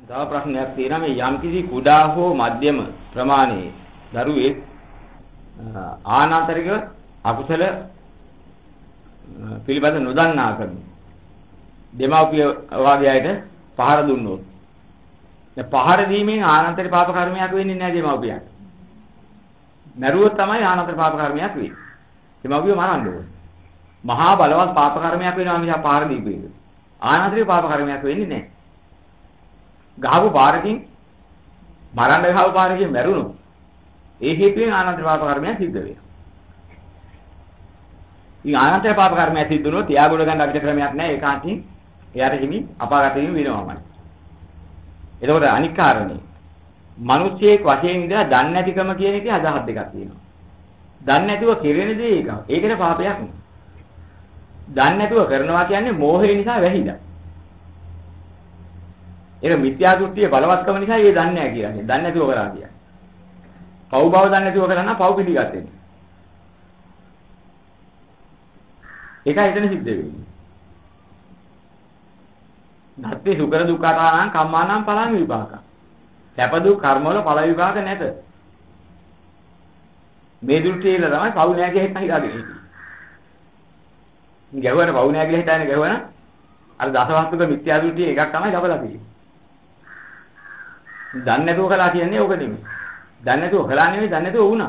තව ප්‍රශ්නයක් තියෙනවා මේ යම්කිසි කුඩා හෝ මධ්‍යම ප්‍රමාණයේ දරුවෙක් ආනාන්තරික අකුසල පිළිබඳ නොදන්නා කම දෙමව්පිය වාගේ අයට පහර දුන්නොත් දැන් පහර දීමෙන් ආනාන්තරික පාප කර්මයක් වෙන්නේ නැහැ දෙමව්පියන්ට. මරුවොත් තමයි ආනාන්තරික පාප කර්මයක් වෙන්නේ. දෙමව්පිය මරන්න ඕනේ. මහා බලවත් පාප කර්මයක් වෙනවා මිස පහර දීපු එක. ආනාන්තරික පාප කර්මයක් වෙන්නේ නැහැ. ගහපු පාරකින් මරන්න ගහපු පාරකින් මැරුණොත් ඒ හේතුවෙන් ආනන්තර පාප කර්මයක් සිද්ධ වෙනවා. ඉතින් ආනන්තර පාප කර්මයක් සිද්ධ වුණොත් එයා ගොඩ ගන්න අපිට ක්‍රමයක් නැහැ. ඒකාන්තයෙන් එයාට හිමි අපාගත වීම වෙනවාමයි. එතකොට අනික් කාරණේ මිනිස්සෙක් වශයෙන් ඉඳලා දන්නේ නැතිකම කියන එකේ අදහස් දෙකක් තියෙනවා. දන්නේ නැතුව කෙරෙන දේ ඒක. ඒකේ පාපයක් නෙවෙයි. දන්නේ නැතුව කරනවා කියන්නේ මෝහය නිසා වැහිලා. ඒක මිත්‍යා දෘෂ්ටියේ බලවත්කම නිසා ඒ දන්නේ නැහැ කියන්නේ. දන්නේ නැතුව කරා කියන්නේ. පව් බව දන්නේ නැතුව කරා නම් පව් පිළිගත්තේ. ඒකයි එතන සිද්ධ වෙන්නේ. නැත්te සුකර දුක්ඛානාං කම්මානාං පලං විපාක. සැප දුක් කර්ම වල ඵල විපාක නැත. මේ දෘෂ්ටියල තමයි පව් නැහැ කියලා හිතාගෙන ඉන්නේ. ගැහුවන පව් නැහැ කියලා හිතාගෙන ගැහුවන අර දසවස්තුක මිත්‍යා දෘෂ්ටිය එකක් තමයි ලබලා තියෙන්නේ. දන්නේ නැතුව කළා කියන්නේ ඕක නෙමෙයි. දන්නේ නැතුව කළා නෙමෙයි දන්නේ නැතුව වුණා.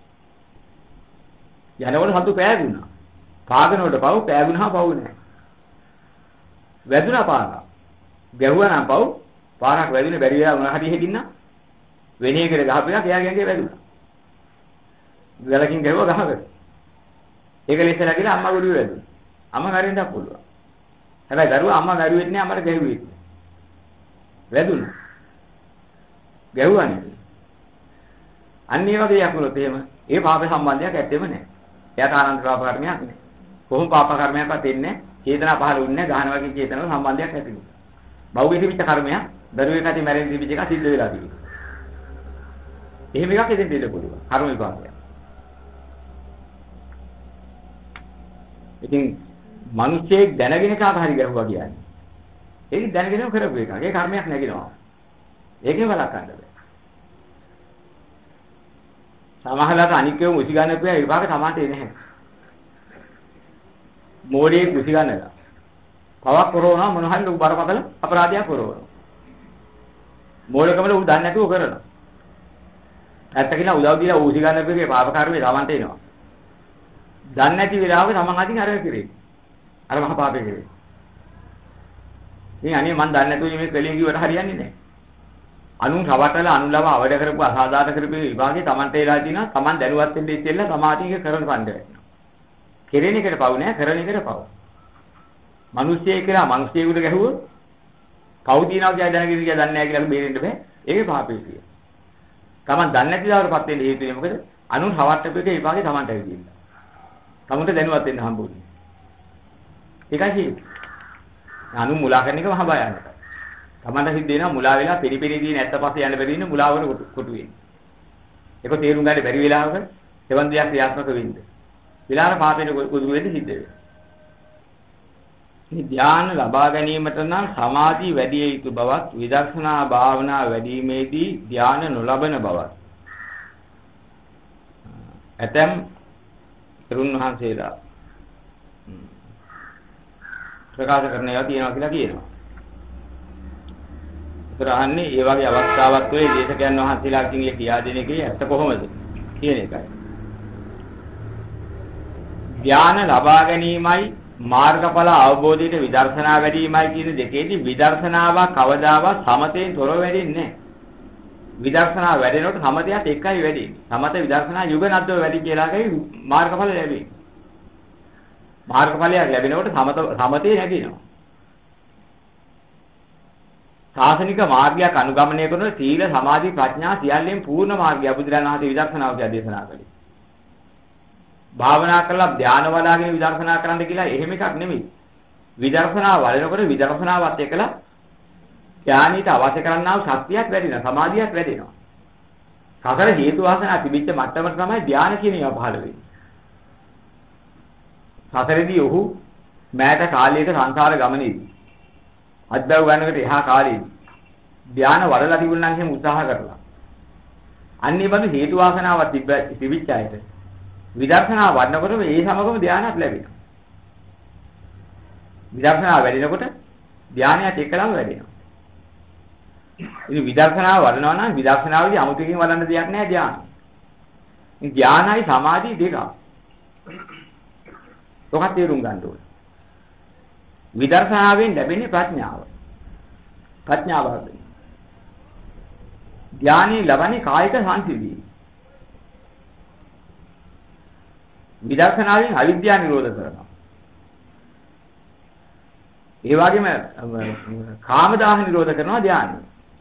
යනකොට සතු පෑගුණා. පාගනකොට පව් පෑගුණා පව් නැහැ. වැදුනා පාරක්. ගැහුවා නම් පව් පාරක් වැදින බැරි වෙලා මොන හරි හෙකින්න වෙන එකකට ගහපියක් එයා ගෑගේ වැදුනා. ගලකින් ගැහුවා ගහකට. ඒක ලෙසලා කියලා අම්මා ගොඩුවේ වැදුනා. අම්මා මැරෙන්නත් පුළුවන්. හැබැයි දරුවා අම්මා මැරුවෙත් නෑ අම්මට ගැහුවෙත් නෑ. වැදුනා. ගැහුවානේ. අන්න ඒ වගේ යකුනොත් එහෙම ඒ පාප සම්බන්ධයක් ඇත්තෙම නැහැ. එයාට ආනන්ද පාප කර්මයක් නැහැ. කොහොම පාප කර්මයක්වත් එන්නේ චේතනා පහළ වුන්නේ නැහැ. ගහන වගේ චේතනාව සම්බන්ධයක් ඇති වෙනවා. බෞද්ධ තිබිච්ච කර්මයක් දරුවෙක් ඇති මැරෙන්න තිබිච්ච එක සිද්ධ වෙලා තියෙනවා. එහෙම එකක් එදින් දෙන්න පුළුවන්. කර්ම විපාකයක්. ඉතින් මිනිස්සෙක් දැනගෙන කාට හරි ගැහුවා කියන්නේ. ඒක දැනගෙනම කරපු එකක්. ඒ කර්මයක් නැගිනවා. ඒකේ බලකන්න බෑ. සමහරවිට අනිකේ මුසි ගන්න පියා විභාග තමයි එන්නේ නැහැ. මෝඩේ මුසි ගන්නලා. පවක් කරනවා මොන හරි ලොකු බරපතල අපරාධයක් කරනවා. මෝඩකමල උ දන්නේ නැතුව කරනවා. ඇත්ත කියලා උදව් දීලා ඌසි ගන්න පියාගේ පාප කර්මේ තමන්ට එනවා. දන්නේ නැති වෙලාවක තමන් අතින් අර කෙරේ. අර මහ පාපේ කෙරේ. ඉතින් අනේ මන් දන්නේ නැතුව මේ කලින් කිව්වට හරියන්නේ නැහැ. අනුන් රවටලා අනුලව අවඩ කරපු අසාධාරණ කරපු විභාගේ Tamante වෙලා තිනා Taman දැනුවත් වෙන්න ඉතිෙල්ල සමාධිය කරන කණ්ඩ වෙනවා. කෙරෙන එකට පව් නෑ කරන එකට පව්. මිනිස්සෙක් කියලා මිනිස්සෙකුට ගැහුවොත් පව් තියනවා කියලා දැනගෙන කියලා දන්නේ නැහැ කියලා බේරෙන්න බෑ. ඒකේ පාපේ කිය. Taman දන්නේ නැති දවසටපත් වෙන්න හේතුනේ මොකද? අනුන් රවට්ටපු එකේ විභාගේ Tamante ඇවිදින්න. Tamanට දැනුවත් වෙන්න හම්බුනේ. ඒකයි අනුන් මුලා කරන එක මහ භයානකයි. තමන්ට සිද්ධ වෙනවා මුලා වෙලා පෙරිපෙරි දින ඇත්ත පස්සේ යන්න බැරි ඉන්න මුලාවන කොටු වෙන්නේ. ඒක තේරුම් ගන්න බැරි වෙලාවක සෙවන් දෙයක් ක්‍රියාත්මක වෙන්නේ. විලාර පාපේන කුදුරු වෙන්න සිද්ධ වෙනවා. මේ ධ්‍යාන ලබා ගැනීමට නම් සමාධි වැඩි යුතු බවත් විදර්ශනා භාවනා වැඩිීමේදී ධ්‍යාන නොලබන බවත්. ඇතම් තරුණ වහන්සේලා ප්‍රකාශ කරන ඒවා තියෙනවා කියලා කියනවා. අහන්නේ ඒ වගේ අවස්ථාවක් වෙයි දේශකයන් වහන්සේලා කියේ කියා දෙන එකේ ඇත්ත කොහොමද කියන එකයි. ධ්‍යාන ලබා ගැනීමයි මාර්ගඵල අවබෝධයට විදර්ශනා වැඩිමයි කියන දෙකේදී විදර්ශනාව කවදාවත් සමතෙන් තොරව වැඩින්නේ නැහැ. විදර්ශනා වැඩෙනකොට සමතයත් එකයි වැඩින්නේ. සමත විදර්ශනා යුගනද්දව වැඩි කියලායි මාර්ගඵල ලැබෙන්නේ. මාර්ගඵලයක් ලැබෙනකොට සමතේ නැගිනවා. සාසනික මාර්ගයක් අනුගමනය කරන සීල සමාධි ප්‍රඥා සියල්ලෙන් පූර්ණ මාර්ගය බුදුරණන් වහන්සේ විදර්ශනාව කියලා දේශනා කළේ. භාවනා කළා ධානය වඩාගෙන විදර්ශනා කරන්න කියලා එහෙම එකක් නෙමෙයි. විදර්ශනා වඩනකොට විදර්ශනාවත් එක්කලා ඥානීට අවශ්‍ය කරන්නා වූ ශක්තියක් වැඩිනවා සමාධියක් වැඩිනවා. සතර හේතු වාසනා තිබිච්ච මට්ටමට තමයි ධානය කියන ඒවා පහළ වෙන්නේ. සතරදී ඔහු මෑත කාලයක සංසාර ගමනේදී අද්දව ගන්නකට එහා කාලේදී ධානය වඩලා තිබුණා නම් එහෙම උත්සාහ කරලා. අන්නේ බඳු හේතු වාසනාවක් තිබිච්ච අයට විදර්ශනා වඩනකොට මේ සමගම ධානයක් ලැබෙනවා. විදර්ශනා වැඩිනකොට ධානයත් එක්කලම වැඩෙනවා. ඉතින් විදර්ශනාව වඩනවා නම් විදර්ශනාවේදී අමුතුකින් වඩන්න දෙයක් නැහැ ධානය. ඉතින් ධානයයි සමාධිය දෙකක්. ඔක තේරුම් ගන්න ඕනේ. විදර්ශනාවෙන් ලැබෙන්නේ ප්‍රඥාව. ප්‍රඥාව වර්ධනය. ධානයේ ලබන්නේ කායික සංසිද්ධිය. විදර්ශනාවෙන් අවිද්‍යාව නිරෝධ කරනවා. ඒ වගේම කාම දාහ නිරෝධ කරනවා ධානය.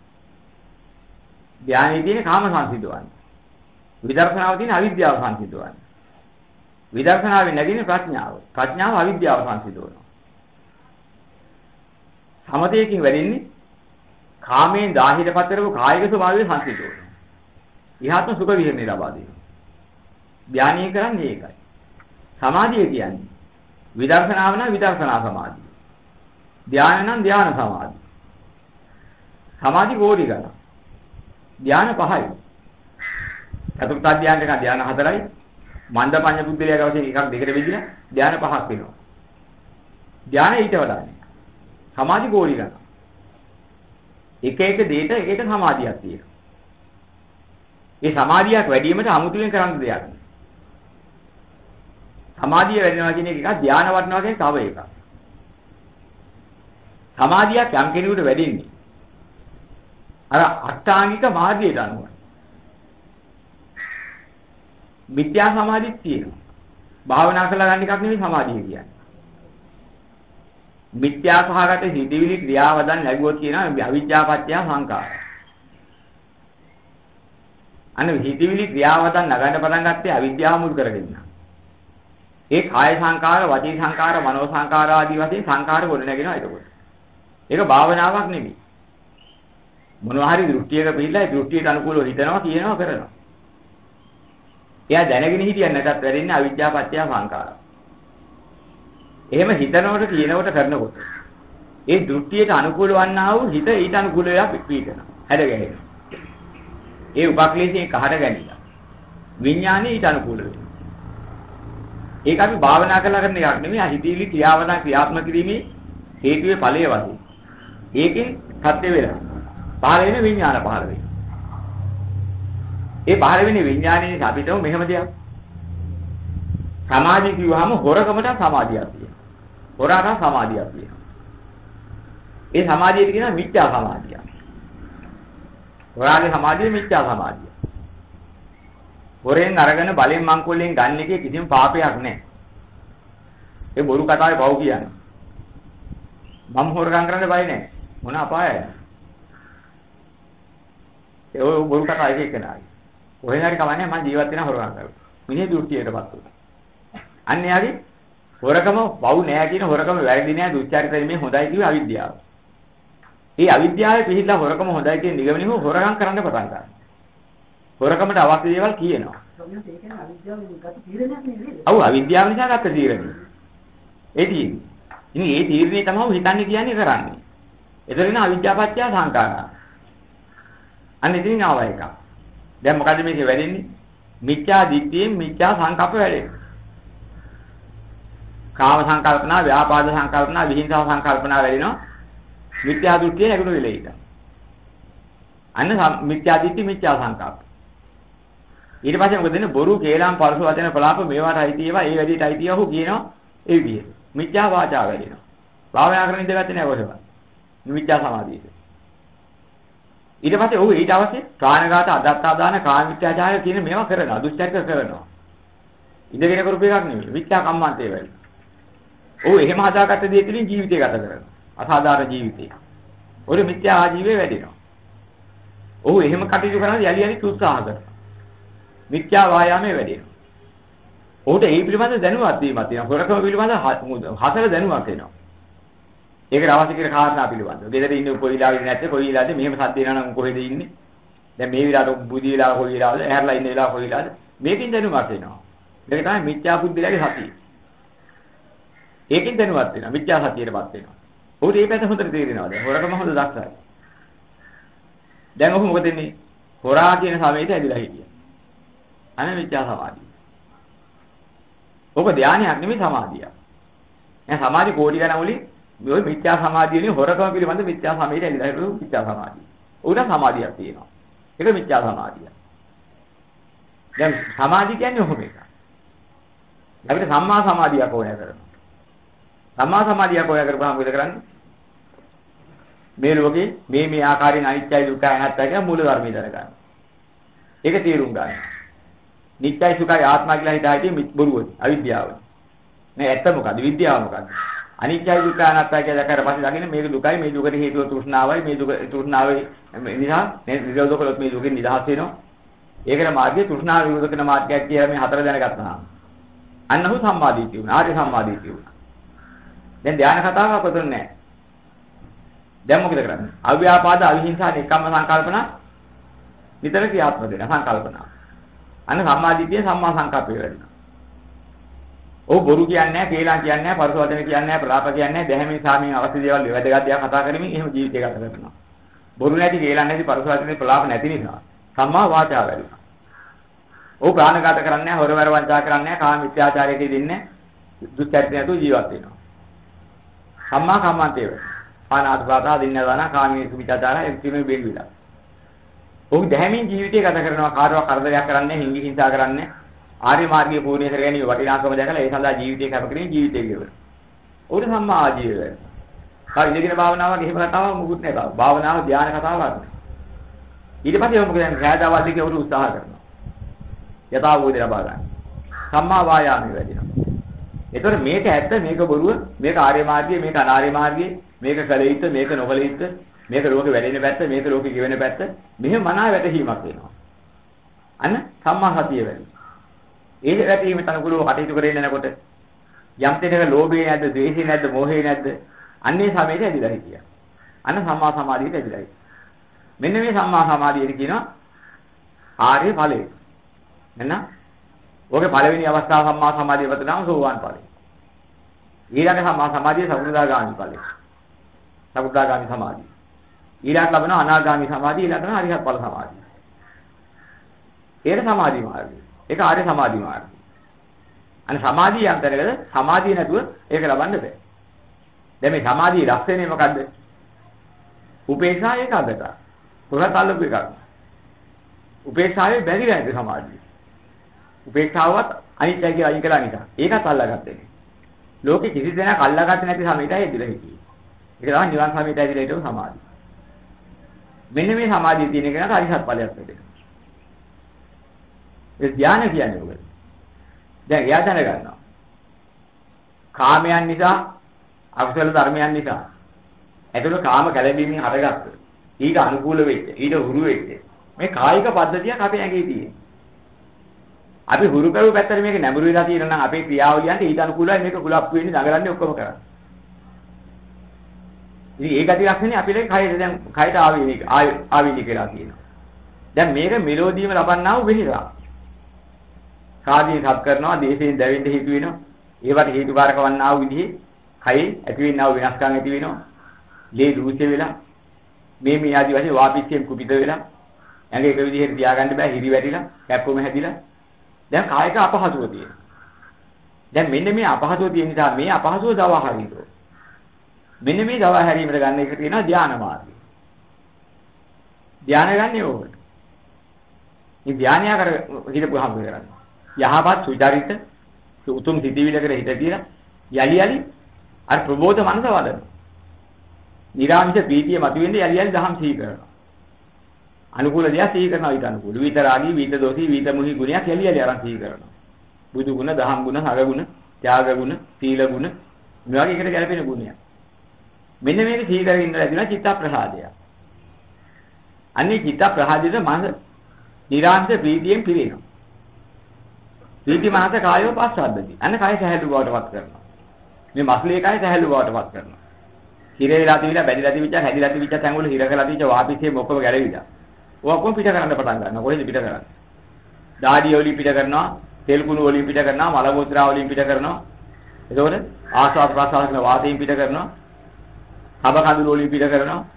ධානයේ තියෙන කාම සංසිද්ධවන්නේ. විදර්ශනාවේ තියෙන අවිද්‍යාව සංසිද්ධවන්නේ. විදර්ශනාවෙන් නැගින්නේ ප්‍රඥාව. ප්‍රඥාව අවිද්‍යාව සංසිද්ධවනවා. සමතේකින් වැඩින්නේ කාමයෙන් දාහිරපත් කරපු කායික ස්වභාවය සංසිද්ධවනවා. ඉහත්ම සුඛ විහරණය ලබා දෙනවා. ධානය කරන්නේ ඒකයි. සමාධිය කියන්නේ විදර්ශනාව නම් විදර්ශනා සමාධිය. ධානය නම් ධාන සමාධිය. සමාධි කෝටි ගණන්. ධාන 5යි. චතුර්ථ ධානය එක ධාන 4යි. මන්ද පඤ්ඤ බුද්ධිලයා ගවසේ එකක් දෙකට බෙදිලා ධාන 5ක් වෙනවා. ධාන ඊට වඩානේ. සමාධි කෝටි ගණන්. එක එක දෙයට එක එක සමාධියක් තියෙනවා. මේ සමාධියක් වැඩි වීමට අමුතුවෙන් කරන්න දෙයක් නෑ. සමාධිය වැඩිනවා කියන එක ධාන වඩනවා කියන තව එකක්. සමාධියක් යම් කෙනෙකුට වැඩින්නේ අර අෂ්ටාංගික මාර්ගයට අනුව. මිත්‍යා සමාධියක් තියෙනවා. භාවනා කරලා ගන්න එකක් නෙවෙයි සමාධිය කියන්නේ. මිත්‍යා සහගත හිතවිලි ක්‍රියාවදන් ලැබුවොත් කියනවා අවිජ්ජා පත්‍ය සංකාර. අනේ හිතවිලි ක්‍රියාවදන් නගන්න පටන් ගත්තේ අවිද්‍යාව මුල් කරගෙන. ඒ කාය සංකාර, වචී සංකාර, මනෝ සංකාර ආදී වශයෙන් සංකාර ගොඩ නැගෙනවා එතකොට. ඒක භාවනාවක් නෙමෙයි. මොනවා හරි දෘෂ්ටියක පිළිලා ඒ දෘෂ්ටියට අනුකූලව හිතනවා කියනවා කරනවා. එයා දැනගෙන හිටියන් නැතත් වැඩින්නේ අවිජ්ජා පත්‍ය සංකාර. එහෙම හිතනකොට කියනකොට කරනකොට ඒ දෘෂ්ටියට අනුකූල වන්නා වූ හිත ඊට අනුකූල වෙලා පිටනවා. හැඩ ගැහෙනවා. ඒ උපක්ලේශයෙන් කහට ගැනිලා. විඥානේ ඊට අනුකූල වෙනවා. ඒක අපි භාවනා කරලා කරන එකක් නෙමෙයි. හිතවිලි ක්‍රියාවදන් ක්‍රියාත්මක කිරීමේ හේතුවේ ඵලයේ වශයෙන්. ඒකෙන් සත්‍ය වෙලා. පහළ වෙන විඥාන පහළ වෙනවා. ඒ පහළ වෙන විඥානේ අපිටම මෙහෙම දෙයක්. සමාධිය කිව්වහම හොරකමට සමාධියක් තියෙනවා. හොරාට සමාධියක් තියෙනවා. ඒ සමාධියට කියනවා මිත්‍යා සමාධිය. හොරාගේ සමාධිය මිත්‍යා සමාධිය. හොරෙන් අරගෙන බලෙන් මංකොල්ලෙන් ගන්න එකේ කිසිම පාපයක් නැහැ. ඒ බොරු කතාවේ පව් කියන්නේ. මම හොරගම් කරන්න බය නැහැ. මොන අපායයි. ඒ බොරු කතා එක නෑ. කොහෙන් හරි කවන්නේ මම ජීවත් වෙන හොරගම් කරලා. මිනිහ දෘෂ්ටියටපත් වුණා. අන්න යාගේ හොරකම වව් නෑ කියන හොරකම වැරදි නෑ දුච්චාරිතයි මේ හොඳයි කිව්ව අවිද්‍යාව. ඒ අවිද්‍යාවේ පිළිලා හොරකම හොඳයි කියන නිගමනෙ හොරකම් කරන්න පටන් ගන්නවා. හොරකමට අවශ්‍ය දේවල් කියනවා. ඒක කියන්නේ අවිද්‍යාවෙන් ගත තීරණයක් නෙවෙයි. ඔව් අවිද්‍යාව නිසා ගත තීරණය. ඒ තියෙන්නේ. ඉතින් ඒ තීරණේ තමයි හිතන්නේ කියන්නේ කරන්නේ. ඒතරින් අවිද්‍යාපත්‍ය සංකාරා. අන්න ඉතින් ආව එක. දැන් මොකද මේකේ වැඩෙන්නේ? මිත්‍යා දිට්ඨියෙන් මිත්‍යා සංකප්ප වැඩෙනවා. කාම සංකල්පනා, ව්‍යාපාද සංකල්පනා, විහිංසාව සංකල්පනා වැඩිනවා. මිත්‍යා දෘෂ්ටිය නැගුණු වෙලේ ඉඳන්. අන්න මිත්‍යා දිට්ඨි මිත්‍යා සංකල්ප. ඊට පස්සේ මොකද වෙන්නේ? බොරු, කේලම්, පරස වචන, ප්‍රලාප මේවට අයිති ඒවා, ඒ වැඩිට අයිති ඒවා කියනවා ඒ විදිහට. මිත්‍යා වාචා වැඩිනවා. භාවනා කරන ඉඳගත්තේ නැහැ කොහෙවත්. මිත්‍යා සමාධියට. ඊට පස්සේ ඔහු ඊට අවශ්‍ය ප්‍රාණඝාත, අදත්තාදාන, කාමීත්‍යාචාරය කියන මේවා කරනවා. දුස්චරිත කරනවා. ඉඳගෙන කරුප එකක් නෙමෙයි. මිත්‍යා කම්මන්තේ වැඩි. ඔහු එහෙම හදාගත්ත දේ තුළින් ජීවිතය ගත කරනවා. අසාධාරණ ජීවිතය. ඔහු මිත්‍යා ආජීවයේ වැඩිනවා. ඔහු එහෙම කටයුතු කරනවා යලි යලි උත්සාහ කරනවා. මිත්‍යා වායාමයේ වැඩිනවා. ඔහුට ඒ පිළිබඳ දැනුවත් වීමක් තියෙනවා. හොරකම පිළිබඳ හතර දැනුමක් එනවා. ඒකට අවශ්‍ය කරන කාරණා පිළිබඳව. ගෙදර ඉන්න කොයිලාවෙද නැත්te කොයිලාද මෙහෙම සද්ද එනවා නම් කොහෙද ඉන්නේ? දැන් මේ විලාට බුදි විලා කොයිලාද? ඇහැරලා ඉන්න විලා කොයිලාද? මේකෙන් දැනුමක් එනවා. ඒක තමයි මිත්‍යා බුද්ධිලගේ සතිය. ඒකෙන් දැනුවත් වෙනවා. මිත්‍යා සතියටපත් වෙනවා. ඔහුට මේ පැත්ත හොඳට තේරෙනවා. දැන් හොරකම හොඳ දක්ෂයි. දැන් ඔහු මොකද වෙන්නේ? හොරා කියන සමයට ඇදිලා හිටියා. අනේ මිත්‍යා සමාධිය. ඔක ධානයක් නෙමෙයි සමාධියක්. දැන් සමාධි කෝටි ගණන් වලින් ඔය මිත්‍යා සමාධියනේ හොරකම පිළිබඳ මිත්‍යා සමයට ඇදිලා හිටු මිත්‍යා සමාධිය. උඩ සමාධියක් තියෙනවා. ඒක මිත්‍යා සමාධිය. දැන් සමාධිය කියන්නේ ඔහොම එකක්. අපිට සම්මා සමාධියක් ඕනෑ කරනවා. සම්මා සමාධියක් ඕනෑ කරපුවාම මොකද කරන්නේ? මේ ලෝකේ මේ ආකාරයෙන් අනිත්‍යයි දුක්ඛයි අනාත්තයි කියන මූල ධර්මය දැනගන්න. ඒක තේරුම් ගන්න. නිත්‍යයි සුඛයි ආත්මයි කියලා හිතායිදී බොරුවද අවිද්‍යාව. නේ ඇත්ත මොකද්ද? විද්‍යාව මොකද්ද? අනිත්‍යයි දුක්ඛයි අනාත්තයි කියලා දැක්කට පස්සේ දකින්න මේක දුකයි මේ දුකට හේතුව තෘෂ්ණාවයි මේ දුක තෘෂ්ණාවේ නිසා මේ නිරෝධ කළොත් මේ දුකෙන් නිදහස් වෙනවා. ඒකට මාර්ගය තෘෂ්ණාව විරෝධ කරන මාර්ගයක් කියලා මේ හතර දැනගත්තා. අන්නහු සම්මාදිට්ඨිය වුණා. ආර්ය සම්මාදිට්ඨිය වුණා. දැන් ධානය කතාවක් ඔතන නැහැ. දැන් මොකද කරන්නේ? අව්‍යාපාද අවිහිංසා නික්කම්ම සංකල්පන විතර ක්‍රියාත්මක වෙන සංකල්පන. අන්න සම්මාදිට්ඨිය සම්මා සංකප්පය වෙනවා. ඔව් බොරු කියන්නේ නැහැ, කේලම් කියන්නේ නැහැ, පරස වචන කියන්නේ නැහැ, ප්‍රලාප කියන්නේ නැහැ, දැහැමී සාමීන් අවශ්‍ය දේවල් වැදගත් දේවල් කතා කරමින් එහෙම ජීවිතය ගත කරනවා. බොරු නැති, කේලම් නැති, පරස වචන ප්‍රලාප නැති නිසා සම්මා වාචා වැඩිනවා. ඔව් ප්‍රාණඝාත කරන්නේ නැහැ, හොරවැර වංචා කරන්නේ නැහැ, කාම මිත්‍යාචාරයට දෙන්නේ දුක්ඛත්‍ය නැතුව ජීවත් වෙනවා. සම්මා කම්මන්තේ වේ. පානාතිපාතා දින්නදාන කාමී මිත්‍යාචාරය එක්කම බෙල්විලා. ඔහු දැහැමින් ජීවිතය ගත කරනවා, කාටවත් කරදරයක් කරන්නේ, හිංගි හිංසා කරන්නේ, ආර්ය මාර්ගයේ පූර්ණ කර ගැනීම වටිනාකම දැකලා ඒ සඳහා ජීවිතය කැප කිරීම ජීවිතය ගෙවන. උඩ සම්මා ආජීවය වෙනවා. ඉඳගෙන භාවනාවක් එහෙම කතාවක් මුකුත් නැහැ. භාවනාව ධානය කතාවක් නෙවෙයි. ඊට පස්සේ මොකද කියන්නේ? රැඳවල්ලි කෙවුරු උත්සාහ කරනවා. යථාභූත ලබා ගන්න. සම්මා වායාමයේ වැඩිනවා. ඒතකොට මේක ඇත්ත, මේක බොරුව, මේක ආර්ය මාර්ගය, මේක අනාර්ය මාර්ගය, මේක කල යුත්ත, මේක නොකල යුත්ත, මේක ලෝකෙ වැඩෙන පැත්ත, මේක ලෝකෙ ගෙවෙන පැත්ත, මෙහෙම මනාව වැටහීමක් වෙනවා. අන්න සම්මා සතිය වැඩි. ඒ වැටහීම තනකුලව කටයුතු කරගෙන යනකොට යම් තැනක ලෝභය නැද්ද, ද්වේෂය නැද්ද, මෝහය නැද්ද, අන්නේ සමයට ඇදිලා හිටියා. අන්න සම්මා සමාධියට ඇදිලා හිටියා. මෙන්න මේ සම්මා සමාධියට කියනවා ආර්ය ඵලය. එන්න ඔගේ පළවෙනි අවස්ථාව සම්මා සමාධිය වතනම සෝවාන් ඵලය. ඊළඟ සම්මා සමාධිය සකෘදාගාමි ඵලය. සකෘදාගාමි සමාධිය. ඊළඟ ලබන අනාගාමි සමාධිය, ඊළඟ අරිහත් ඵල සමාධිය. ඒක සමාධි මාර්ගය. ඒක ආර්ය සමාධි මාර්ගය. අනේ සමාධිය අන්තරවල සමාධිය නැතුව ඒක ලබන්න බෑ. දැන් මේ සමාධියේ ලක්ෂණය මොකද්ද? උපේක්ෂා ඒකාග්‍රතාව. පුරතල්ලපු එකක්. උපේක්ෂාවේ බැඳිලා ඉන්න සමාධිය. උපේක්ෂාවත් අනිත්‍ය කියලා අයින් කළා නිසා. ඒකත් අල්ලාගත්තේ නේ. ලෝකෙ කිසි දෙයක් අල්ලාගත්තේ නැති සමයටයි ඇදලා හිටියේ. ඒක තමයි නිවන් සමයට ඇදලා හිටව සමාධිය. මෙන්න මේ සමාධිය තියෙන කෙනාට අරිහත් ඵලයක් ලැබෙනවා. ඒ ධානය කියන්නේ මොකද? දැන් එයා දැනගන්නවා. කාමයන් නිසා, අකුසල ධර්මයන් නිසා, ඒතර කාම කැළඹීමෙන් හටගත්ත. ඊට අනුකූල වෙච්ච, ඊට හුරු වෙච්ච මේ කායික පද්ධතියක් අපේ ඇඟේ තියෙනවා. අපි හුරු කරු පැත්තට මේක නැඹුරු වෙලා තියෙනවා නම් අපේ ක්‍රියාවලියන්ට ඊට අනුකූලව මේක කුලප්පු වෙන්නේ දඟලන්නේ ඔක්කොම කරන්නේ. ඉතින් ඒ ගති ලක්ෂණේ අපිට කයට දැන් කයට ආවේනික වෙලා තියෙනවා. දැන් මේක මෙලෝදීම ලබන්නා වූ වෙහිලා. කාදී සබ් කරනවා, දේශයෙන් දැවෙන්න හේතු වෙනවා. ඒවට හේතුකාරක වන්නා වූ විදිහේ කයි ඇති වෙන්නා වූ වෙනස්කම් ඇති වෙනවා. ලේ දූෂ්‍ය වෙලා මේ ආදි වශයෙන් වාපිච්චෙන් කුපිත වෙලා ඇඟ එක විදිහට තියාගන්න බෑ, හිරි වැටිලා, කැප්පුම හැදිලා. දැන් කායික අපහසුව තියෙනවා. දැන් මෙන්න මේ අපහසුව තියෙන නිසා මේ අපහසුව දවා හරිනවා. මෙන්න මේ දවා හැරීමට ගන්න එක තියෙනවා ධානා මාර්ගය. ධානය ගන්න ඕකට. මේ ධානය කර හිතපුවාම කරන්නේ. යහපත් සුචරිත උතුම් සිටිවිලකට හිත තියලා යලි අර ප්‍රබෝධ මනස වඩන. නිරාමිෂ ප්‍රීතිය මතුවෙන්නේ යලි දහම් සිහි කරනවා. අනුකූල දේ සිහි කරනවා ඊට අනුකූල. විතරාගී, විත දෝෂී, විත මුහි ගුණයක් යලි අරන් සිහි කරනවා. බුදු ගුණ, දහම් ගුණ, හර ගුණ, ත්‍යාග ගුණ, සීල ගුණ මේ වගේ එකට ගැලපෙන ගුණයක්. මෙන්න මේක සිහි කරගෙන ඉඳලා තියෙනවා චිත්ත ප්‍රසාදය. අන්නේ චිත්ත ප්‍රසාදයේ මනස නිරාමිෂ ප්‍රීතියෙන් පිරෙනවා. ප්‍රීති මනස කායව පස්සද්දති. අන්න කාය සහැල්ලු බවටපත් කරනවා. මේ මස්ලේ කාය සහැල්ලු බවටපත් කරනවා. හිර වෙලා තිබිලා බැඳිලා තිබිච්ච හැදිලා තිබිච්ච තැන් වල හිර කරලා තිබිච්ච වාපිසේ මොකම ගැලවිලා. ඔක්කොම පිට කරන්න පටන් ගන්නවා. කොහෙද පිට කරන්නේ? දාඩිය වලින් පිට කරනවා, තෙල් කුණු වලින් පිට කරනවා, මල මුත්‍රා වලින් පිට කරනවා. එතකොට ආස්වාද ප්‍රසආස කරන වාතයෙන් පිට කරනවා. කබ කඳුළු වලින් පිට කරනවා.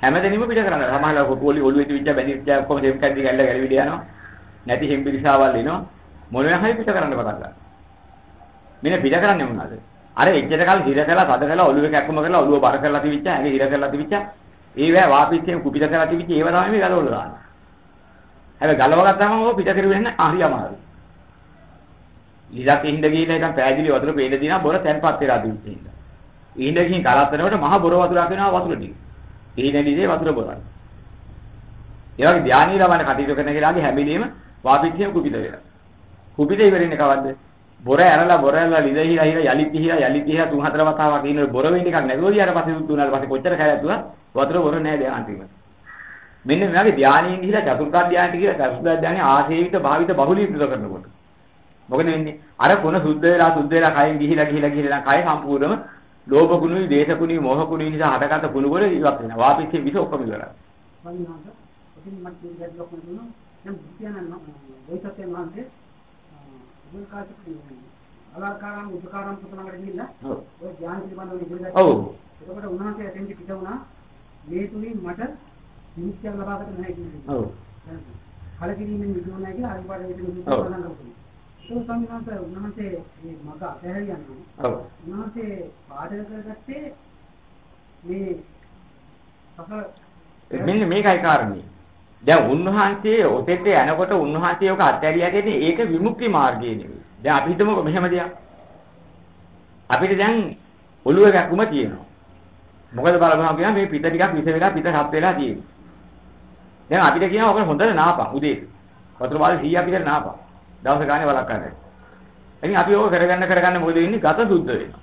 හැමදෙනීම පිට කරන්න. සමහරවල් කොටුවලි ඔළුවේ තිබිච්ච බැඳිච්ච ඔක්කොම දෙම් කැඩි ගැලවිලි යනවා. නැති හිම්බිරිසාවල් එනවා. මොනවා හරි පිට කරන්න පටන් ගන්නවා. මෙන්න පිට කරන්නේ මොනවද? අර එච්චර කල් හිර කරලා තද කරලා ඔළුවේ කැක්කම කරලා ඔළුව බර කරලා තිබිච්ච ඇඟ හිර කරලා තිබිච්ච ඒවැ වාපිච්චෙන් කුපිත කරලා තිබිච්ච ඒව තමයි මේ ගලවල දාන්නේ. හැබැයි ගලව ගත්තාම ඕක පිට කරුවේ නැහැ හරි අමාරුයි. ලිලක් ඉහිඳ ගිහින් නිකන් පෑදිලි වතුර පේන දිනා බොර තැන්පත් වෙලා තිබිච්ච හින්ද. ඉහිඳ ගිහින් කරත්තනකොට මහ බොර වතුරක් වෙනවා වතුර ටික. ඉහිඳ වතුර බොරයි. ඒ වගේ ධානී ලබන කටයුතු කරන කෙනාගේ හැමිලීම වාපිච්චෙන් කුපිත වෙනවා. කුපිත ඉවරින්නේ කවද්ද? බොර ඇරලා ලිදහිලා යලිත් ගිහිලා 3-4 වතාවක් ඉන්න බොර වෙන්න එකක් නැතුව ගියාට පස්සේ දුන්නාට පස්සේ කොච්චර කැලැත්තුවා වතුර බොර නැහැ දැන් අන්තිමට. මෙන්න මේ වගේ ධානයෙන් ගිහිලා චතුර්ථ ධානයට ගිහිලා චතුර්ථ ධානයේ ආශේවිත භාවිත බහුලීකృత කරනකොට මොකද වෙන්නේ? අර කොන සුද්ධ වෙලා කයෙන් ගිහිලා නම් කය සම්පූර්ණම ලෝභ ගුණුයි, දේශ ගුණුයි, මොහ ගුණුයි නිසා හටගත්ත ගුණ වල ඉවත් වෙනවා. වාපිච්චේ විස ඔක්කොම ඉවරයි. වන්නාද ඔතින් මත් දෙයක් ලොකු දුන්නු නම් බුද්ධයන්න් දෙයිසතේ මාන්දේ මුල්කාසකේ අලංකාරම් උපකාරම් පුතනකට ගිහිල්ලා ඔය ධ්‍යාන පිළිබඳව ඉගෙන ගත්තා. ඔව්. එතකොට උන්වහන්සේ එතෙන්දි පිට වුණා මේ තුලින් මට විමුක්තිය ලබා ගන්න නැහැ කියන්නේ. ඔව්. කලකිරීමෙන් මිදුණා නැහැ කියලා අනිවාර්යයෙන් විමුක්තිය ලබා ගන්න ඕනේ. ඒක සම්මානත උන්වහන්සේ මේ මග අතහැරියන්නේ. ඔව්. උන්වහන්සේ පාඩක කරගත්තේ මේ මෙන්න මේකයි කාරණේ. දැන් උන්වහන්සේ ඔතෙට යනකොට උන්වහන්සේ ඔක අත්හැරියාගෙන ඒක විමුක්ති මාර්ගය නෙවෙයි. දැන් අපි හිතමුකෝ මෙහෙම දෙයක්. අපිට දැන් ඔළුවේ ගැක්කුම තියෙනවා. මොකද බලපහම කියනවා මේ පිට ටිකක් විස වෙලා පිට හත් වෙලා තියෙනවා. දැන් අපිට කියනවා ඔක හොඳට නාපන් උදේ. වතුර බාල් 100ක් විතර නාපන්. දවස් ගානේ වලක් කරන්න. ඉතින් අපි ඕක කරගන්න මොකද වෙන්නේ? ගත සුද්ධ වෙනවා.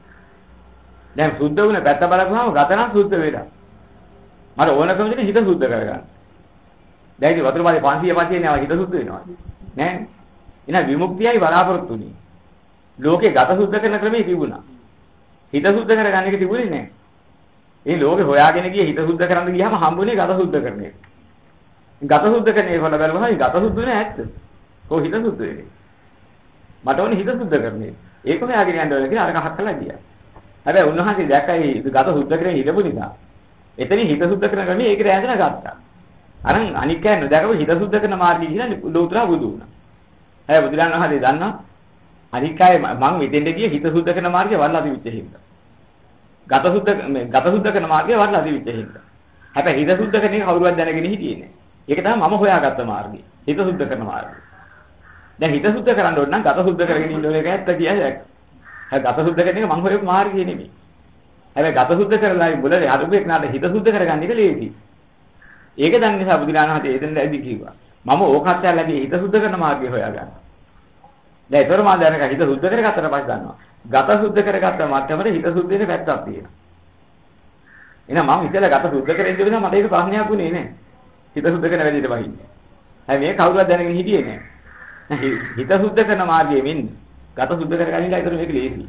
දැන් සුද්ධ වුණ පැත්ත බලපුවම ගත නම් සුද්ධ වෙලා. මට ඕනකම දෙන හිත සුද්ධ කරගන්න. දැන් ඉතින් වතුර බාලේ 500 නවා හිත සුද්ධ වෙනවා. නෑ. එහෙනම් විමුක්තියයි බලාපොරොත්තු වෙන්නේ. ලෝකේ ගත සුද්ධ කරන ක්‍රමයේ තිබුණා. හිත සුද්ධ කරගන්න එක තිබුණේ නෑ. ඒ ලෝකේ හොයාගෙන ගිය හිත සුද්ධ කරන්න ගියාම හම්බුනේ ගත සුද්ධ කරන එක. ගත සුද්ධ කරන එක වල බලවහම ගත සුද්ධ වෙන්නේ ඇත්ත. කොහොම හිත සුද්ධ වෙන්නේ? මට ඕනේ හිත සුද්ධ කරන එක. ඒක හොයාගෙන යන්න ඕනේ කියලා අර කහක් කළා ගියා. හැබැයි උන්වහන්සේ දැක්කයි ගත සුද්ධ කරගෙන හිටපු නිසා. එතනින් හිත සුද්ධ කරන ක්‍රමයේ ඒකට ඇඳලා ගත්තා. අර අනික් අය නොදකව හිත සුද්ධ කරන මාර්ගය කියලා ලෝතුරා බුදු වුණා. හැබැයි බුදුරණන් වහන්සේ දන්නා අනික් අය මං මෙතෙන්ට ගියේ හිත සුද්ධ කරන මාර්ගය වල්ලා තිබිච්ච හින්දා. ගත සුද්ධ කරන මාර්ගය වල්ලා තිබිච්ච හින්දා. හැබැයි හිත සුද්ධ කරන එක කවුරුවත් දැනගෙන හිටියේ නෑ. ඒක තමයි මම හොයාගත්ත මාර්ගය. හිත සුද්ධ කරන මාර්ගය. දැන් හිත සුද්ධ කරන්න ඕන නම් ගත සුද්ධ කරගෙන ඉන්න ඕනේ ඒක ඇත්ත කියයි. හැබැයි ගත සුද්ධ කරන එක මං හොයපු මාර්ගය නෙමෙයි. හැබැයි ගත සුද්ධ කරලා බුලේ හදපු එකනට හිත සුද්ධ කරගන්න එක ලේසි. ඒක දන්න නිසා බුදුරණන් වහන්සේ එතෙන්ද ඇදි කිව්වා. මම ඕකත් ඇල්ලදී හිත සුද්ධ කරන මාර්ගය හොයාගන්න. දැන් ඒතර මම දැනග හිත සුද්ධ කරගත්තට පස්සේ දන්නවා. ගත සුද්ධ කරගත්ත මට්ටමට හිත සුද්ධ වෙන පැත්තක් තියෙනවා. එහෙනම් මම ඉතල ගත සුද්ධ කරගෙන ඉඳලා මට ඒක ප්‍රශ්නයක් වුණේ නෑ. හිත සුද්ධ කරන වැඩේට වහින්නේ. හැබැයි මේ කවුරුවත් දැනගෙන හිටියේ නෑ. හිත සුද්ධ කරන මාර්ගයේ මෙන්න ගත සුද්ධ කරගන්න ඉඳලා ඒතර මේක ලේසියි.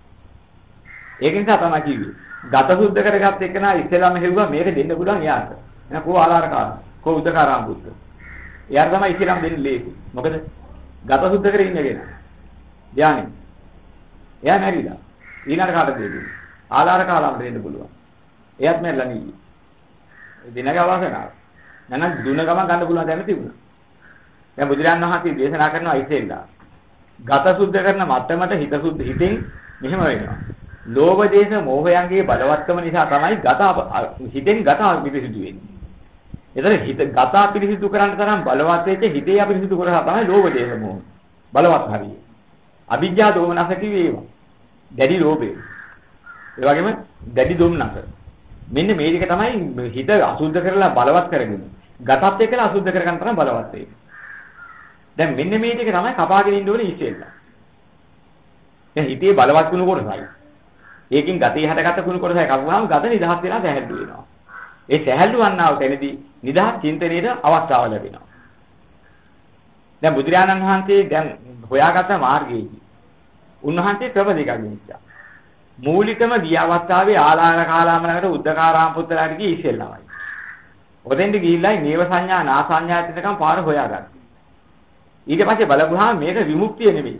ඒක නිසා තමයි කිව්වේ. ගත සුද්ධ කරගත්ත එක නා ඉස්සෙල්ලාම හෙව්වා මේක දෙන්න පුළුවන් යාට. එහෙනම් කෝ ආලාරකාර කෝ උදකාරාම් පුත්ත. එයාට තමයි ඉස්සෙල්ලාම දෙන්න ලේසි. මොකද ගත සුද්ධ කරගෙන ඉන්නගෙන. ධානය. එයා මැරිලා. ඊළඟ කාටද දෙන්නේ? ආලාරකාලාම් දෙන්න පුළුවන්. එයාත් මැරිලා නෙවෙයි. දිනක අවසනාව. නැනම් දුන ගමන් ගන්න පුළුවන් දැන තිබුණා. දැන් බුදුරජාණන් වහන්සේ දේශනා කරනවා ඉස්සෙල්ලා. ගත සුද්ධ කරන මට්ටමට හිත සුද්ධ හිතෙන් මෙහෙම වෙනවා. ලෝභ දේශ මොහයන්ගේ බලවත්කම නිසා තමයි හිතෙන් ගත පිරිසිදු වෙන්නේ. එතන හිත ගත පිරිසිදු කරන්න තරම් බලවත් වෙච්ච හිතේ අපිරිසිදු කරලා තමයි ලෝභ දේශ මොහ බලවත් හරිය. අවිජ්ජා දෝමනස කිව්වේ ඒවා. දැඩි ලෝභය. ඒ වගේම දැඩි දුම්නස. මෙන්න මේ ටික තමයි හිත අසුද්ධ කරලා බලවත් කරගෙන. ගතත් එක්කලා අසුද්ධ කරගන්න තරම් බලවත් වෙන්නේ. දැන් මෙන්න මේ ටික තමයි කපාගෙන ඉන්න ඕනේ ඉස්සෙල්ලා. දැන් හිතේ බලවත් වුණු කොටසයි. ඒකෙන් ගතේ හටගත්ත කුණු කොටසයි කපුවාම ගත නිදහස් වෙලා සැහැල්ලු වෙනවා. ඒ සැහැල්ලු වන්නාව තැනදී නිදහස් චින්තනයේට අවස්ථාව ලැබෙනවා. දැන් බුදුරජාණන් වහන්සේ දැන් හොයාගත්ත මාර්ගයේදී උන්වහන්සේ ක්‍රම දෙකක් ගෙනිච්චා. මූලිකම ගිය අවස්ථාවේ ආලාර කාලාමනකට උද්දකාරාම පුත්‍රලාට ගියේ ඉස්සෙල්ලාමයි. ඔතෙන්ද ගිහිල්ලා නේව සංඥා නා සංඥා තිනකම් පාර හොයාගත්තා. ඊට පස්සේ බලපුවාම මේක විමුක්තිය නෙමෙයි.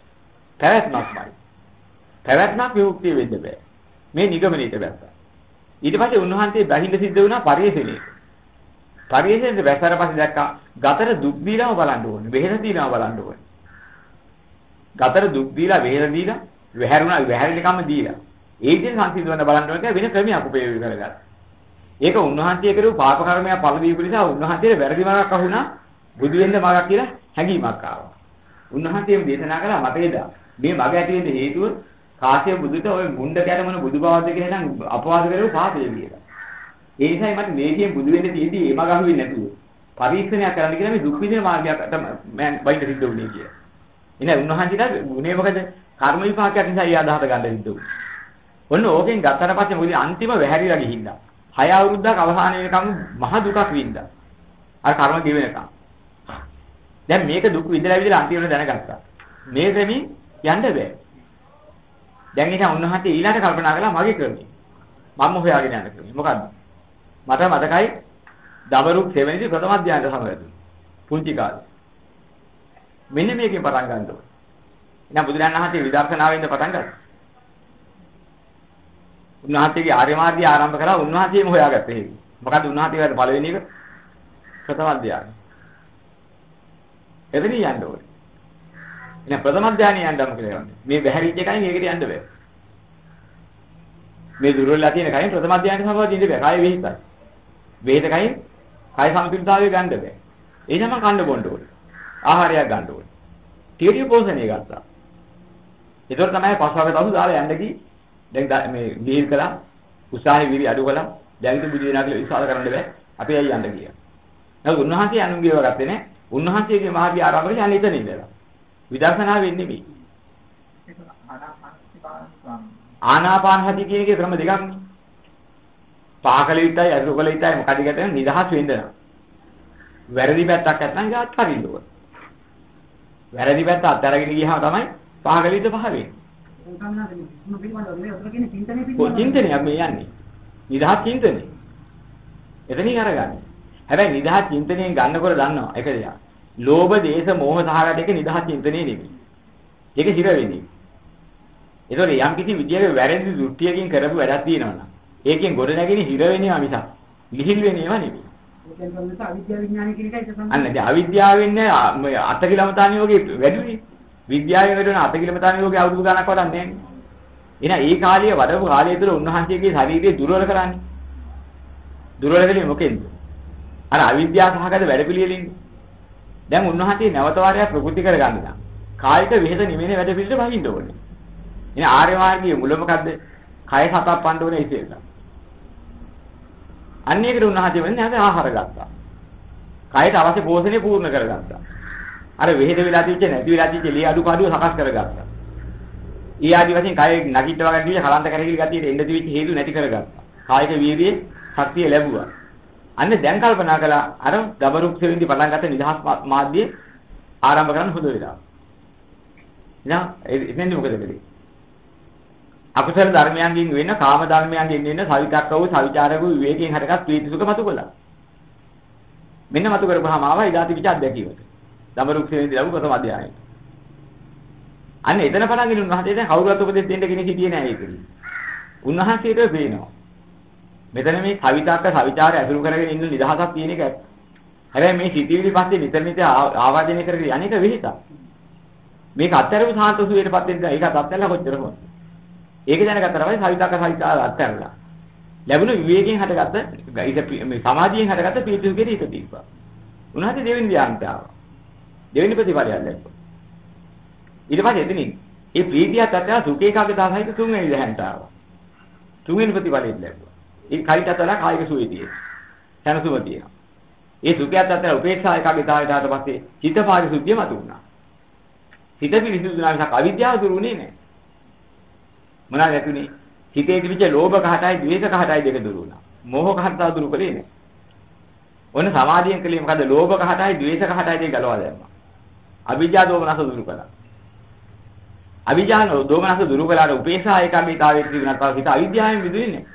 පැවැත්මක්මයි. පැවැත්මක් විමුක්තිය වෙන්න බෑ. මේ නිගමනයේ බැස්සා. ඊට පස්සේ උන්වහන්සේ බැහිඳ සිද්ධ වුණා පරිේශණයට. පරිේශණයට බැසතර පස්සේ දැක්කා ගතර දුක් දීලාම බලන්න ඕනේ. වෙහෙර දීලාම බලන්න ඕනේ. ගතර දුක් දීලා වෙහෙර දීලා වැහැරුණා වැහැරිලිකම දීලා. ඒ විදිහට සංසිඳවන්න බලන්න ඕනේ වෙන ක්‍රමයක් උපයෝගී කරගත්තා. ඒක උන්වහන්සේ කරපු පාප කර්මයක් පළ දීපු නිසා උන්වහන්සේට වැරදි මාර්ගයක් අහුණා බුදු වෙන්න මාර්ගයක් කියලා හැඟීමක් ආවා. උන්වහන්සේම දේශනා කළා මතේද මේ මග ඇති වෙන්න හේතුව කාශ්‍යප බුදුට ඔය මුණ්ඩ කැරමන බුදු බවද කියලා නම් අපවාද කරපු පාපය කියලා. ඒ නිසායි මට මේකෙන් බුදු වෙන්න තියෙදි ඒ මග අහුවෙන්නේ නැතුව පරීක්ෂණයක් කරන්න කියලා මේ දුක් විඳින මාර්ගයක් මම බයිට සිද්ධ වුණේ කියලා. එහෙනම් උන්වහන්සේට ගුණේ මොකද කර්ම විපාකයක් නිසා ඒ අදහස ගන්න සිද්ධ වුණා. ඔන්න ඕකෙන් ගත්තට පස්සේ මොකද අන්තිම වැහැරිලා ගිහිල්ලා 6 අවුරුද්දක් අවසාන වෙනකම් මහ දුකක් වින්දා. අර කර්ම ගෙවෙනකම්. දැන් මේක දුක් විඳලා අන්තිමට දැනගත්තා. මේ දෙමින් යන්න බෑ. දැන් ඉතින් උන්වහන්සේ ඊළඟට කල්පනා කළා මගේ ක්‍රමය. මම හොයාගෙන යන ක්‍රමය. මොකද්ද? මට මතකයි දවරුක් සෙවෙනිදි ප්‍රථම අධ්‍යයනයට සමවැදුණා. පුංචි කාලේ. මෙන්න මේකෙන් පටන් ගන්න ඕනේ. එහෙනම් බුදුරජාණන් වහන්සේ විදර්ශනාවෙන්ද පටන් ගත්තා. උන්වහන්සේගේ ආර්ය මාර්ගය ආරම්භ කළා උන්වහන්සේම හොයාගත්තා ඒක. මොකද උන්වහන්සේගේ පළවෙනි එක ප්‍රථම අධ්‍යයනය. එතන යන්න ඕනේ. එහෙනම් ප්‍රථම අධ්‍යයනය යන්නම කියලා යන්නේ. මේ බැහැරිච්ච එකයි මේකට යන්න බෑ. මේ දුර්වලලා තියෙන කයින් ප්‍රථම අධ්‍යයනයට සමවදින්න ඉන්න බෑ. කාය වෙහිසයි. වේදකයි කාය සම්පූර්ණතාවය ගන්න බෑ. ඒ නිසා මම කන්න බොන්න ඕනේ. ආහාරයක් ගන්න ඕනේ. ටික පෝෂණය ගත්තා. ඒතර තමයි පස්වග දවස් දාලා යන්න ගියේ. දැන් මේ ගිහිල් කළා උසාහි විරි අඩු කළා. දැන් ඉතින් බුදු වෙනා කියලා විශ්වාස කරන්න බෑ. අපි ඇයි යන්න ගියා. නමුත් උන්වහන්සේ අනුගේව ගත්තේ නේ. උන්වහන්සේගේ මාර්ගය ආරම්භ කරලා යන්නේ එතන ඉඳලා. විදර්ශනා වෙන්නේ මේ. ආනාපාන සති කියන එකේ ක්‍රම දෙකක් නේ. පාකල විතයි අරුකල විතයි මොකද ගැටෙන නිදහස් වෙන්න නම්. වැරදි පැත්තක් නැත්නම් ඒක අත්හරින්න ඕන. වැරදි පැත්ත අත්හැරගෙන ගියාම තමයි පාකල විත පහ වෙන්නේ. චින්තනය මේ යන්නේ. නිදහස් චින්තනය. එතනින් අරගන්නේ. හැබැයි නිදහස් චින්තනයෙන් ගන්නකොට දන්නවා එක දෙයක්. ලෝභ, දේශ, මෝහ සහගත එක නිදහස් චින්තනයේ නෙමෙයි. ඒක හිර වෙන්නේ. ඒතකොට යම් කිසි විදියක වැරදි දෘෂ්ටියකින් කරපු වැඩක් තියෙනවා. ඒකෙන් ගොඩ නැගෙන හිර වෙනේවා මිසක් ලිහිල් වෙනේවා නෙමෙයි. ඒකෙන් තමයි අවිද්‍යාව විඥානය කියන එකයි සම්බන්ධ. අන්න දැන් අවිද්‍යාවෙන්නේ අටකිලමතාන යෝගේ වැඩිුනේ. විද්‍යාවේ වැඩිවන අටකිලමතාන යෝගේ අවුරුදු ගණක් වඩන්නේ නැහැ. එහෙනම් ඒ කාලයේ වඩපු කාලය තුළ උන්වහන්සේගේ ශරීරය දුර්වල කරන්නේ. දුර්වල වෙන්නේ මොකෙන්ද? අර අවිද්‍යාව සහගත වැඩපිළිවෙලින්. දැන් උන්වහන්සේ නැවත වාරයක් ප්‍රකෘති කරගන්න නම් කායික විහෙත නිමෙන වැඩ පිළිවෙලට වහින්න ඕනේ. එහෙනම් ආර්ය මාර්ගයේ මුල මොකද්ද? කය සතප්පන්න ඕනේ ඉතින්. අන්නේකට උන්වහන්සේ වෙන්නේ නැද ආහාර ගත්තා. කයට අවශ්‍ය පෝෂණය පූර්ණ කරගත්තා. අර විහෙත වෙලා තියච්ච නැති වෙලා තියච්ච ලී අඩු පාඩුව සකස් කරගත්තා. ඊ ආදි වශයෙන් කය නැගිටව ගන්න දිවිල කලන්ත කරගිලි ගතියට එන්න දිවිච්ච හේතු නැති කරගත්තා. කායික වීර්යයේ ශක්තිය ලැබුවා. අන්න දැන් කල්පනා කළා අර දබරුක් සෙවින්දි පටන් ගත්ත නිදහස් මාධ්‍ය ආරම්භ කරන්න හොඳ වෙලා. එතෙන්දි මොකද වෙන්නේ? අකුසල ධර්මයන්ගෙන් වෙන කාම ධර්මයන්ගෙන් වෙන සවිතක්කව සවිචාරක විවේකයෙන් හටගත් ප්‍රීති සුඛ මතු කළා. මෙන්න මතු කරපුවාම ආවා ඊදාති විචාර දැකීමට. දබරුක් සෙවින්දි ලැබු ප්‍රථම අධ්‍යයනය. අන්න එතන පටන් ගෙන උන්වහන්සේ දැන් කවුරුත් උපදෙස් දෙන්න කෙනෙක් හිටියේ නෑ ඒකෙදි. උන්වහන්සේට පේනවා. මෙතන මේ කවිතාක සවිචාරය අතුරු කරගෙන ඉන්න නිදහසක් තියෙන එක ඇත්ත. හැබැයි මේ සිතිවිලි පස්සේ නිතර ආවාදනය කරගෙන අනේක වෙහිසක්. මේක අත්හැරපු සාන්ත සුවේටපත් වෙන්න ඒකත් අත්හැරලා කොච්චර හොඳ. ඒක දැනගත්තා තමයි සවිතාක සවිචාර අත්හැරලා. ලැබුණු විවේකයෙන් හටගත්ත මේ සමාධියෙන් හටගත්ත පීතිසුඛයේ හිත තිබ්බා. උන්වහන්සේ දෙවෙනි ධ්‍යානට ආවා. දෙවෙනි ප්‍රතිපලයක් ලැබුවා. ඊට පස්සේ එතනින් මේ ප්‍රීතියත් අත්හැරලා සුඛ ඒකාග්‍රතාවයික තුන්වෙනි ධ්‍යානට ආවා. තුන්වෙනි ප්‍රතිපලෙත් ලැබුවා. ඒ කයිට අතලා කායික සුවේතිය. සනසුම තියෙනවා. ඒ සුඛයත් අතර උපේක්ෂා ඒකාග්‍රතාවයට ආවට පස්සේ චිත්ත පාරිශුද්ධිය මතු වුණා. හිත පිරිසිදු වුණා මිසක් අවිද්‍යාව දුරුුනේ නැහැ. මොනවාද ඇතුනේ? හිතේ තිබිච්ච ලෝභ කහටයි ද්වේෂ කහටයි දෙක දුරු වුණා. මෝහ කහට දුරු කළේ නැහැ. ඔන්න සමාධියෙන් කලේ මොකද? ලෝභ කහටයි ද්වේෂ කහටයි දෙක ගලවා දැම්මා. අවිජ්ජා දෝමනස දුරු කළා. අවිජ්ජා දෝමනස දුරු කළාට උපේක්ෂා ඒකාග්‍රතාවයට තිබුණා. හිත අවිද්‍යාවෙන් මිදුනේ නැහැ.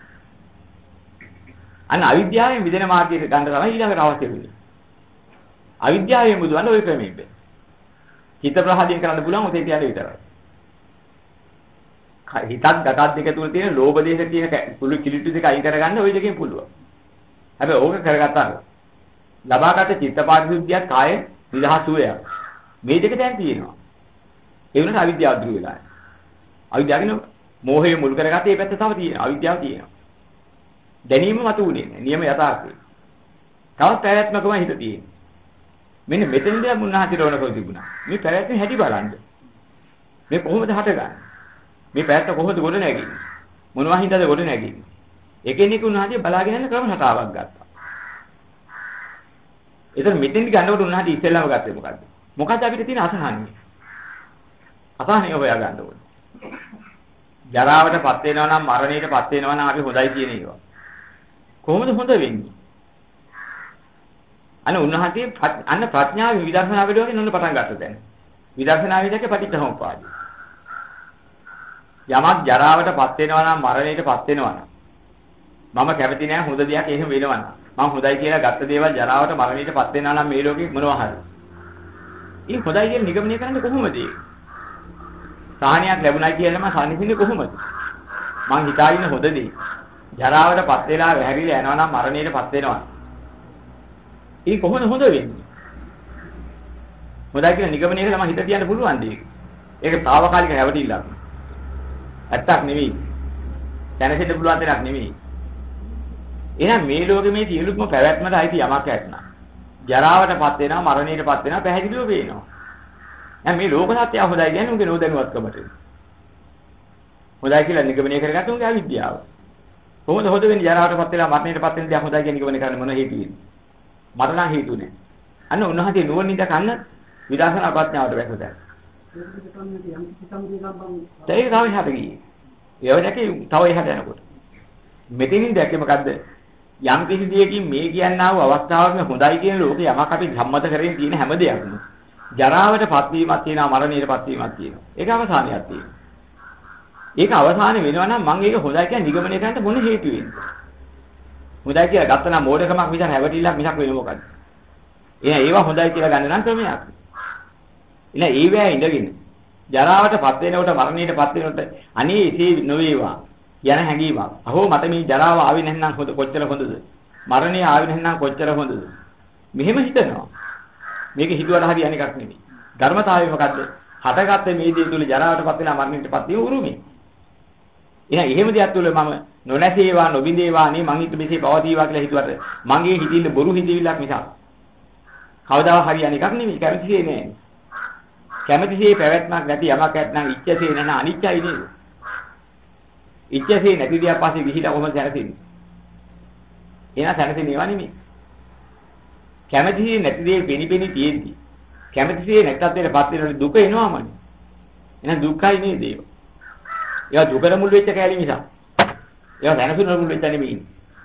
අන්න අවිද්‍යාවෙන් මිදෙන මාර්ගයට ගන්න තමයි ඊළඟට අවශ්‍ය වෙන්නේ. අවිද්‍යාවෙන් මුදවන්න ওই ක්‍රමෙ ඉබ්බේ. හිත ප්‍රහාදයෙන් කරන්න පුළුවන් ඔතේ තියලා විතරයි. හිතත් ගතත් දෙක තුල තියෙන ලෝභ දේශ කියන කුළු කිලිටු දෙක අයින් කරගන්න ওই දෙකෙන් පුළුවන්. හැබැයි ඕක කරගත්තාම ලබාගත චිත්ත පාරිශුද්ධියත් කාය නිදහස් වූයක්. මේ දෙක දැන් තියෙනවා. ඒ වුණාට අවිද්‍යාව දුරු වෙලා. අවිද්‍යාවගෙන මෝහය මුල් කරගත්තේ මේ පැත්ත තව තියෙනවා. අවිද්‍යාව තියෙනවා. දැනීම මතු උනේ නෑ. නියම යථාර්ථය. තවත් පැවැත්මකම හිත තියෙනවා. මෙන්න මෙතෙන්ද මුන්නාහති රෝණකෝ තිබුණා. මේ පැවැත්ම හැටි බලන්න. මේ කොහොමද හටගන්නේ? මේ පැවැත්ම කොහොමද ගොඩ නැගෙන්නේ? මොනවා හින්දාද ගොඩ නැගෙන්නේ? එකිනෙක උන්වහන්සේ බලාගෙන යන ක්‍රම රටාවක් ගත්තා. ඒතර මෙතෙන්දි ගන්නකොට උන්වහන්සේ ඉස්සෙල්ලාම ගත්තේ මොකද්ද? මොකද්ද අපිට තියෙන අසහනිය? අසහනිය හොයා ගන්න ඕනේ. ජරාවටපත් වෙනවා නම් මරණයටපත් වෙනවා නම් අපි හොඳයි කියන ඒවා. කොහොමද හොඳ වෙන්නේ? අන්න උන්වහන්සේ අන්න ප්‍රඥාව විදර්ශනා වේදෝගෙන් නන්න පටන් ගත්තා දැන්. විදර්ශනා වේදකේ පටිච්චසමුප්පාදය. යමක් ජරාවටපත් වෙනවා නම් මරණයටපත් වෙනවා නම් මම කැමති නෑ හොඳ දෙයක් එහෙම වෙනවා නම් මම හොඳයි කියලා ගත්ත දේවල් ජරාවට මරණයටපත් වෙනවා නම් මේ ලෝකෙ මොනවා හරි. ඊ හොඳයි කියලා නිගමනය කරන්නේ කොහොමද? සාහනයක් ලැබුණයි කියලාම සානිසින්නේ කොහොමද? මං හිතාගෙන හොඳ දේ. ජරාවටපත් වෙලා වැහැරිලා යනවා නම් මරණයටපත් වෙනවා. ඊ කොහොමද හොඳ වෙන්නේ? හොඳයි කියලා නිගමනය කරලා මං හිත තියන්න පුළුවන් දෙයක්. ඒක తాවකාලික හැවටිල්ලක්. ඇත්තක් නෙවෙයි. දැනසිට පුළුවන් දෙයක් නෙවෙයි. එහෙනම් මේ ලෝකෙ මේ සියලුම පැවැත්මට අයිති යමක් ඇත්නම් ජරාවටපත් වෙනවා මරණයටපත් වෙනවා පැහැදිලිව පේනවා. දැන් මේ ලෝක සත්‍යය හොඳයි කියන්නේ උන්ගේ නොදැනුවත්කමට. හොඳයි කියලා නිගමනය කරගත්ත උන්ගේ අවිද්‍යාව. කොහොමද හොඳ වෙන්නේ ජරාවටපත් වෙලා මරණයටපත් වෙන දේ හොඳයි කියන නිගමනය කරන්න මොන හේතුවෙන්ද? මට නම් හේතු නෑ. අන්න උන්වහන්සේ නුවණින් දකන්න විදර්ශනා ප්‍රඥාවට වැටුණා. ඒක තව එහාට ගියේ. ඒව දැකේ තව එහාට යනකොට. මෙතනින් දැක්කේ මොකද්ද? යම් කිසි දෙයකින් මේ කියන්නා වූ අවස්ථාවක හොඳයි කියන ලෝකේ යමක් අපි සම්මත කරගෙන තියෙන හැම දෙයක්ම ජරාවටපත් වීමක් තියෙනවා මරණයටපත් වීමක් තියෙනවා. ඒක අවසානයක් තියෙනවා. ඒක අවසානෙ වෙනවා නම් මම ඒක හොඳයි කියන නිගමනය කරන්න මොන හේතුවෙන්ද? හොඳයි කියලා ගත්ත නම් මෝඩකමක් මිසක් හැවටිල්ලක් මිසක් වෙන මොකද්ද? එහෙනම් ඒවා හොඳයි කියලා ගන්න නම් ක්‍රමයක්. එහෙනම් ඒවැය ඉඳගෙන ජරාවටපත් වෙනකොට මරණයටපත් වෙනකොට අනේ ඉතී නොවේවා යන හැඟීමක්. අහෝ මට මේ ජරාව ආවේ නැත්නම් කොච්චර හොඳද? මරණය ආවේ නැත්නම් කොච්චර හොඳද? මෙහෙම හිතනවා. මේක හිතුවට හරියන්නේ එකක් නෙමෙයි. ධර්මතාවය මොකද්ද? හටගත්තේ මේ දේ තුල ජරාවටපත් වෙනා මරණයටපත් වීම උරුමයි. එහෙනම් එහෙම දෙයක් තුල මම නොනැසේවා නොබිඳේවා නේ මං හිත මෙසේ පවතිවා කියලා හිතුවට මගේ හිතිල්ල බොරු හිතවිල්ලක් මිසක් කවදාවත් හරියන්නේ එකක් නෙමෙයි. කැමතිසේ නෑ. කැමතිසේ පැවැත්මක් නැති යමක් නැත්නම් ඉච්ඡසේ නැන අනිච්චයි නේද? ඉච්ඡසේ නැති දියා පස්සේ විහිලා කොහොමද සැරසෙන්නේ? එහෙනම් සැරසෙන්නේ ඒවා නෙමෙයි. කැමතිසේ නැති දේ පිනිපිනි තියෙද්දි කැමතිසේ නැත්තත් දෙයටපත් වෙනකොට දුක එනවාමනේ. එහෙනම් දුක්ඛයි නේද ඒක? ඒවා දුකට මුල් වෙච්ච කැලේ මිසක්. ඒවා දැනසුනට මුල් වෙච්ච නෙමෙයි.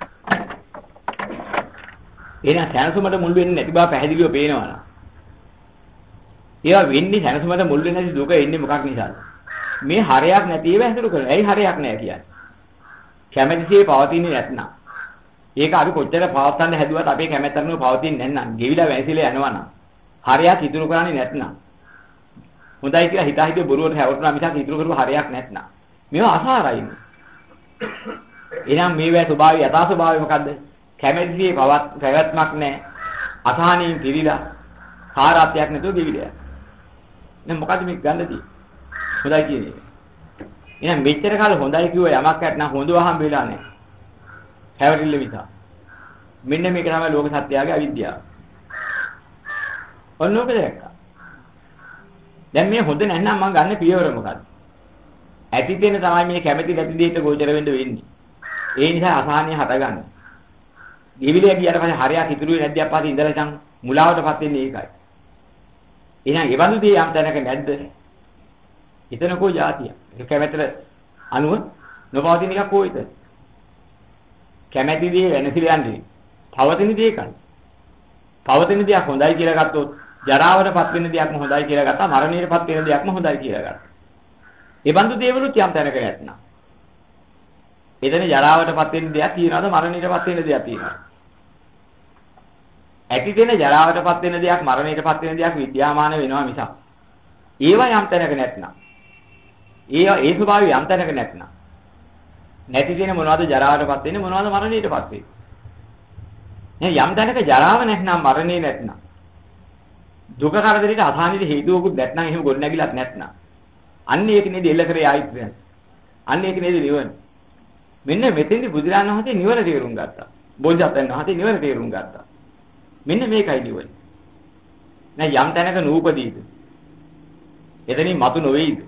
එහෙනම් දැනසුමට මුල් වෙන්නේ නැති බව පැහැදිලිව පේනවා නම්. ඒවා වෙන්නේ දැනසුමට මුල් වෙන්නේ නැති දුක එන්නේ මොකක් නිසාද? මේ හරයක් නැති ඒවා හැදුරු කරලා. ඇයි හරයක් නැහැ කියන්නේ? කැමැතිසේ පවතින්නේ නැත්නම්. ඒක අපි කොච්චර පවත්වන්න හැදුවත් අපේ කැමැත්තටම පවතින්නේ නැත්නම්, ගෙවිලා වැසිලා යනවා නම්, හරයක් ඉතුරු කරන්නේ නැත්නම්. හොඳයි කියලා හිතා හිතේ බොරුවට හැවටුණා මිසක් ඉතුරු කරුව හරයක් නැත්නම්. මේවා අසාරයිනේ. එහෙනම් මේවැ ස්වභාවය යථා ස්වභාවය මොකද්ද? කැමැතිසේ පැවැත්මක් නැහැ. අසහනින් පිළිලා සාරාත්‍යයක් නැතුව ගෙවිලා. දැන් මොකද්ද මේක ගන්නදී? හොඳයි කියන්නේ. එහෙනම් මෙච්චර කාල හොඳයි කිව්ව යමක් නැත්නම් හොඳව හම්බ වෙලා නැහැ. හැවටිල්ල විතර. මෙන්න මේක තමයි ලෝක සත්‍යයගේ අවිද්‍යාව. ඔන්න ඔක දැක්කා. දැන් මේ හොඳ නැත්නම් මම ගන්න පියවර මොකද්ද? ඇති දෙන තමයි මේ කැමැති නැති දෙයට ගෝචර වෙන්න වෙන්නේ. ඒ නිසා අසහනිය හටගන්නේ. ගෙවිලිය ගියාට පස්සේ හරයක් ඉතුරු වෙන්නේ නැද්ද අපහාසි ඉඳලා චන් මුලාවටපත් වෙන්නේ ඒකයි. එහෙනම් ඒ වඳු දේ යම් තැනක නැද්ද? හිතනකෝ જાතිය. ඒක කැමැතට අනුව නොපවතින එකක් කොයිද? කැමැති දේ වෙනසිලා යන්නේ. පවතින දේ එකයි. පවතින දෙයක් හොඳයි කියලා ගත්තොත් ජරාවටපත් වෙන දෙයක්ම හොඳයි කියලා ගත්තා මරණයටපත් වෙන දෙයක්ම හොඳයි කියලා ගත්තා. ඒ බඳු දේවලුත් යම් තැනක නැත්නම්. එතන ජරාවටපත් වෙන දෙයක් තියනවාද මරණයටපත් වෙන දෙයක් තියනවාද? ඇති දෙන ජරාවටපත් වෙන දෙයක් මරණයටපත් වෙන දෙයක් විද්‍යාමාන වෙනවා මිසක්. ඒවා යම් තැනක නැත්නම්. ඒ ස්වභාවය යම් තැනක නැත්නම් නැති දෙන මොනවද ජරාවටපත් වෙන්නේ මොනවද මරණයටපත් වෙන්නේ. නේ යම් තැනක ජරාව නැත්නම් මරණේ නැත්නම් දුක කරදරේට අසහනෙට හේතුවකුත් නැත්නම් එහෙම ගොඩ නැගිලත් නැත්නම් අන්න ඒක නේද එල්ල කරේ ආයිත් අන්න ඒක නේද නිවන. මෙන්න මෙතෙන්දි බුදුරජාණන් වහන්සේ නිවන තේරුම් ගත්තා. බෝධිසත්වයන් වහන්සේ නිවන තේරුම් ගත්තා. මෙන්න මේකයි නිවන. නෑ යම් තැනක නූපදීද? එතනින් මතු නොවේද?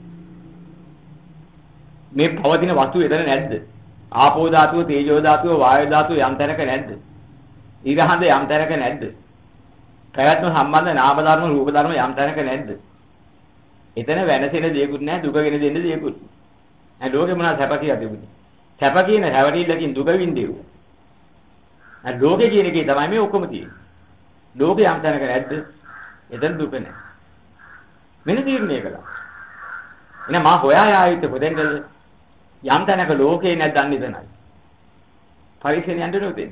මේ පවතින වස්තු එතන නැද්ද? ආපෝ ධාතුව, තේජෝ ධාතුව, වායෝ ධාතුව යම් තැනක නැද්ද? ඊගහඳ යම් තැනක නැද්ද? ප්‍රයත්න සම්බන්ධ නාම ධර්ම, රූප ධර්ම යම් තැනක නැද්ද? එතන වෙනසෙන දෙයක්වත් නැහැ, දුකගෙන දෙන්න දෙයක්වත්. නෑ ලෝකෙ මොනවාද සැප කියලා තිබුණේ? සැප කියන හැවටිල්ලකින් දුක විඳිනු. නෑ ලෝකෙ කියන එකේ තමයි මේ ඔක්කොම තියෙන්නේ. ලෝකෙ යම් තැනක නැද්ද? එතන දුක නැහැ. මෙන්න තීරණය කළා. එහෙනම් මා හොයා යාවිත් කොතෙන්ද? යම් තැනක ලෝකේ නැද්ද එතනයි. පරිශෙන් යන්න නෝතේද?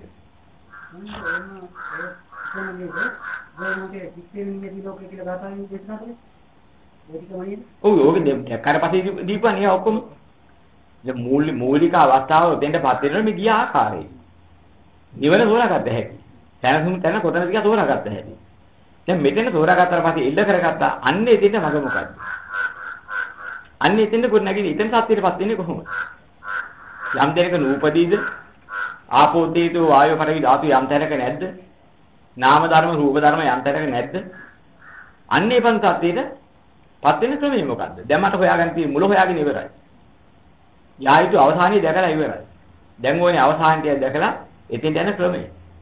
ඔව් ඔක කරපස්සේ දීපන්නේ ඔක්කොම මූලික අවස්ථාව දෙන්නපත් වෙනවා මේ ගිය ආකාරයේ. නිවන තෝරාගත්ත හැටි. තනසුම් තන කොතනද කියලා තෝරාගත්ත හැටි. දැන් මෙතන තෝරාගත්තාට පස්සේ එල්ල කරගත්තා අන්න එතෙන්ද මග මොකද්ද? අන්න එතෙන්ද කොට නැගිලි එතෙන් සත්‍යයටපත් වෙන්නේ කොහොමද? යම් දෙයක නූපදීද? ආපෝ තේජෝ වායෝ පඨවි ධාතු යම් තැනක නැද්ද? නාම ධර්ම රූප ධර්ම යම් තැනක නැද්ද? අන්න ඒ පන් සත්‍යයටපත් වෙන ක්‍රමය මොකද්ද? දැන් මට හොයාගන්න තියෙන මුල හොයාගෙන ඉවරයි. යායුතු අවසානිය දැකලා ඉවරයි. දැන් ඕනේ අවසානිය දැකලා එතෙන්ට යන ක්‍රමය.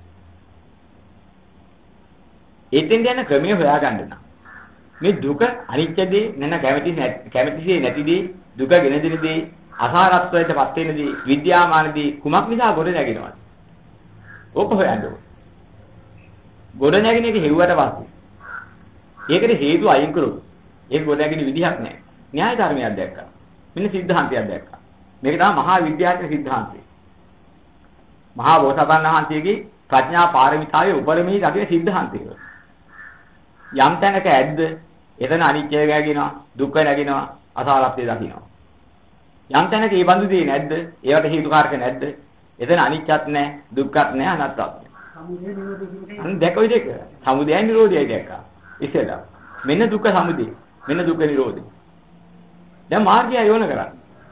එතෙන්ට යන ක්‍රමය හොයාගන්න නම් මේ දුක අනිත්‍යදී නැන කැමැතිසේ නැතිදී දුක ගෙන දෙනදී අසාරත්වයටපත් වෙනදී විද්‍යාමානදී කුමක් නිසා ගොඩ නැගෙනවද? ඕක හොයන්න ඕනේ. ගොඩ නැගෙන එක හෙව්වට පස්සේ ඒකට හේතු අයින් කළොත් ඒක ගොඩ නැගෙන විදිහක් නැහැ. න්‍යාය ධර්මයක් දැක්කා. මෙන්න සිද්ධාන්තයක් දැක්කා. මේක තමයි මහා විද්‍යාත්මක සිද්ධාන්තය. මහා බෝසතාණන් වහන්සේගේ ප්‍රඥා පාරමිතාවේ උපරිමයේ දකින සිද්ධාන්තය. යම් තැනක ඇද්ද එතන අනිත්‍ය ගැගෙනවා, දුක්ඛ නැගෙනවා, අසාරත්වය දකින්නවා. යම් තැනක මේ බඳු දේ නැද්ද? ඒවට හේතුකාරක නැද්ද? එතන අනිත්‍යත් නැහැ, දුක්ඛත් නැහැ, අනාත්තත් නැහැ. සමුදය නිරෝධය කියන්නේ අන්න දැකෝ දෙක. සමුදය නිරෝධයයි දැක්කා. ඉතින් මෙන්න දුක්ඛ සමුදය, මෙන්න දුක්ඛ නිරෝධය. දැන් මාර්ගය යොණ කරන්නේ.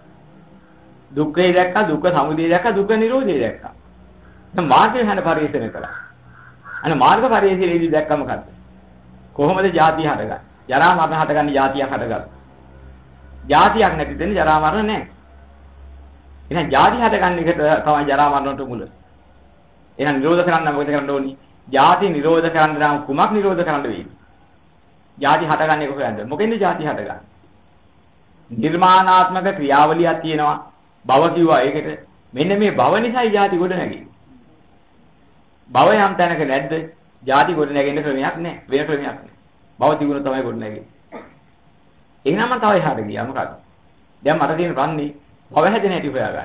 දුක්ඛය දැක්කා, දුක්ඛ සමුදය දැක්කා, දුක්ඛ නිරෝධය දැක්කා. දැන් මාර්ගය හැන පරිශීලනය කළා. අන්න මාර්ග පරිශීලනයේදී දැක්කම මොකද්ද? කොහොමද ජාතිය හටගන්නේ? ජරා මරණ හටගන්නේ ජාතියක් හටගන්න. ජාතියක් නැති දෙන්නේ ජරා මරණ නැහැ. එහෙනම් ජාති හටගන්න එක තමයි ජරා මරණට මුල. එහෙනම් නිරෝධ කරන්න මොකද කරන්න ඕනි? ජාති නිරෝධ කරන්න නම් කුමක් නිරෝධ කරන්න වෙයිද? ජාති හටගන්නේ කොහෙන්ද? මොකෙන්ද ජාති හටගන්නේ? නිර්මාණාත්මක ක්‍රියාවලියක් තියෙනවා. භව කිව්වා ඒකට. මෙන්න මේ භව නිසායි ජාති ගොඩ නැගෙන්නේ. භව යම් තැනක නැද්ද? ජාති ගොඩ නැගෙන්න ක්‍රමයක් නැහැ. වෙන ක්‍රමයක් නැහැ. භව තිබුණ තමයි ගොඩ නැගෙන්නේ. එහෙනම් මම තව එහාට ගියා මොකද? දැන් මට තියෙන ප්‍රශ්නේ භව හැදෙන හැටි හොයාගන්න.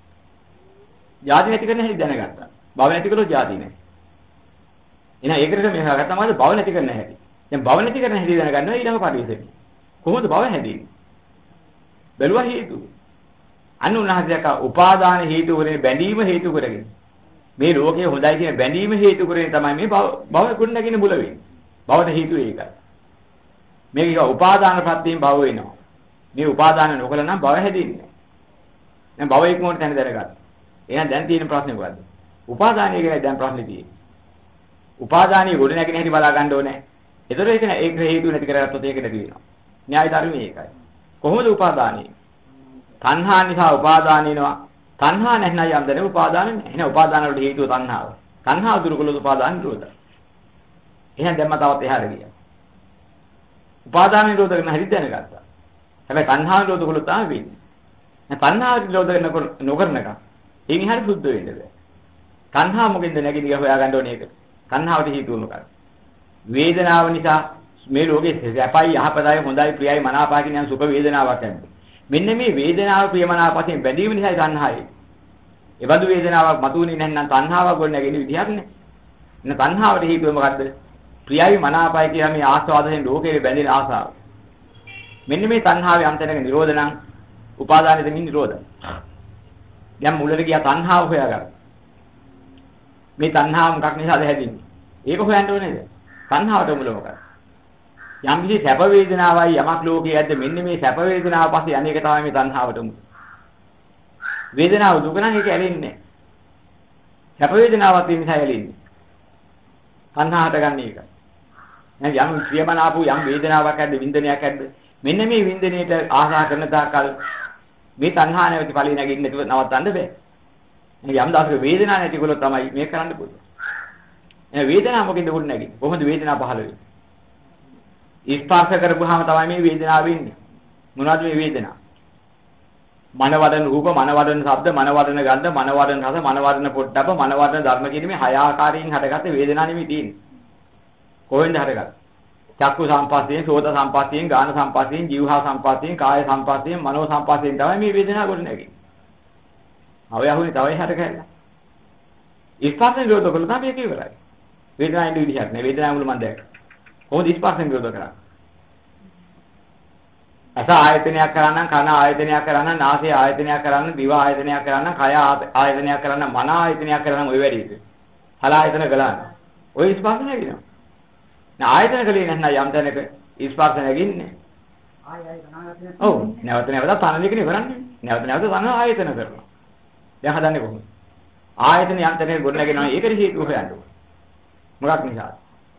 ජාති නැති කරන හැටි දැනගත්තා. භව නැති කළොත් ජාති නැහැ. එහෙනම් ඒකට මේ හොයාගත්තා මොකද? භව නැති කරන හැටි. දැන් භව නැති කරන හැටි දැනගන්නවා ඊළඟ පරිශෙන්නේ. කොහොමද භව හැදෙන්නේ? බැලුවා හේතු. අන්න උන්වහන්සේක උපාදාන හේතු කරගෙන බැඳීම හේතු කරගෙන මේ ලෝකයේ හොඳයි කියන බැඳීම හේතු කරගෙන තමයි මේ භව ගොඩ නැගෙන මුල වෙන්නේ. භවට හේතුව ඒකයි. මේක උපාදාන ප්‍රත්‍යයෙන් භව වෙනවා. මේ උපාදාන නොකල නම් භව හැදෙන්නේ නැහැ. දැන් භව ඉක්මනට තැන දැනගන්න. එහෙනම් දැන් තියෙන ප්‍රශ්නේ මොකද්ද? උපාදානිය ගැන දැන් ප්‍රශ්නේ තියෙන්නේ. උපාදානිය ගොඩ නැගෙන හැටි බලා ගන්න ඕනේ. ඒතර ඒක හේතු නැති කරගත්තොත් ඒක නැති වෙනවා. න්‍යාය ධර්මයේ ඒකයි. කොහොමද උපාදානිය? තණ්හා නිසා උපාදාන වෙනවා. තණ්හා නැත්නම් යම් දැන උපාදාන නැහැ. එහෙනම් උපාදාන වලට හේතුව තණ්හාව. තණ්හාව දුරු කළොත් උපාදාන නිරෝධයි. එහෙනම් දැන් මම තවත් එහාට ගියා. උපාදාන නිරෝධ කරන හැටි දැනගත්තා. හැබැයි තණ්හා නිරෝධ කළොත් තමයි වෙන්නේ. දැන් තණ්හා නිරෝධ නොකරනකම් එයින් හරි සුද්ධ වෙන්න බෑ. තණ්හා මොකෙන්ද නැගිටින කියලා හොයාගන්න ඕනේ ඒක. තණ්හාවට හේතුව මොකක්ද? වේදනාව නිසා මේ ලෝකේ සැපයි යහපතයි හොඳයි ප්‍රියයි මනාපයි කියන සුඛ වේදනාවක් ඇද්ද? මෙන්න මේ වේදනාව ප්‍රියමනාපයෙන් බැඳීම නිසායි තණ්හාවයි. ඒ බඳු වේදනාවක් මතුවුනේ නැත්නම් තණ්හාවක් ගොඩ නැගෙන විදිහක් නෑ. එන්න තණ්හාවට හේතුව මොකද්ද? ප්‍රියයි මනාපයි කියන මේ ආස්වාදයෙන් ලෝකේ බැඳෙන ආසාව. මෙන්න මේ තණ්හාවේ යම් තැනක නිරෝධ නම් උපාදානෙ දෙමින් නිරෝධ. දැන් මුලට ගියා තණ්හාව හොයාගන්න. මේ තණ්හාව මොකක් නිසාද හැදෙන්නේ? ඒක හොයන්න ඕනේද? තණ්හාවට මුල මොකක්ද? යම් කිසි සැප වේදනාවයි යමක් ලෝකයේ ඇද්ද මෙන්න මේ සැප වේදනාව පස්සේ අනේක තමයි මේ තණ්හාවට මුල. වේදනාව දුක නම් ඒක ඇලෙන්නේ නැහැ. සැප වේදනාවත් ඒ නිසා ඇලෙන්නේ. තණ්හාවට ගන්න එක. දැන් යම් ප්‍රියමනාපු යම් වේදනාවක් ඇද්ද වින්දනයක් ඇද්ද මෙන්න මේ වින්දනයේට ආශා කරන තාක්කල් මේ තණ්හා නැවති ඵලෙ නැගින්න නැතුව නවත්තන්න බෑ. යම් දවසක වේදනාවක් නැතිකොලොත් තමයි මේක කරන්න පුළුවන්. එහෙනම් වේදනාව මොකෙන්ද උඩ නැගින්නේ? කොහොමද වේදනාව පහළ වෙන්නේ? ස්පර්ශ කරපුවාම තමයි මේ වේදනාව වෙන්නේ. මොනවද මේ වේදනාව? මනවදන රූප, මනවදන ශබ්ද, මනවදන ගන්ධ, මනවදන රස, මනවදන පොට්ටබ්බ, මනවදන ධර්ම කියන මේ හය ආකාරයෙන් හටගත්ත වේදනාව නෙමෙයි තියෙන්නේ. කොහෙන්ද හටගත්තේ? චක්කු සම්පස්යෙන්, සෝත සම්පස්යෙන්, ගාන සම්පස්යෙන්, જીවහා සම්පස්යෙන්, කාය සම්පස්යෙන්, මනෝ සම්පස්යෙන් තමයි මේ වේදනාව ගොඩ නැගෙන්නේ. අවය අහුනේ තවයි හටගැල්ලා. ස්පර්ශ නිරෝධ කළා තමයි ඒක ඉවරයි. වේදනාව ඉඳි විදිහක් නේ. වේදනාව මුල මන් දැක්ක. කොහොමද ස්පර්ශ නිරෝධ කරන්නේ? අස ආයතනයක් කරන්න, කන ආයතනයක් කරන්න, නාසය ආයතනයක් කරන්න, දිව ආයතනයක් කරන්න, කය ආයතනයක් කරන්න, මන ආයතනයක් කරන්න ඔය වැඩි. හල ආයතන කළා. ඔය ස්පර්ශ නැගිනවා. ආයතන කලේ නැත්නම් යම් තැනක ස්පර්ශ නැගින්නේ. ඔව් නැවත නැවත තන දෙකනේ කරන්නේ. නැවත නැවත තන ආයතන කරනවා. දැන් හදන්නේ කොහොමද? ආයතන යම් තැනක ගොඩ නැගෙනවා. ඒකට හේතුව හොයන්න ඕනේ. මොකක් නිසාද?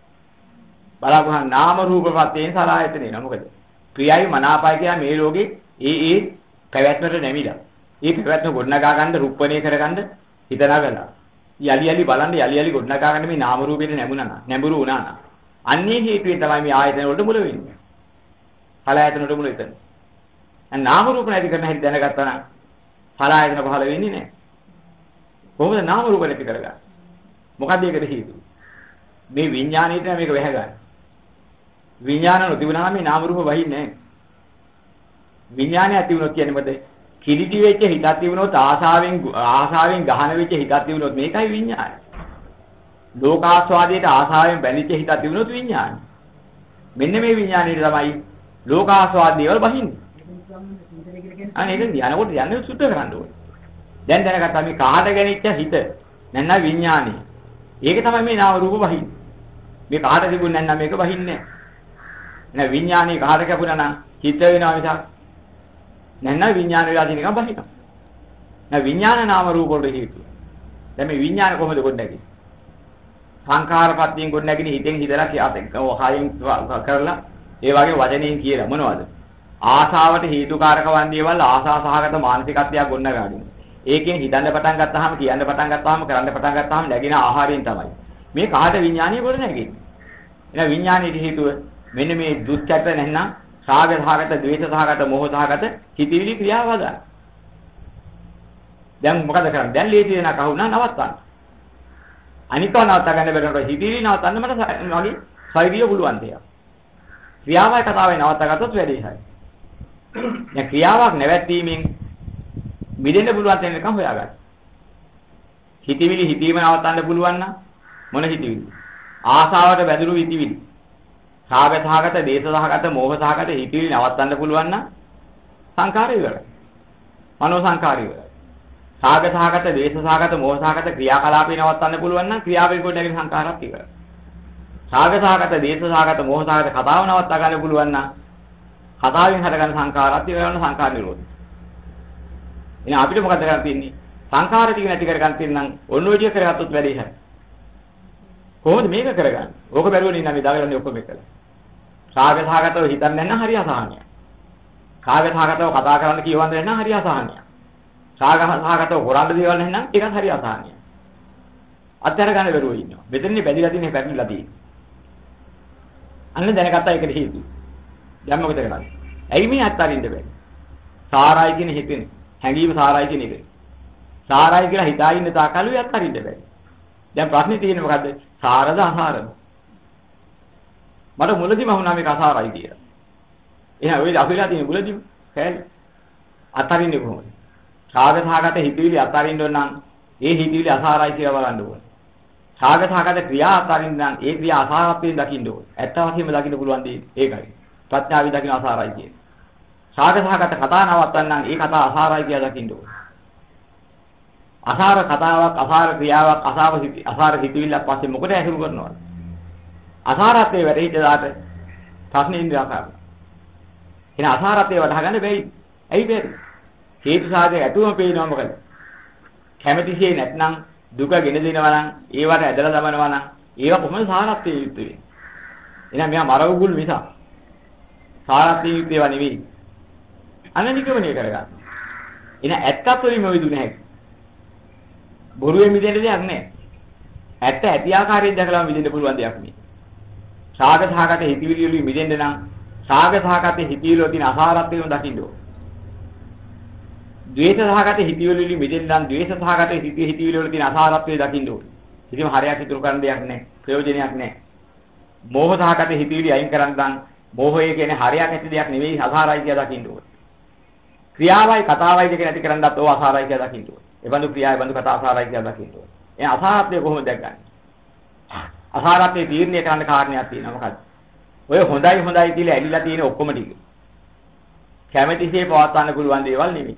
බලපහන් නාම රූප ප්‍රත්‍යයෙන් සලආයතන එනවා. මොකද? ප්‍රියයි මනාපයි කියන මේ ලෝකේ ඒ පැවැත්මට නැමිලා. ඒ පැවැත්ම ගොඩනගා ගන්න රුප්පණය කරගන්න හිතනගලා. යලි යලි බලන්න යලි යලි ගොඩනගා ගන්න මේ නාම රූපෙට නැඹුරු වුණා නම් අන්නේ හේතුවෙන් තමයි මේ ආයතන වලට මුල වෙන්නේ. සලආයතන වලට මුල එතන. දැන් නාම රූප නැති කරන හැටි දැනගත්තා නම් සලආයතන පහළ වෙන්නේ නැහැ. කොහොමද නාම රූප නැති කරගන්නේ? මොකද ඒකට හේතුව? මේ විඥාණයට මේක වැහගන්න. විඥාන නොතිබුණා නම් මේ නාම රූප වහින්නේ නැහැ. විඥානය ඇති වුණොත් කියන්නේ මොකද? කිලිටි වෙච්ච හිතක් තිබුණොත් ආශාවෙන් ගහන වෙච්ච හිතක් තිබුණොත් මේකයි විඥානය. ලෝකාස්වාදයට ආශාවෙන් බැඳිච්ච හිතක් තිබුණොත් විඥානය. මෙන්න මේ විඥානයේ තමයි ලෝකාස්වාද දේවල් වහින්නේ. අනේ ඒක ධානයට යන්නේ සුද්ධ කරන්න ඕනේ. දැන් දැනගත්තා මේ කාට ගැනිච්ච හිත නැත්නම් විඥානය. ඒක තමයි මේ නාම රූප වහින්නේ. මේ කාට තිබුණ නැත්නම් මේක වහින්නේ නැහැ. නැ විඥානේ කාට කැපුණා නම් හිත වෙනවා මිසක් නැත්නම් විඥාන වෙලා තියෙන එක බහිනවා. නැ විඥාන නාම රූප වලට හේතුව. දැන් මේ විඥාන කොහොමද ගොඩනැගෙන්නේ? සංඛාරපත්තියෙන් ගොඩනැගෙන හිතෙන් හිතලා කයෙන් කරලා ඒ වගේ වචනයෙන් කියලා මොනවද? ආශාවට හේතුකාරක වන් දේවල් ආශා සහගත මානසිකත්වයක් ගොඩනගාගෙන. ඒකෙන් හිතන්න පටන් ගත්තාම කියන්න පටන් ගත්තාම කරන්න පටන් ගත්තාම නැගින ආහාරයෙන් තමයි. මේ කාට විඥානිය ගොඩනැගෙන්නේ. එහෙනම් විඥානයේ හේතුව මෙන්න මේ දුක්ඛත නැත්නම් රාග සහගත, ද්වේෂ සහගත, මෝහ සහගත හිතවිලි ක්‍රියාවදා. දැන් මොකද කරන්නේ? දැන් ලේසි වෙනක අහුණා නවත්තන්න. අනිකව නවත්ත ගන්න බැරනකොට හිතවිලි නවත්තන්න මට මගේ ශරීරිය පුළුවන් දෙයක්. ක්‍රියාවයි කතාවයි නවත්ත ගත්තොත් වැඩේ හරි. දැන් ක්‍රියාවක් නැවැත්වීමෙන් මිදෙන්න පුළුවන් තැන එකම හොයාගන්න. හිතවිලි හිතීම නවත්තන්න පුළුවන් නම් මොන හිතවිලි? ආසාවට බැඳුණු හිතවිලි. රාග සහගත, දේශ සහගත, මෝහ සහගත හිතවිලි නවත්තන්න පුළුවන් නම් සංකාරය ඉවරයි. මනෝ සංකාරය ඉවරයි. රාග සහගත, දේශ සහගත, මෝහ සහගත ක්‍රියාකලාපේ නවත්තන්න පුළුවන් නම් ක්‍රියාවෙන් කොට නැගෙන සංකාරات ඉවරයි. රාග සහගත, දේශ සහගත, මෝහ සහගත කතාව නවත්තා ගන්න පුළුවන් නම් කතාවෙන් හටගන්න සංකාරات ඉවර වෙන සංකාර නිරෝධය. එහෙනම් අපිට මොකද කරන්න තියෙන්නේ? සංකාර ටික නැති කර ගන්න තියෙන නම් ඔන්න ඔය ටික කරගත්තොත් වැඩේ හරි. කොහොමද මේක කරගන්නේ? ඕක බැරුවනේ නම් මේ දාගන්නේ ඔක්කොම එකලා. රාග සහගතව හිතන්නේ නැත්නම් හරි අසහනයක්. රාග සහගතව කතා කරන්න කියවන්නේ නැත්නම් හරි අසහනයක්. රාග සහගතව හොරන්න දේවල් නැත්නම් ඒකත් හරි අසහනයක්. අත්හැර ගන්න බැරුව ඉන්නවා. මෙතනනේ බැඳිලා තියෙන්නේ පැටලිලා තියෙන්නේ. අන්න දැනගත්තා ඒකට හේතුව. දැන් මොකද කරන්නේ? ඇයි මේ අත්හරින්න බැරි? සාරයි කියන හිතෙන්නේ. හැඟීම සාරයි කියන එක. සාරයි කියලා හිතා ඉන්න තාකලු අත්හරින්න බැරි. දැන් ප්‍රශ්නේ තියෙන්නේ මොකද්ද? සාරද අසාරද? මට මුලදිම වුණා මේක අසාරයි කියලා. එහෙනම් ඔය අපිලා තියෙන මුලදිම කෑල්ල අතරින්නේ කොහොමද? රාග සහගත හිතවිලි අතරින්න ඕන නම් ඒ හිතවිලි අසාරයි කියලා බලන්න ඕනේ. රාග සහගත ක්‍රියා අතරින්න නම් ඒ ක්‍රියා අසාරත්වයෙන් දකින්න ඕනේ. ඇත්ත වශයෙන්ම දකින්න පුළුවන් දේ ඒකයි. ප්‍රඥාවෙන් දකින්න අසාරයි කියන්නේ. සාගසහගත කතා නවත්තන්නම් ඒ කතා අසාරයි කියලා දකින්න ඕනේ. අසාර කතාවක්, අසාර ක්‍රියාවක්, අසාර හිතවිල්ලක් පස්සේ මොකද ඇසුරු කරනවද? අසාරත්වයේ වැඩිහිට දාට ප්‍රශ්නේ ඉන්ද්‍රියාකාර. එන අසාරත්වයේ වටහා ගන්න බැයි. ඇයි බැරි? හේතු සාධක ඇතුවම පේනවා මොකද? කැමැතිසේ නැත්නම් දුක ගෙන දෙනවා නම් ඒවට ඇදලා දමනවා නම් ඒවා කොහොමද සාරත්වයේ යුක්ත වෙන්නේ? එහෙනම් මෙයා මරවුගුල් මිස සාරත්වයේ යුක්ත ඒවා නෙවෙයි. අනනිකමනේ කරගන්න. එන ඇත්තත් වලින්ම විදුනේ නැහැ. බොරුවේ මිදෙන්න දෙයක් නැහැ. ඇත්ත ඇති ආකාරයෙන් දැකලාම මිදෙන්න පුළුවන් දෙයක් නෙවෙයි. සාගසහගත හිතවිලි වලින් මිදෙන්න නම් සාගසහගත හිතවිලි වල තියෙන අසාරත්වයම දකින්න ඕන. ද්වේෂසහගත හිතවිලි වලින් මිදෙන්න නම් ද්වේෂසහගත හිතවිලි වල තියෙන අසාරත්වය දකින්න ඕන. කිසිම හරයක් ඉතුරු කරන්න දෙයක් නැහැ. ප්‍රයෝජනයක් නැහැ. මෝහසහගත හිතවිලි අයින් කරන් නම් මෝහය කියන්නේ හරයක් ඇති දෙයක් නෙවෙයි අසාරයි කියලා දකින්න ඕන. ක්‍රියාවයි කතාවයි දෙක නැති කරන්නත් ඕව අසාරයි කියලා දකින්න ඕන. ඒ බඳු ක්‍රියාවයි බඳු කතා අසාරයි කියලා දකින්න ඕන. ඒ අසාරත්වය කොහොමද දැක්ගන්නේ? අසාරත්වයේ තීරණය කරන්න කාරණයක් තියෙනවා මොකද්ද? ඔය හොඳයි කියලා ඇලිලා තියෙන ඔක්කොම ටික. කැමැතිසේ පවත්වන්න පුළුවන් දේවල් නෙමෙයි.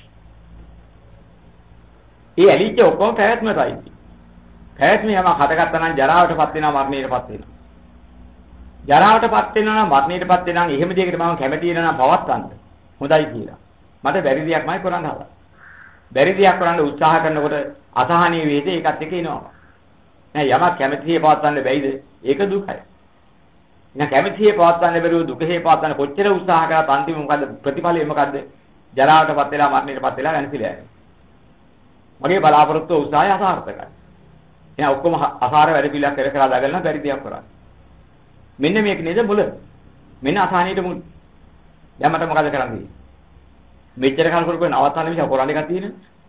ඒ ඇලිච්ච ඔක්කොම පැවැත්මයි. පැවැත්ම යම හටගත්තා නම් ජරාවටපත් වෙනවා මරණයටපත් වෙනවා. ජරාවටපත් වෙනවා නම් මරණයටපත් වෙනවා නම් එහෙම දෙයකට මම කැමැති වෙනවා නම් පවත්වන්න. හොඳයි කියලා. මට බැරි දෙයක්මයි කරන්න හදා. බැරි දෙයක් කරන්න උත්සාහ කරනකොට අසහනීය වේද ඒකත් එක්ක එනවා. නෑ යමක් කැමැතිසේ පවත්වන්න බැයිද? ඒක දුකයි. එහෙනම් කැමැතිසේ පවත්වන්න බැරුව දුකසේ පවත්වන්න කොච්චර උත්සාහ කරත් අන්තිම මොකද්ද? ප්‍රතිඵලය මොකද්ද? ජරාවටපත් වෙලා මරණයටපත් වෙලා වෙනසිලා යනවා. මගේ බලාපොරොත්තු උත්සාහය අසාර්ථකයි. එහෙනම් ඔක්කොම අසාර වැඩ පිළිලක් කර කර දාගන්න බැරි දෙයක් කරන්නේ. මෙන්න මේක නේද මුල. මෙන්න අසහනීයට මුල. දැන් මට මොකද කරන්නේ? මෙච්චර කල් කරපු නවත්තන්න විදිහ කොරන් එකක් තියෙන.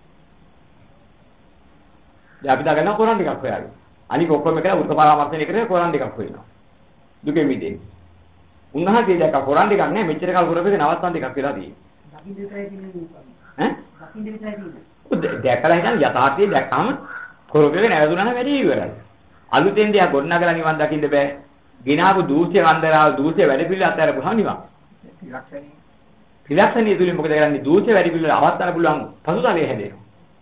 දැන් අපි දාගන්න කොරන් එකක් හොයාගෙන. අනික ඔක්කොම එකලා උත්ත පරාමර්ශනය කරේ කොරන් එකක් හොයනවා. දුකෙ මිදෙන්නේ. උන්වහන්සේ දැක්ක කොරන් එකක් නෑ මෙච්චර කල් කරපු එක නවත්තන්න එකක් වෙලා තියෙන්නේ. දකින්න විතරයි තියෙන්නේ. දකින්න විතරයි තියෙන්නේ. දැකලා හිටන් යථාර්ථය දැක්කම කරපේක නැවතුණා නම් වැඩි ඉවරයි. අලුතෙන් දෙයක් ගොඩනගලා නිවන් දකින්න බෑ. ගිනාපු දූෂ්‍ය වන්දනාව දූෂ්‍ය වැඩ පිළිවෙල අත්හැරපුවාම නිවන්. ත්‍රිලක්ෂණීය තුලින් මොකද කරන්නේ? දූෂ්‍ය වැඩි පිළිවෙල අවස්ථාන පුළුවන් පසුතලයේ හැදෙනවා.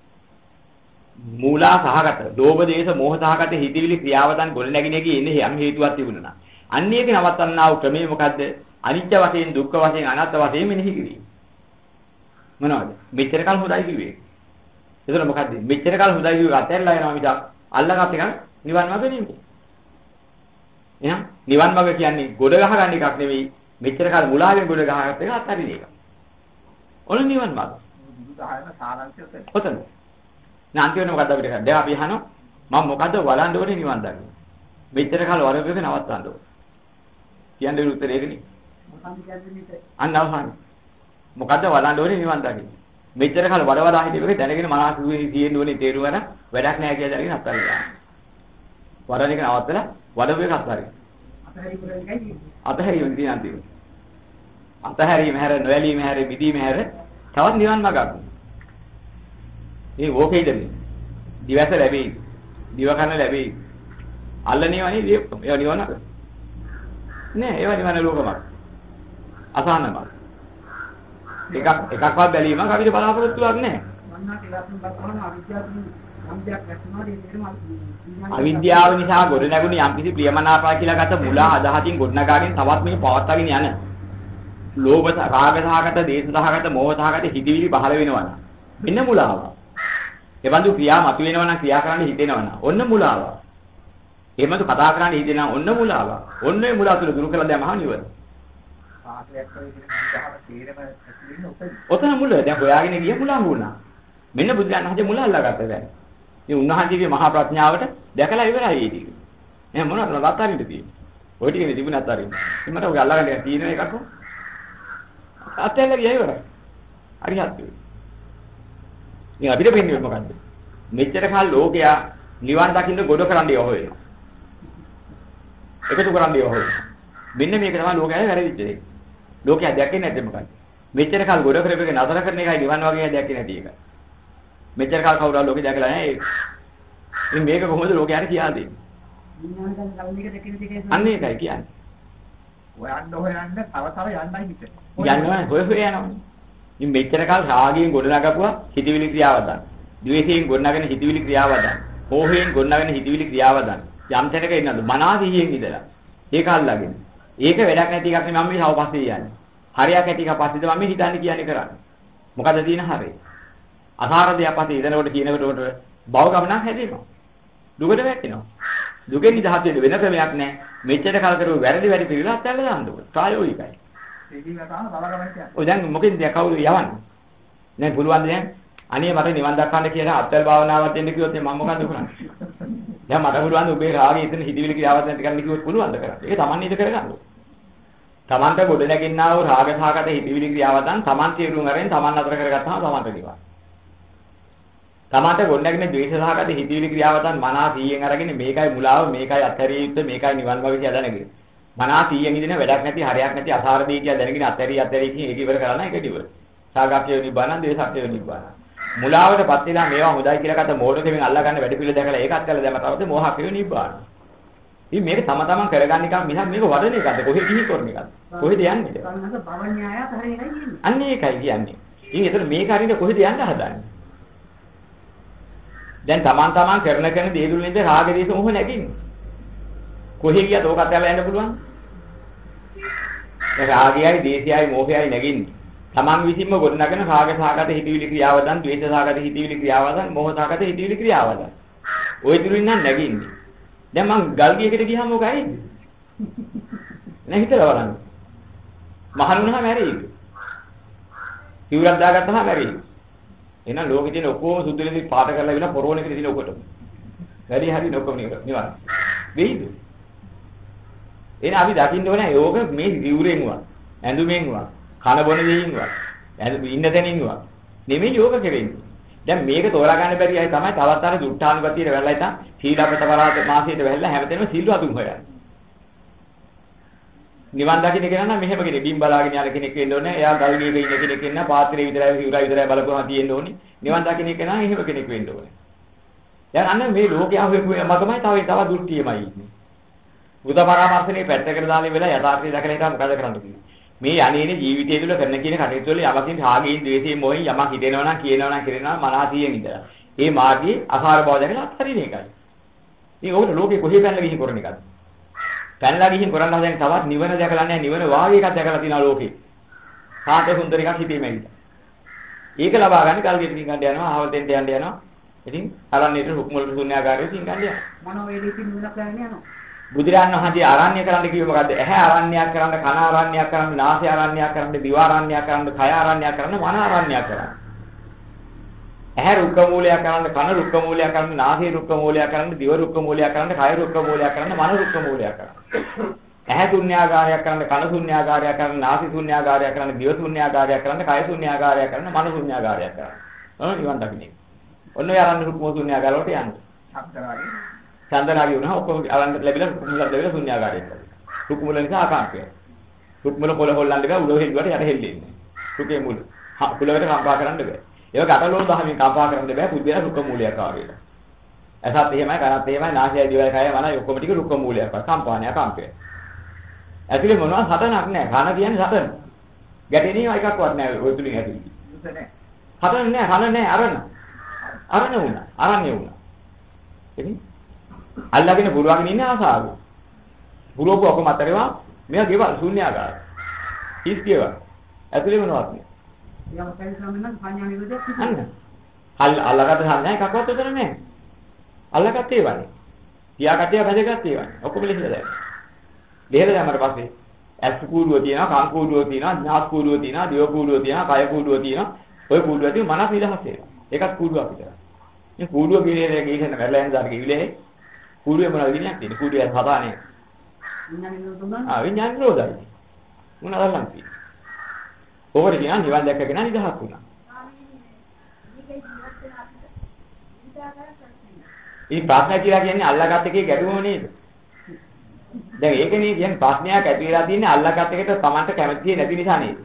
මූලා සහගත, ලෝභ දේශ මොහ සහගත හිතවිලි ක්‍රියාවතන් ගොඩ නැගින එකේ ඉන්නේ යම් හේතුවක් තිබුණා. අන්න ඒක නවත්තන්නා වූ ක්‍රමය මොකද්ද? අනිත්‍ය වශයෙන්, දුක්ඛ වශයෙන්, අනාත්ම වශයෙන් මෙනෙහි කිරීම. මොනවද? මෙච්චර කල් හොඳයි කිව්වේ. එතන මොකද්ද? මෙච්චර කල් හොඳයි කිව්වේ අතහැරලා යනවා මිසක් අල්ලගත් එක නිවන් මාර්ග නෙමෙයි. එහෙනම් නිවන් මාර්ග කියන්නේ ගොඩ ගහ ගන්න එකක් නෙවෙයි. මෙච්චර කල් මුලාවෙන් ගොඩ ගහගත්ත එක අත්හරින එක. ඔන්න නිවන් මාර්ග. බුදු දහම සාරාංශය ඔතන. නාන්තිවන මොකද්ද අපිට කරන්නේ? දැන් අපි අහනවා මම මොකද්ද වළඳ ඕනේ නිවන් දකින්න. මෙච්චර කල් වරදක නවත්තන්න ඕනේ. කියන්නේ උත්තරේ ඒකනේ. අන්න අවසන්. මොකද්ද වළඳ ඕනේ නිවන් දකින්න. මෙච්චර කල් වඩවලා හිටියේක දැනගෙන මනස තියෙන්න ඕනේ තේරුම් ගන්න වැඩක් නැහැ කියලා දැනගෙන අත්හරිනවා. වරණ එක නවත්තලා වඩව එක අත්හරිනවා. අතහැරීම කියන අන්තිම. අතහැරීම හැර නොයලීම හැර මිදීම හැර තවත් නිවන් මාර්ගයක්. මේ ඕකේද මේ? දිවස ලැබෙයි. දිව කන ලැබෙයි. අල්ලනේවනේ ඒවා නිවන. නෑ ඒවා නිවන ලෝකමක්. අසහනමක්. එකක්වත් බැලීමක් අපිට බලාපොරොත්තුවක් නෑ. අවිද්‍යාව නිසා ගොඩ නැගුණු යම්කිසි ප්‍රියමනාපා කියලා ගත මුලා අදහසින් ගොඩනගාගෙන තවත් මේ පවත්වාගෙන යන ලෝභ රාග සහගත දේශ සහගත මෝහ සහගත හිතවිලි පහළ වෙනවා. මෙන්න මුලාව. ඒ බඳු ක්‍රියා මත වෙනවා නම් ක්‍රියා කරන්න හිතෙනවා නම් ඔන්න මුලාව. එහෙමද කතා කරන්න හිතෙනවා ඔන්න මුලාව. ඔන්න ඒ මුලාව තුල දුරු කළා දැමහම නිවන. ඔතන මුල දැන් හොයාගෙන ගිය මුලා වුණා. මෙන්න බුදුන් වහන්සේ මුල අල්ලාගත්තා දැන්. මේ උන්වහන්සේගේ මහා ප්‍රඥාවට දැකලා ඉවරයි ඒ ටික. එහෙනම් මොනවද ලතාරින්න තියෙන්නේ? ඔය ටිකනේ තිබුණේ අතාරින්න. ඉතින් ඔය අල්ලාගන්න තියෙන එකක් අතැල්ල ගියා ඉවරයි. හරියට. ඉතින් අපිට වෙන්නේ මොකද්ද? මෙච්චර කාල ලෝකයා නිවන් දකින්න ගොඩ කරන්නේ හොයනවා. එකතු කරන්නේ හොයනවා. මෙන්න මේක තමයි ලෝකයේ වැරදිච්ච දේ. ලෝකයා දැකේ නැද්ද මොකද්ද? මෙච්චර කාල ගොඩ කරපේක නතර කරන එකයි නිවන් වගේ දැක්කේ නැති එක. මෙච්චර කාල කවුරුහරි ලෝකේ දැකලා නැහැ ඒක. ඉතින් මේක කොහොමද ලෝකයට කියලා දෙන්නේ? අන්න ඒකයි කියන්නේ. හොයන්න තව යන්නයි හිතේ. යන්නවනේ හොය යනවනේ. ඉතින් මෙච්චර කාල රාගයෙන් ගොඩනගපුවා හිතවිලි ක්‍රියාවදන්. ද්වේෂයෙන් ගොඩනගෙන හිතවිලි ක්‍රියාවදන්. මෝහයෙන් ගොඩනගෙන හිතවිලි ක්‍රියාවදන්. යම් තැනක ඉන්නද මනාදීයෙන් ඉඳලා. ඒක අල්ලගෙන. ඒක වැඩක් නැති එකක් නේ මම මේ තව පස්සේ යන්නේ. හරියක් ඇති එක පස්සේද මම හිතන්නේ කියන්නේ කරන්නේ. මොකද තියෙන හරේ. අසාරදේ අපතේ ඉදනකොට කියනකොට භව ගමනක් හැදෙනවා. දුකට වැටෙනවා. දුකෙන් නිදහස් වෙන්න වෙන ක්‍රමයක් නැහැ. මෙච්චර කල් කරපු වැරදි පිළිලා අත්හැරලා දාන්න ඕනේ. ප්‍රායෝගිකයි. ඒකීම තමයි භව ගමන කියන්නේ. ඔය දැන් මොකෙන්ද කවුරු යවන්නේ? දැන් පුළුවන් දැන් අනේ මට නිවන් දක්වන්න කියලා අත්හැර භාවනාවක් දෙන්න කිව්වොත් මම මොකද කරන්නේ? දැන් මට පුළුවන් ඔබේ රාගය එතන හිතවිලි ක්‍රියාවක් නැති කරන්න කිව්වොත් පුළුවන්ද කරන්නේ? ඒක Taman නේද කරගන්න ඕනේ. Tamanට ගොඩ නැගින්නා වූ රාග සහගත හිතවිලි ක්‍රියාවතන් Taman තීරුම් අරගෙන Taman අතර කරගත්තාම Tamanට නිවන්. Tamanට ගොඩ නැගින ද්වේෂ සහගත හිතවිලි ක්‍රියාවතන් මනා 100න් අරගෙන මේකයි මුලාව මේකයි අත්හැරිය යුත්තේ මේකයි නිවන් මාර්ගය කියලා දැනගෙන. මනා 100න් ඉඳින වැඩක් නැති හරයක් නැති අසාරදී කියලා දැනගෙන අත්හැරිය කියන ඒක ඉවර කරලා ඒක ඉවර. සාගක්ඛය නිබ්බාන ද්වේසක්ඛය නිබ්බාන. මුලාවටපත් වෙලා මේවා හොඳයි කියලා ගත්ත මෝඩ දෙමින් අල්ලා ගන්න වැඩ පිළිවෙල දැකලා ඒකත් කළා දැම තවද මෝහක්ඛය නිබ්බාන. ඉතින් මේක තම තමන් කරගන්න එක මිසක් මේක වඩන එකද කොහෙද ගිහින් කරන එකද කොහෙද යන්නේ සංඝස භවඥායත් හරියයි කියන්නේ අන්න ඒකයි කියන්නේ ඉතින් ඒතර මේක හරියට කොහෙද යන්න හදන්නේ දැන් තමන් කරන දේ දුලින්ද රාග දේශ මොහ නැගින්නේ කොහෙ ගියත් ඕක අතහැරලා යන්න පුළුවන් දැන් රාගයයි දේශයයි මොහයයි නැගින්නේ තමන් විසින්ම ගොඩනගෙන රාග සහගත හිතවිලි ක්‍රියාවදන් ද්වේෂ සහගත හිතවිලි ක්‍රියාවදන් මොහ සහගත හිතවිලි ක්‍රියාවදන් ওই දුලින් නම් නැගින්නේ දැන් මං ගල් ගියකට ගියාම මොකද ඇයිද? නෑ හිතලා බලන්න. මහණුනහම ඇරෙයිද? කිවුරක් දාගත්තාම ඇරෙයිද? එහෙනම් ලෝකේ තියෙන ඔක්කොම සුදුලෙදි පාට කරලා ඉවර පොරෝණ එකට තියෙන ඔකට. වැඩි හරි නොකම නිවන්. වෙයිද? එහෙනම් අපි දකින්න ඕනේ යෝග මේ කිවුරෙන්වත්, ඇඳුමෙන්වත්, කන බොන දෙයින්වත්, ඉන්න තැනින්වත් නෙමෙයි යෝග කෙරෙන්නේ. දැන් මේක තෝරා ගන්න බැරි අය තමයි තවත් අර දුට්ඨානුගතියට වැළලා ඉතින් සීලපත පරාද මාසයට වැළලා හැමතැනම සිල්වතුන් හොයන්නේ. නිවන් දකින්න කෙනා නම් මෙහෙම කෙනෙක් බිම් බලාගෙන යන කෙනෙක් වෙන්න ඕනේ. එයා ගල්ගියක ඉන්න කෙනෙක් වෙන්න පාත්‍රේ විතරයි හිවුරයි විතරයි බලපුවම තියෙන්න ඕනේ. නිවන් දකින්න කෙනා එහෙම කෙනෙක් වෙන්න ඕනේ. දැන් අන්න මේ ලෝකයා හොයපු මගමයි තව දුට්ටියමයි ඉන්නේ. බුද්ධ පරාමර්ශනේ පැත්තකට දාලා වෙලා යථාර්ථය දැකලා හිටා මොකද කරන්න කිව්වේ? මේ අනේනේ ජීවිතය තුළ කරන කියන කටයුතු වල යමකින් රාගයෙන් ද්වේෂයෙන් මොහින් යමක් හිතෙනවා නම් කියනවා නම් කරනවා මනහතියෙන් ඉඳලා. මේ මාර්ගයේ අසාර බව දැකලා අත්හරින එකයි. ඉතින් ඕකට ලෝකේ කොහේ පැනලා ගිහින් කරන එකද? පැනලා ගිහින් කරන්න හදන තවත් නිවන දැකලා නැහැ නිවන වාගේ එකක් දැකලා තියෙනවා ලෝකේ. සාත සුන්දර එකක් හිතේම ඇවිල්ලා. ඒක ලබා ගන්න කල්ගෙට ගිහින් ගන්න යනවා ආවතෙන්ට යන්න යනවා. ඉතින් අරන්නේට හුක්ම වල ශුන්‍යාකාරයේ තින් ගන්න යනවා. මනෝවේදීකින් නිවනක් ගන්න යනවා. බුදුරජාණන් වහන්සේ ආරණ්‍ය කරන්න කිව්වේ මොකද්ද? ඇහැ ආරණ්‍යයක් කරන්න, කන ආරණ්‍යයක් කරන්න, නාසය ආරණ්‍යයක් කරන්න, දිව ආරණ්‍යයක් කරන්න, කය ආරණ්‍යයක් කරන්න, මන ආරණ්‍යයක් කරන්න. ඇහැ රුක්ක මූලයක් කරන්න, කන රුක්ක මූලයක් කරන්න, නාසය රුක්ක මූලයක් කරන්න, දිව රුක්ක මූලයක් කරන්න, කය රුක්ක මූලයක් කරන්න, මන රුක්ක මූලයක් කරන්න. ඇහැ ශුන්‍යාකාරයක් කරන්න, කන ශුන්‍යාකාරයක් කරන්න, නාසය ශුන්‍යාකාරයක් කරන්න, දිව ශුන්‍යාකාරයක් කරන්න, කය ශුන්‍යාකාරයක් කරන්න, මන ශුන්‍යාකාරයක් කරන්න. නිවන් දකින්නේ. ඔන්න ඔය ආරණ්‍ය රුක්ම ශුන්‍යාකාර වලට යන්න. චන්දනාගේ වුණා ඔක්කොම අරන් ලැබිලා රුක්මුල ලැබිලා ශුන්‍යාකාරයක් කරා. රුක්මුල නිසා ආකාංකය. රුක්මුල පොළ හොල්ලන්න බෑ උඩ හෙල්ලුවට යට හෙල්ලෙන්නේ. රුකේ මුල. කුලකට කම්පා කරන්න බෑ. ඒක අටලෝල දහමින් කම්පා කරන්න බෑ පුද්ගලයා රුක්ක මූලයක් ආවේට. ඇසත් එහෙමයි කනත් එහෙමයි නාසයයි දිවයි කයයි මනයි ඔක්කොම ටික රුක්ක මූලයක් වගේ කම්පාණය කම්පය. ඇතුලේ මොනවද හතනක් නෑ. කන කියන්නේ හතන. ගැටෙනේම එකක්වත් නෑ ඔය තුලින් ඇතුලේ. හතන නෑ කන නෑ අරණ. අරණ වුණා. අරණ්‍ය වුණා. එනි අල්ලගෙන පුරවගෙන ඉන්න ආසාව. පුරවපු ඔක්කොම අතරේවා මෙයා ගෙවල් ශුන්‍යාකාර. ඉස් ගෙවල්. ඇතුලේ මොනවත් නෑ. ඊයම කයිසම නම් සංඥා නිරෝධයක් අන්න. අල්ලගත්ත සංඥා එකක්වත් උතර නෑ. අල්ලගත්ත ඒවානේ. තියාගත්තේ බැදගත්ත ඒවානේ. ඔක්කොම ලෙහෙලා දැන්. ලෙහෙලා දැම්මට පස්සේ ඇස් කූඩුව තියෙනවා, කන් කූඩුව තියෙනවා, නාස් කූඩුව තියෙනවා, දිව කූඩුව තියෙනවා, කය කූඩුව තියෙනවා. ඔය කූඩුව ඇතුලේ මනස නිදහස් වෙනවා. ඒකත් කූඩුවක් විතරයි. මේ කූඩුව ගිරේ ගිහින් වැරලා යන දාට කිවිලේ කූඩුවේ මොනවද විදියක් තියෙන්නේ? කූඩුවේ හදානේ. විඥාන නිරෝධය. විඥාන නිරෝධයි. මොනවද ලං තියෙන්නේ? ඕකට කියනවා නිවන් දැක්කගෙන නිදහස් වුණා. ඉතින් ප්‍රශ්න කියලා කියන්නේ අල්ලාගත් එකේ ගැටුම නේද? දැන් ඒකනේ කියන්නේ ප්‍රශ්නයක් ඇති වෙලා තියෙන්නේ අල්ලාගත් එකට Tamanට කැමති නැති නිසා නේද?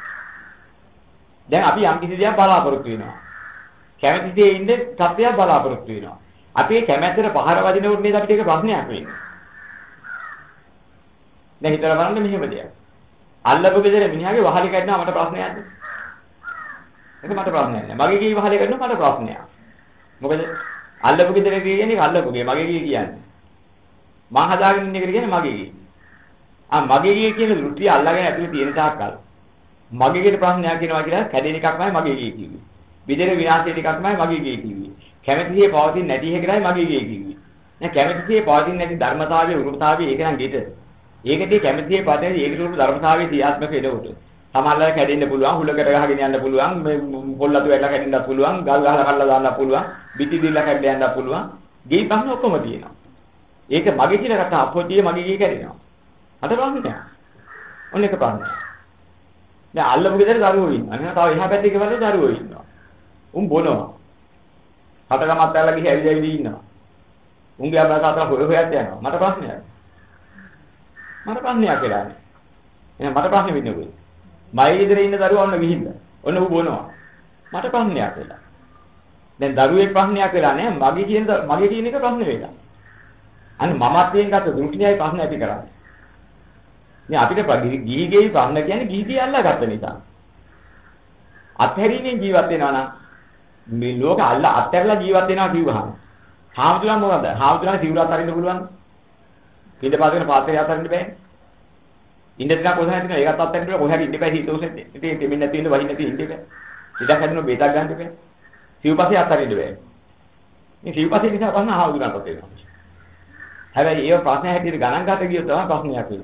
දැන් අපි යම් කිසි දෙයක් බලාපොරොත්තු වෙනවා. කැමති දේ ඉන්නේ සත්‍යය බලාපොරොත්තු වෙනවා. අපි කැමැත්තට පහර වදිනකොට නේද අපිට ඒක ප්‍රශ්නයක් වෙන්නේ. දැන් හිතලා බලන්න මෙහෙම දෙයක්. අල්ලපු ගෙදර මිනිහාගේ වහලි කැඩනවා මට ප්‍රශ්නයක්ද? ඒක මට ප්‍රශ්නයක් නෑ. මගේ ගේ වහලි කැඩනවා මට ප්‍රශ්නයක්. මොකද අල්ලපු ගෙදර කියන්නේ අල්ලපුගේ මගේ ගේ කියන්නේ. මං හදාගෙන ඉන්න එකට කියන්නේ මගේ ගේ. මගේ ගේ කියන දෘෂ්ටිය අල්ලගෙන ඇතුලේ තියෙන තාක්කල් මගේ ගේ ප්‍රශ්නයක් කියනවා කියලා කැඩෙන එකක්මයි මගේ ගේ කිව්වේ. විදේක විනාශය ටිකක්මයි මගේ ගේ කිව්වේ. කැමැතිසේ පවතින නැති එකයි මගේ ගේ කිව්වේ. දැන් කැමැතිසේ පවතින නැති ධර්මතාවයේ උරුමතාවයේ ඒක නම් ගෙට. ඒකදී කැමැතිසේ පදේ ඒකට උරු ධර්මතාවයේ ක්‍රියාත්මක වෙනකොට සමහරවල් කැඩෙන්න පුළුවන්, හුලකට ගහගෙන යන්න පුළුවන්, මේ පොල්ලතු වැටලා කැඩෙන්නත් පුළුවන්, ගල් ගහලා කල්ලා දාන්නත් පුළුවන්, බිටි දිල්ලා කැඩලා යන්නත් පුළුවන්. ගේ ප්‍රශ්න ඔක්කොම තියෙනවා. ඒක මගේ කියලා කතා අපොතියේ මගේ ගේ කැඩෙනවා. අත ප්‍රශ්නේ නෑ. ඔන්න එක ප්‍රශ්නයක්. දැන් අල්ලපු ගෙදර දරුවෝ ඉන්නවා. අනේ තව එහා පැත්තේ ගෙවල දරුවෝ ඉන්නවා. උන් බොනවා. හතරකමත් ඇල්ල ගිහින් ඇවිදවිලි ඉන්නවා. උන්ගේ අබ්බා තාත්තා හොයත් යනවා. මට ප්‍රශ්නයක්. මට ප්‍රශ්නයක් කියලා නේ. එහෙනම් මට ප්‍රශ්නේ වෙන්නේ කොහෙද? මයි ගෙදර ඉන්න දරුවා ඔන්න ගිහිල්ලා. ඔන්න ඌ බොනවා. මට ප්‍රශ්නයක් වෙලා. දැන් දරුවෙක් ප්‍රශ්නයක් වෙලා නෑ. මගේ කියන එක ප්‍රශ්නේ වෙලා. අන්න මමත්වයෙන් ගත දෘෂ්ටියයි ප්‍රශ්න ඇති කරන්නේ. මේ අපිට ගිහිගේ ප්‍රශ්න කියන්නේ ගිහිදී අල්ලාගත්ත නිසා. අත්හැරීමෙන් ජීවත් වෙනවා නම් මේ ලෝක අත්හැරලා ජීවත් වෙනවා කිව්වහම හාමුදුරන් මොනවද? හාමුදුරන් සිවුරත් අරින්න පුළුවන්. පිට පාදගෙන පාත්‍රය අතරින්න බෑනේ. ඉන්න දින කොහොමද හිටිනා ඒකත් අත්හැරන්න බෑ. කොහේ හරි ඉන්න බෑ හිතෝසෙත්. ඉතින් දෙමින් නැති ඉන්න වහින්න නැති ඉන්න බෑ. ඉඩක් හදන්න බේතක් ගන්න බෑ. සිව්පස්සේ අත්හැරින්න බෑ. මේ සිව්පස්සේ නිසා ප්‍රශ්න හාමුදුරන්ට තියෙනවා. හැබැයි ඒ ප්‍රශ්න හැටියට ගණන් ගන්න ගියොත් තමයි ප්‍රශ්නයක් වෙන්නේ.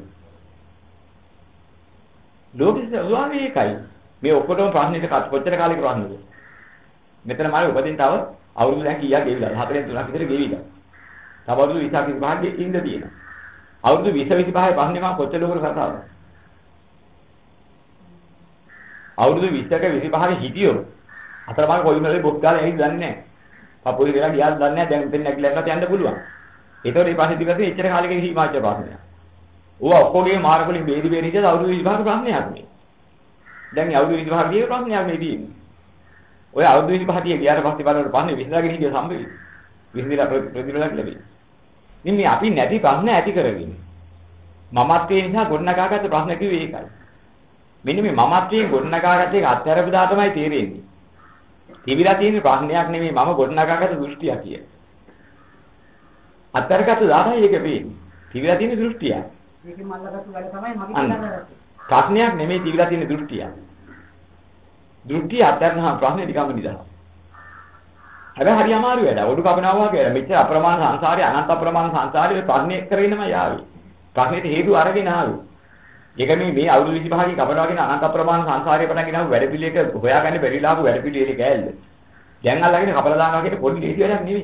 ලෝකෙට උදාහරණයක් ඒකයි. මේ ඔක්කොටම ප්‍රශ්නෙට කොච්චර කාලෙක ප්‍රශ්නද? මෙතන මාළේ උපදින් තව අවුරුදු දැන් කීයක් ගෙවිලා 4-3ක් විතර ගෙවිලා. තව අවුරුදු 20ක් විභාගයේ ඉඳ තියෙනවා. අවුරුදු 20 25 ප්‍රශ්නේ මම කොච්චර ලෝකෙට කතාවද? අවුරුදු 20ක 25 හිටියෝ අතරමාර කොයි මොලේ බොක් ගාලා ඇයි දන්නේ නැහැ. පපුවේ වෙලා ගියාද දන්නේ නැහැ. දැන් මෙතන නැගිලා යන්න පුළුවන්. ඒතකොට මේ පස්සේ දිගට එච්චර කාලෙක හිමාච්ච ප්‍රශ්නයක්. ඕවා ඔක්කොගේ මාර්ගවලින් බේරි ඉඳලා අවුරුදු 25ක ප්‍රශ්නයක් මේ. දැන් අවුරුදු 25 ගියේ ප්‍රශ්නයක් මේ තියෙන්නේ. ඔය අවුරුදු 25 ගියාට පස්සේ බලනකොට ප්‍රශ්නේ විසඳාගෙන හිටිය සම්බෙයි. විසඳිලා ප්‍රතිඵලයක් ලැබෙයි. ඉතින් මේ අපි නැති ප්‍රශ්න ඇති කරගෙන මමත්වයේ නිසා ගොඩනගාගත්ත ප්‍රශ්න කිව්වේ ඒකයි. මෙන්න මේ මමත්වයෙන් ගොඩනගාගත්ත එක අත්හැරපු දා තමයි තේරෙන්නේ. තිබිලා තියෙන ප්‍රශ්නයක් නෙමෙයි මම ගොඩනගාගත්ත දෘෂ්ටිය කිය. අත්හැරගත්ත දාටයි ඒක වෙන්නේ. තිබිලා තියෙන දෘෂ්ටිය. මේකෙන් මල්ලගත්තු වැඩ තමයි මගේ කියලා ප්‍රශ්නයක් නෙමෙයි තිබිලා තියෙන දෘෂ්ටිය. දෘෂ්ටිය අත්හැරනහම ප්‍රශ්නේ නිකම්ම නිදහස්. හැබැයි හරි අමාරු වැඩ. ඔඩු කපනවා වගේ වැඩ. මෙච්චර අප්‍රමාණ සංසාරේ අනන්ත අප්‍රමාණ සංසාරේ ප්‍රශ්නේ කරගෙනම යාවි. ප්‍රශ්නෙට හේතු අරගෙන ආවේ. ඒක මේ අවුරුදු 25 ක කපනවාගෙන අනන්ත අප්‍රමාණ සංසාරේ පටන් ගෙනාවු වැඩ පිළිවෙලක හොයාගන්න බැරිලා ආපු වැඩ පිළිවෙලේ කෑල්ල. දැන් අල්ලගෙන කපලා දානවා කියන පොඩි ලේසි වැඩක් නෙවෙයි.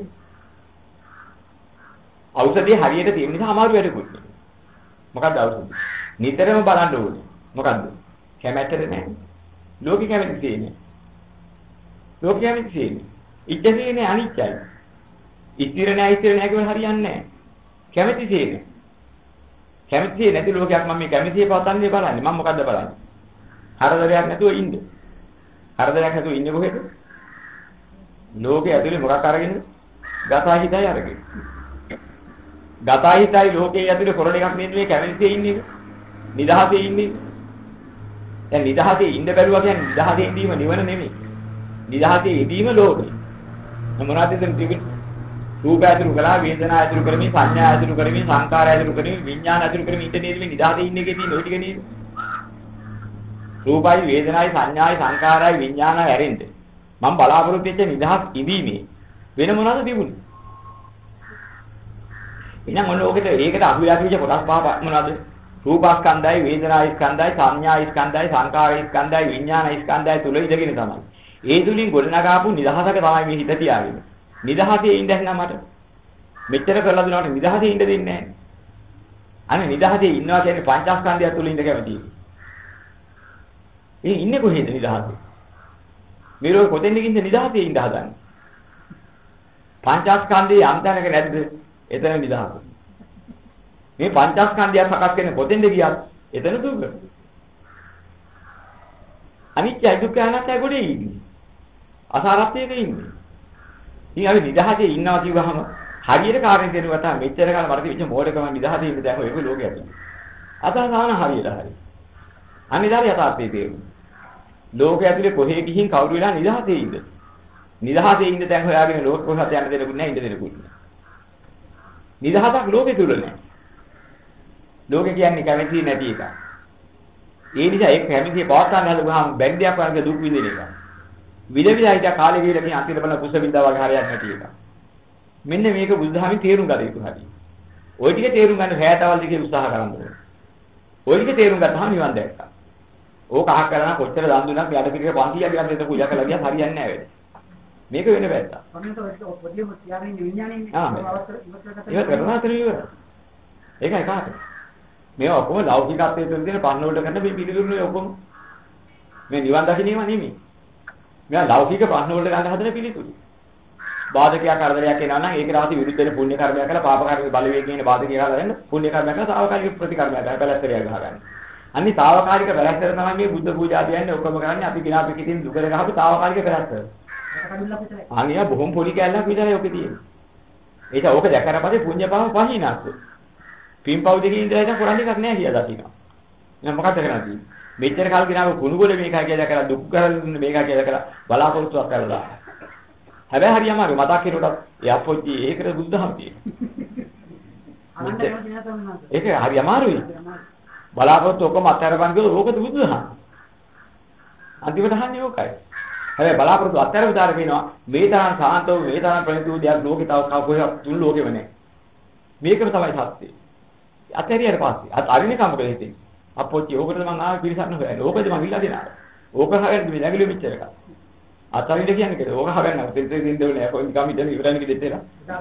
ඖෂධය හරියට තියෙන නිසා අමාරු වැඩකුත් නෙවෙයි. මොකක්ද ඖෂධය? නිතරම බලන්න ඕනේ. මොකද්ද? කැමැත්තද නැහැ. ලෝකේ කැමැති තියෙන්නේ. ලෝකේ කැමැති තියෙන්නේ. ඉච්ඡතියනේ අනිච්චයි. ඉතිර නැහැ කියලා හරියන්නේ නැහැ. කැමැති තියෙන්නේ. කැමැති නැති ලෝකයක් මම මේ කැමැතිය පවතන්නේ බලන්නේ. මම මොකද්ද බලන්නේ? හරදරයක් නැතුව ඉන්න. හරදරයක් නැතුව ඉන්නේ කොහෙද? ලෝකේ ඇතුලේ මොකක් අරගෙනද? ගතහිතයි අරගෙන. ගතහිතයි ලෝකේ ඇතුලේ කොරණ එකක් නෙමෙයි මේ කැමැතියේ ඉන්නේ. නිදහසේ ඉන්නේ. දැන් නිදහසේ ඉන්න බැරුවා කියන්නේ නිදහසේ ඉඳීම නිවන නෙමෙයි. නිදහසේ ඉඳීම ලෝකේ. මොනවද එතන තිබෙන්නේ? රූප ඇතුළු කළා, වේදනා ඇතුළු කරමින්, සංඥා ඇතුළු කරමින්, සංකාර ඇතුළු කරමින්, විඥාන ඇතුළු කරමින් ඉන්න නේද මේ නිදහසේ ඉන්න එකේ තියෙන ওই ටික නේද? රූපයි, වේදනයි, සංඥායි, සංකාරයි, විඥානයි ඇරෙන්න. මම බලාපොරොත්තු වෙච්ච නිදහස් ඉඳීමේ වෙන මොනවද තිබුණේ? එහෙනම් මොන ඔකට ඒකට අහුවෙලා තියෙච්ච කොටස් පහ මොනවද? රූපස්කන්ධයි, වේදනාස්කන්ධයි, සංඥාස්කන්ධයි, සංකාරස්කන්ධයි, විඥානස්කන්ධයි තුල ඉඳගෙන තමයි. ඒ තුලින් ගොඩනගාපු නිදහසක තමයි මේ හිත තියාගෙන. නිදහසේ ඉන්න නම් මට මෙච්චර කරලා දෙනවට නිදහසේ ඉන්න දෙන්නේ නැහැ. අනේ නිදහසේ ඉන්නවා කියන්නේ පංචස්කන්ධය තුල ඉන්න කැමතියි. ඒ ඉන්නේ කොහෙද නිදහසේ? මේ ලෝකෙ කොතෙන්ද ඉඳ නිදහසේ ඉන්න හදන්නේ? පංචස්කන්ධයේ යම්තැනක නැද්ද? එතන නිදහස. මේ පංචස්කන්ධය සකස් වෙන්නේ කොතෙන්ද ගියත් එතන දුක. අනිත්‍ය දුක්ඛ අනාත්මය ගොඩේ ඉන්නේ. අසාරත්වයක ඉන්නේ. ඉතින් අපි නිදහසේ ඉන්නවා කිව්වහම හරියට කාර්යයෙන් දෙනුවා තමයි මෙච්චර කාල මරති වෙච්ච මොඩකම නිදහසේ ඉන්න දැන් ඔය ලෝකෙ ඇති. අසහන හරියට හරි. අනිදාර යථාර්ථයේ තේරුම. ලෝකයේ ඇතුලේ කොහේ ගිහින් කවුරු වෙලා නිදහසේ ඉඳ. නිදහසේ ඉඳ දැන් හොයාගෙන ලෝක කොහොමද යන්න දෙන්නකුත් නැහැ ඉඳ දෙන්නකුත් නැහැ. නිදහසක් ලෝකේ තුල නැහැ. ලෝකේ කියන්නේ කැමැති නැති එක. ඒ නිසා ඒක කැමැතිේ පවත්වාගෙන හදුවාම බැග්ඩියක් වගේ දුක් විඳින එක. විදවිදා හිතා කාලේ ගිහලා මේ අන්තිමට බලන කුස විඳා වගේ හරියක් නැති එක. මෙන්න මේක බුදුදහමේ තේරුම් ගන්න යුතු හැටි. ওই ටික තේරුම් ගන්න හැටවල් දිගේ උත්සාහ කරන්න ඕනේ. ওই ටික තේරුම් ගත්තාම නිවන් දැක්කා. ඕක අහක් කරලා කොච්චර දන් දුන්නත් යාට පිටික 500ක් ගියත් ඒක පූජා කළා ගියත් හරියන්නේ නැහැ වෙන්නේ. මේක වෙන පැත්ත. ඒක කරනවා ඉවරයි. ඒකයි කාට. මේවා ඔක්කොම ලෞකිකත්වයේ තුල තියෙන පන්න වලට කරන මේ පිළිතුරුනේ ඔක්කොම. මේ නිවන් දකින්නේම නෙමෙයි. මේවා ලෞකික පන්න වලට ගන්න හදන පිළිතුරු. බාධකයක් කරදරයක් එනවා නම් ඒක රාශි විරුද්ධ වෙන පුණ්‍ය කර්මයක් කරලා පාප කර්ම බලවේගයෙන් එන බාධකයක් ගහලා දෙන්න පුණ්‍ය කර්මයක් කරලා සාවකාලික ප්‍රතිකර්මයක් ගහලා පැලැස්තරයක් ගහගන්න. අනිත් తాවකාලික පැලැස්තර තමයි මේ බුද්ධ පූජා කියන්නේ ඔක්කොම කරන්නේ අපි ගිනා පිටින් දුකර ගහපු తాවකාලික පැලැස්තර. අනියා බොහොම පොඩි කැලලක් විතරයි ඔකේ තියෙන්නේ. ඒක ඕක දැක්කට පස්සේ පුණ්‍ය පාප පහිනක්. පින්පව් දෙකේ ඉඳලා ඉතින් කරන්නේ එකක් නෑ කියලා දකිනවා. එහෙනම් මොකක්ද කරන්නේ? මෙච්චර කල් ගිනාම කුණුගොඩ මේකයි කියලා කරලා දුක් කරලා මේකයි කියලා කරලා බලාපොරොත්තුවක් කරලා. හැබැයි හරියම අර මතක් කෙරුවට යපොච්චි ඒකට බුද්ධහම තියෙන්නේ. ඒක හරි අමාරුයි. බලාපොරොත්තු ඔක්කොම අත්හැරපන් කියලා ඕකද බුද්ධහම. අන්තිමට අහන්නේ ඕකයි. හැබැයි බලාපොරොත්තු අත්හැර විතර කියනවා මේ තරම් සාන්තව මේ තරම් ප්‍රණීත දෙයක් ලෝකේ තව කොහෙවත් තුන් ලෝකෙම නැහැ. මේකම තමයි සත්‍යය. අත්හැරියට පස්සේ අරිනේ කමක හිතෙන්නේ. අපොච්චි ඕකටද මං ආවේ පිළිසන්න හොයන්නේ. ඕකද මං ඉල්ලා දෙනවා. ඕක හරියට මේ නැගිලි මෙච්චර එකක්. අතරින්ද කියන්නේ කියලා. ඕක හරන්න තෙල්තේ දින්දෝල නෑ. කොයි ගම ඉඳන් ඉවරන්නේ කිව්වෙත් එලා.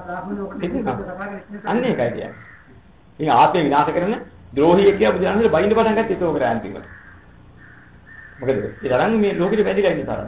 අන්න ඒකයි කියන්නේ. ඉතින් ආත්මය විනාශ කරන ද්‍රෝහියෙක් කියලා බුදුරජාණන් බයින්ද පටන් ගත්තේ ඒක ඕකට අන්තිමට. මොකද ඒ තරම් මේ ලෝකෙට වැදිලා ඉන්න තරම්.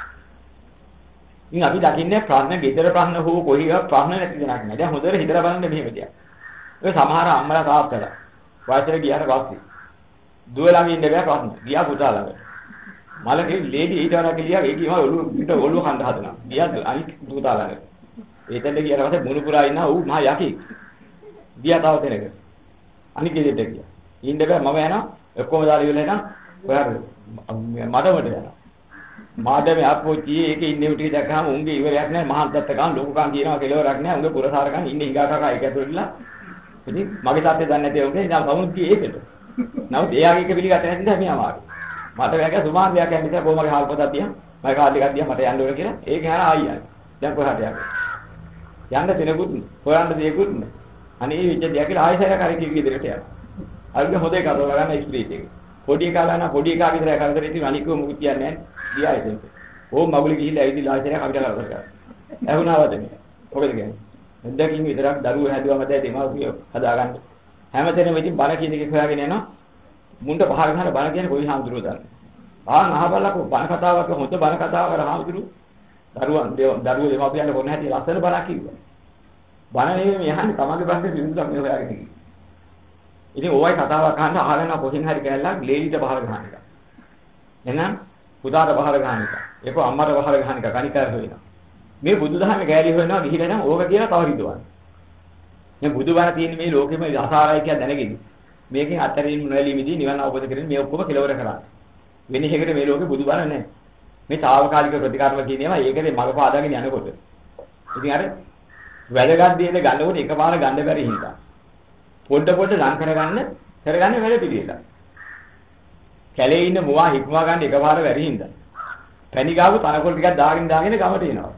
ඉතින් අපි දකින්නේ ප්‍රශ්න, ගෙදර ප්‍රශ්න හෝ කොහේවත් ප්‍රශ්න නැති දෙයක් නෑ. දැන් හොඳට හිතලා බලන්න මෙහෙම දෙයක්. ඔය සමහර අම්මලා තාත්තලා වයසට ගියාට පස්සේ දුව ළඟ ඉන්න බෑ ප්‍රශ්න. ගියා පුතා ළඟට. මලකේ ලේඩි ඊටවරක් ගියා ඒ කියම ඔළුව කන්ද හදනවා. ගියා අනිත් පුතා ළඟට. ඒතෙන්ද ගියාට පස්සේ මුණු පුරා ඉන්නා ඌ මහා යකි. ගියා තව තැනක. අනිත් ගෙදරට ගියා. ඉන්න බෑ මම යනවා. ඔක්කොම දාලා ඉවරලා එනවා. ඔයාට මඩමට යනවා. මාඩමේ අපෝචි ඒකේ ඉන්නේ ටික දැක්කම උන්ගේ ඉවරයක් නැහැ. මහත්ත්කම් ලොකුකම් කියනවා කෙලවරක් නැහැ. උන්ගේ පුරසාරකම් ඉන්නේ හිඟා කකා ඒක ඇතුළේලා. ඉතින් මගේ තාත්තේ දන්නේ නැති උන්ගේ ඉතින් සමුත් කියේ ඒකට. නමුත් එයාගේ එක පිළිගත්තේ නැති නිසා මේ අමාරු. මට වැග සුමාන් දෙයක් යන්න නිසා කොහොමද හාල්පතක් තියන් මම කාඩ් එකක් දිහා මට යන්න ඕන කියලා ඒක හර ආයියන් දැන් කොහාට යන්නේ යන්න දෙනකුත් හොයන්න දෙයක්කුත් නෑ අනේ මේ විදිහට දෙයක් කියලා ආයෙසරක් හරි කිව්ව විදිහට යනවා අල්ග හොදේ කතාව ගන්න එක්ස්පීරියන්ස් එක පොඩි එකා ගන්න පොඩි එකා විතරයි කරදර ඉතින් අනිකෝ මුකුත් කියන්නේ නෑ ගියා ඉතින් ඕම් මගුල ගිහිල්ලා ඇවිල්ලා ආයෙසරක් අපිට කරදර කරා ඇහුණාවද මේ මොකද කියන්නේ නැද්දකින් විතරක් දරුවෝ හැදුවම දැන් දෙමාපියෝ හදාගන්න හැමතැනම ඉතින් බණ කියන එක හොයාගෙන යනවා මුන්ට පහර ගන්න බණ කියන්නේ කොයි හාමුදුරුවෝ දන්නේ. අහබලකෝ බණ කතාවක් හොඳ බණ කතාවක් කර හාමුදුරුවෝ. දරුවෝ දෙමාපියන්ට කොහොම හැටි ලස්සන බණක් කිව්වා. බණ නෙමෙයි යහන්නේ තමන්ගේ ප්‍රශ්නේ විසඳුමක් මේ හොයාගෙන ඉන්නේ. ඉතින් ඕවයි කතාවක් අහන්න අහගෙන කොහෙන් හරි ගෑල්ලා ලේලිට පහර ගන්න එක. එහෙනම් පුතාට පහර ගන්න එක. ඒක අම්මට පහර ගන්න එක කණිකාර වෙනවා. මේ බුදුදහමේ ගෑලි හොයනවා ගිහිලා නම් ඕක කියලා තව හිතවන්න. මේ බුදුබණ තියෙන මේ ලෝකෙම අසාරයි කියලා දැනගෙන මේකෙන් අතරින් නොඇලීමේදී නිවන අවබෝධ කරගෙන මේ ඔක්කොම කෙලවර කරා. වෙන එකකට මේ ලෝකේ බුදුබණ නැහැ. මේ తాවකාලික ප්‍රතිකර්ම කියන ඒවා ඒකේ මග පාදාගෙන යනකොට. ඉතින් අර වැඩගත් දේද ගන්නකොට එකපාර ගන්න බැරි හින්දා. පොඩ ලං කරගන්න වැඩ පිළිවෙල. කැලේ ඉන්න මුවා හික්මවා ගන්න එකපාර බැරි හින්දා. පැණි ගාපු තනකොළ ටිකක් දාගෙන ගමට එනවා.